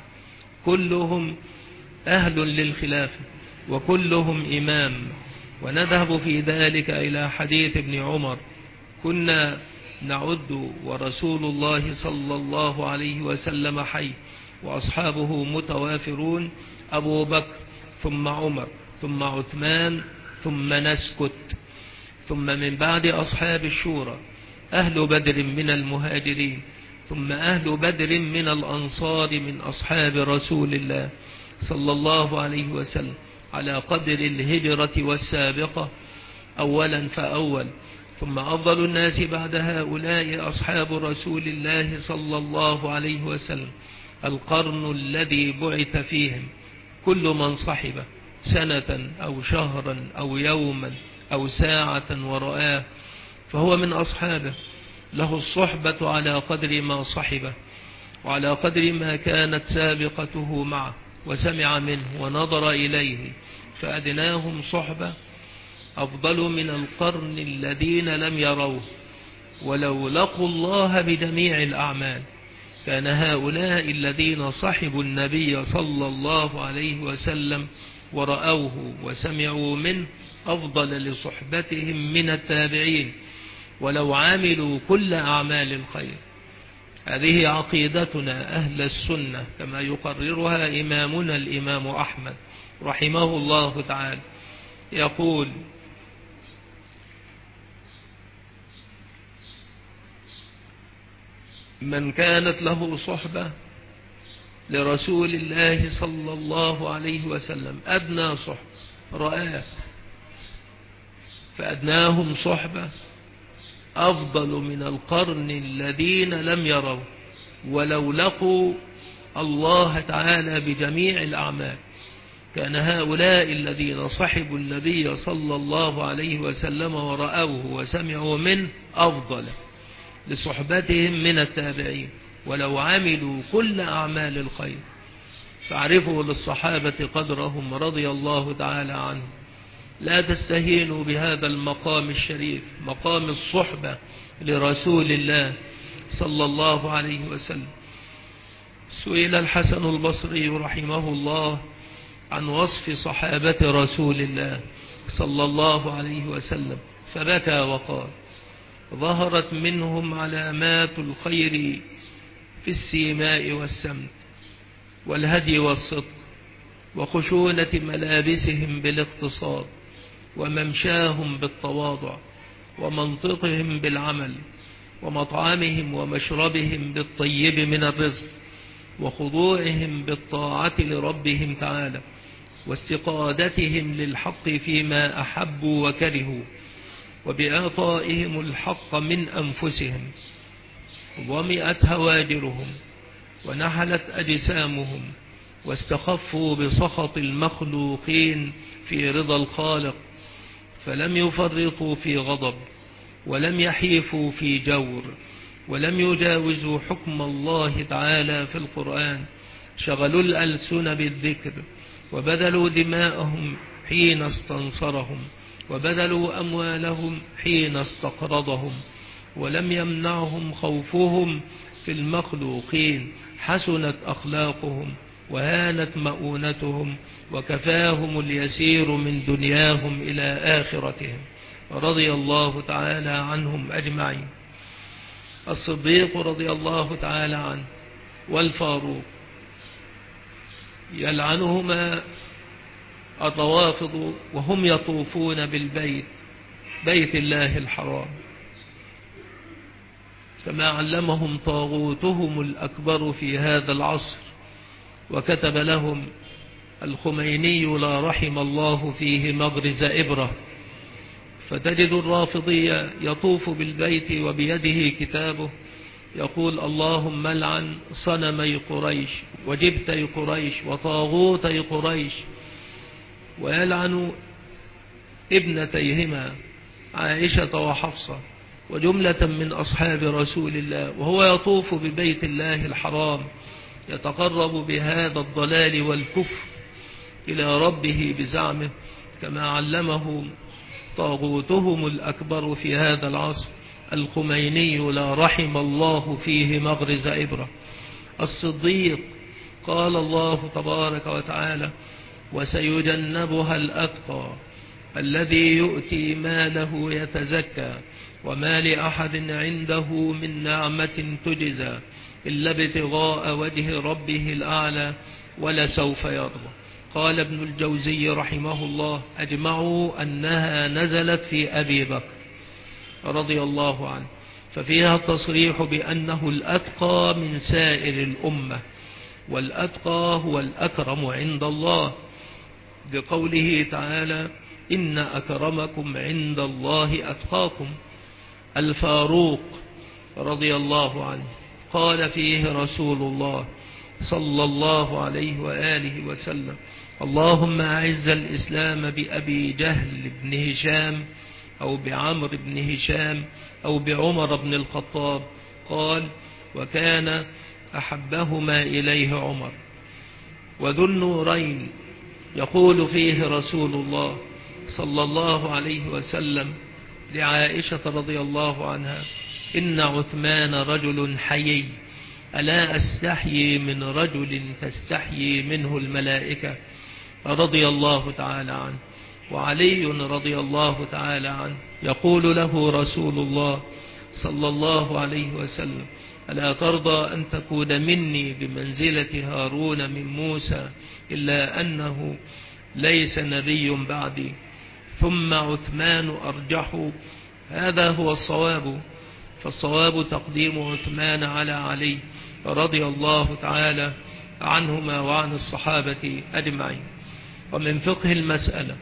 كلهم أهل للخلافة وكلهم إمام. ونذهب في ذلك إلى حديث ابن عمر: كنا نعد ورسول الله صلى الله عليه وسلم حي وأصحابه متوافرون، أبو بكر، ثم عمر، ثم عثمان، ثم نسكت. ثم من بعد أصحاب الشورى أهل بدر من المهاجرين، ثم أهل بدر من الأنصار من أصحاب رسول الله صلى الله عليه وسلم على قدر الهجرة والسابقة أولا فأول. ثم أفضل الناس بعد هؤلاء أصحاب رسول الله صلى الله عليه وسلم، القرن الذي بعث فيهم كل من صحب سنة أو شهرا أو يوما أو ساعة ورآه فهو من أصحابه، له الصحبة على قدر ما صحبه وعلى قدر ما كانت سابقته معه وسمع منه ونظر إليه، فأدناهم صحبة أفضل من القرن الذين لم يروه ولو لقوا الله بجميع الأعمال. كان هؤلاء الذين صحبوا النبي صلى الله عليه وسلم ورأوه وسمعوا منه أفضل لصحبتهم من التابعين ولو عاملوا كل أعمال الخير. هذه عقيدتنا أهل السنة كما يقررها إمامنا الإمام أحمد رحمه الله تعالى. يقول: من كانت له صحبة لرسول الله صلى الله عليه وسلم أدنى صحبة رآه، فأدناهم صحبة أفضل من القرن الذين لم يروا ولو لقوا الله تعالى بجميع الأعمال. كان هؤلاء الذين صحبوا النبي صلى الله عليه وسلم ورأوه وسمعوا منه أفضل لصحبتهم من التابعين ولو عملوا كل أعمال الخير. فاعرفوا للصحابة قدرهم رضي الله تعالى عنهم. لا تستهينوا بهذا المقام الشريف، مقام الصحبة لرسول الله صلى الله عليه وسلم. سئل الحسن البصري رحمه الله عن وصف صحابة رسول الله صلى الله عليه وسلم فبكى وقال: ظهرت منهم علامات الخير في السيماء والسمت والهدي والصدق وخشونة ملابسهم بالاقتصاد وممشاهم بالتواضع ومنطقهم بالعمل ومطعمهم ومشربهم بالطيب من الرزق وخضوعهم بالطاعة لربهم تعالى واستقادتهم للحق فيما أحبوا وكرهوا وبإعطائهم الحق من أنفسهم. ضمئت هواجرهم ونحلت أجسامهم واستخفوا بسخط المخلوقين في رضا الخالق، فلم يفرطوا في غضب ولم يحيفوا في جور ولم يجاوزوا حكم الله تعالى في القرآن. شغلوا الألسن بالذكر وبذلوا دماءهم حين استنصرهم وبذلوا أموالهم حين استقرضهم ولم يمنعهم خوفهم في المخلوقين. حسنت أخلاقهم وهانت مؤونتهم وكفاهم اليسير من دنياهم إلى آخرتهم، رضي الله تعالى عنهم أجمعين. الصديق رضي الله تعالى عنه والفاروق يلعنهما الروافض وهم يطوفون بالبيت، بيت الله الحرام، كما علمهم طاغوتهم الأكبر في هذا العصر، وكتب لهم الخميني لا رحم الله فيه مغرز إبرة. فتجد الرافضي يطوف بالبيت وبيده كتابه يقول اللهم لعن صنمي قريش وجبتي قريش وطاغوتي قريش، ويلعن ابنتيهما عائشة وحفصة وجملة من أصحاب رسول الله، وهو يطوف ببيت الله الحرام يتقرب بهذا الضلال والكفر إلى ربه بزعمه، كما علمه طاغوتهم الأكبر في هذا العصر الخميني لا رحم الله فيه مغرز إبرة. الصديق قال الله تبارك وتعالى وسيجنبها الأتقى الذي يؤتي ماله يتزكى وما لأحد عنده من نعمة تجزى إلا ابتغاء وجه ربه الأعلى ولسوف يرضى. قال ابن الجوزي رحمه الله أجمعوا أنها نزلت في أبي بكر رضي الله عنه، ففيها التصريح بأنه الأتقى من سائر الأمة، والأتقى هو الأكرم عند الله، بقوله تعالى إن أكرمكم عند الله أتقاكم. الفاروق رضي الله عنه قال فيه رسول الله صلى الله عليه وآله وسلم اللهم أعز الإسلام بأبي جهل بن هشام أو بعمر بن هشام أو بعمر بن الخطاب. قال وكان أحبهما إليه عمر. وذو النورين يقول فيه رسول الله صلى الله عليه وسلم لعائشة رضي الله عنها إن عثمان رجل حيي ألا أستحيي من رجل تستحيي منه الملائكة رضي الله تعالى عنه. وعلي رضي الله تعالى عنه يقول له رسول الله صلى الله عليه وسلم ألا ترضى أن تكون مني بمنزلة هارون من موسى إلا أنه ليس نبي بعدي. ثم عثمان أرجح. هذا هو الصواب، فالصواب تقديم عثمان على علي رضي الله تعالى عنهما وعن الصحابة أجمعين. ومن فقه المسألة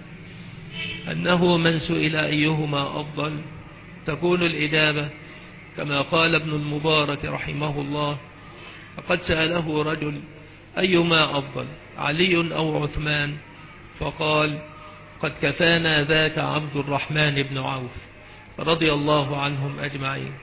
أنه من سئل أيهما أفضل تكون الإجابة كما قال ابن المبارك رحمه الله فقد سأله رجل أيما أفضل علي أو عثمان، فقال قد كفانا ذاك عبد الرحمن بن عوف رضي الله عنهم أجمعين.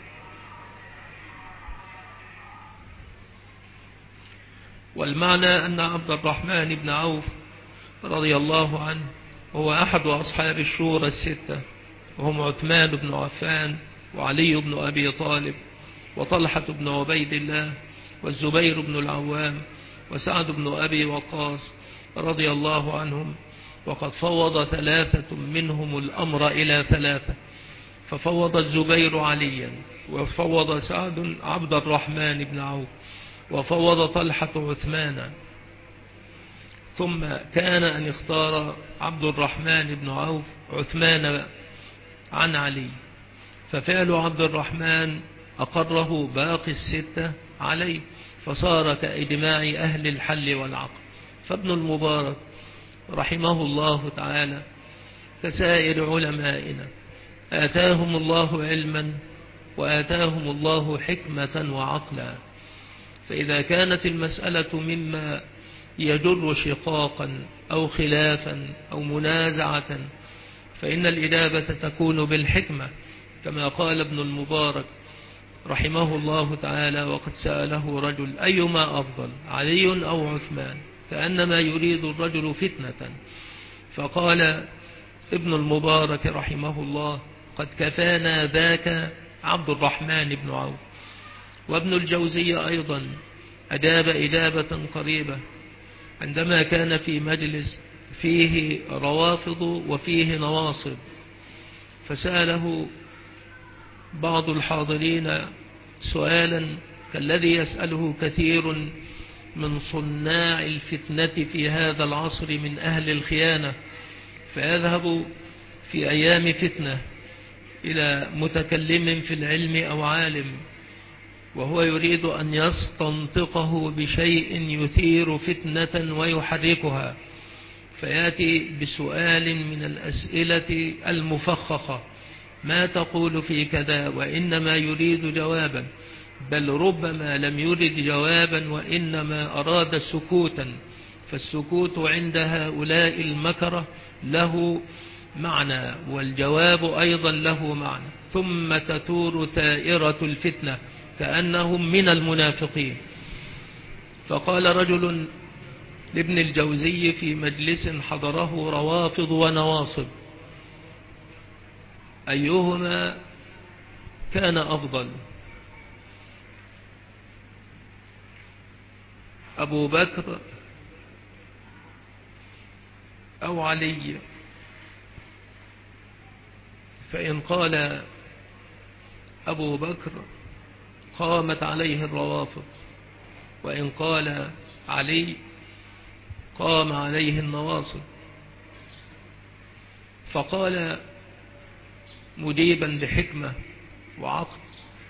والمعنى أن عبد الرحمن بن عوف رضي الله عنه هو أحد أصحاب الشورى الستة، وهم عثمان بن عفان وعلي بن أبي طالب وطلحة بن عبيد الله والزبير بن العوام وسعد بن أبي وقاص رضي الله عنهم. وقد فوض ثلاثة منهم الأمر إلى ثلاثة، ففوض الزبير عليا، وفوض سعد عبد الرحمن بن عوف، وفوض طلحة عثمان. ثم كان أن اختار عبد الرحمن بن عوف عثمان عن علي، ففعل عبد الرحمن أقره باقي الستة عليه، فصار كإجماع أهل الحل والعقل. فابن المبارك رحمه الله تعالى كسائر علمائنا آتاهم الله علما وآتاهم الله حكمة وعقلا، فإذا كانت المسألة مما يجر شقاقا أو خلافا أو منازعة فإن الإجابة تكون بالحكمة، كما قال ابن المبارك رحمه الله تعالى وقد سأله رجل أيما أفضل علي أو عثمان، كأنما يريد الرجل فتنة، فقال ابن المبارك رحمه الله قد كفانا ذاك عبد الرحمن بن عوف. وابن الجوزي أيضا أجاب إجابة قريبة عندما كان في مجلس فيه روافض وفيه نواصب، فسأله بعض الحاضرين سؤالا كالذي يسأله كثير من صناع الفتنة في هذا العصر من أهل الخيانة، فيذهب في أيام فتنة إلى متكلم في العلم أو عالم وهو يريد أن يستنطقه بشيء يثير فتنة ويحركها، فيأتي بسؤال من الأسئلة المفخخة: ما تقول في كذا؟ وإنما يريد جوابا، بل ربما لم يرد جوابا وإنما أراد سكوتا، فالسكوت عند هؤلاء المكرة له معنى والجواب أيضا له معنى، ثم تثور ثائرة الفتنة كأنهم من المنافقين. فقال رجل لابن الجوزي في مجلس حضره روافض ونواصب: أيهما كان أفضل، أبو بكر أو علي؟ فإن قال أبو بكر قامت عليه الروافض، وإن قال علي قام عليه النواصب. فقال مجيبا بحكمة وعقل: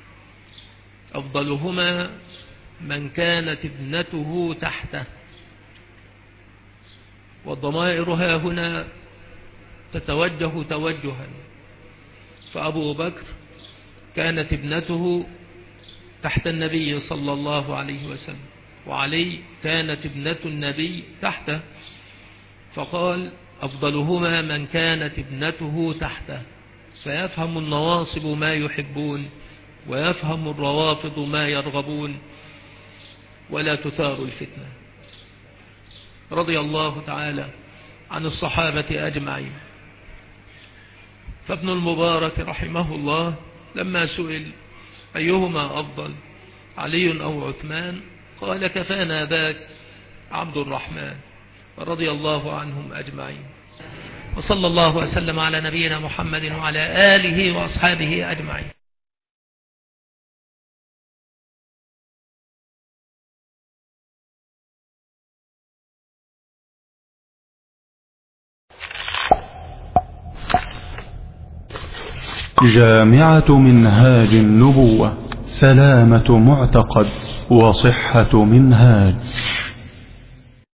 أفضلهما من كانت ابنته تحته. والضمائر ها هنا تتوجه توجها، فأبو بكر كانت ابنته تحت النبي صلى الله عليه وسلم، وعلي كانت ابنة النبي تحته، فقال أفضلهما من كانت ابنته تحته. فيفهم النواصب ما يحبون ويفهم الروافض ما يرغبون، ولا تثار الفتنة. رضي الله تعالى عن الصحابة أجمعين. فابن المبارك رحمه الله لما سئل أيهما أفضل، علي أو عثمان، قال كفانا ذاك عبد الرحمن، رضي الله عنهم أجمعين. وصلى الله وسلم على نبينا محمد وعلى آله وأصحابه أجمعين. جامعة منهاج النبوة، سلامة معتقد وصحة منهاج.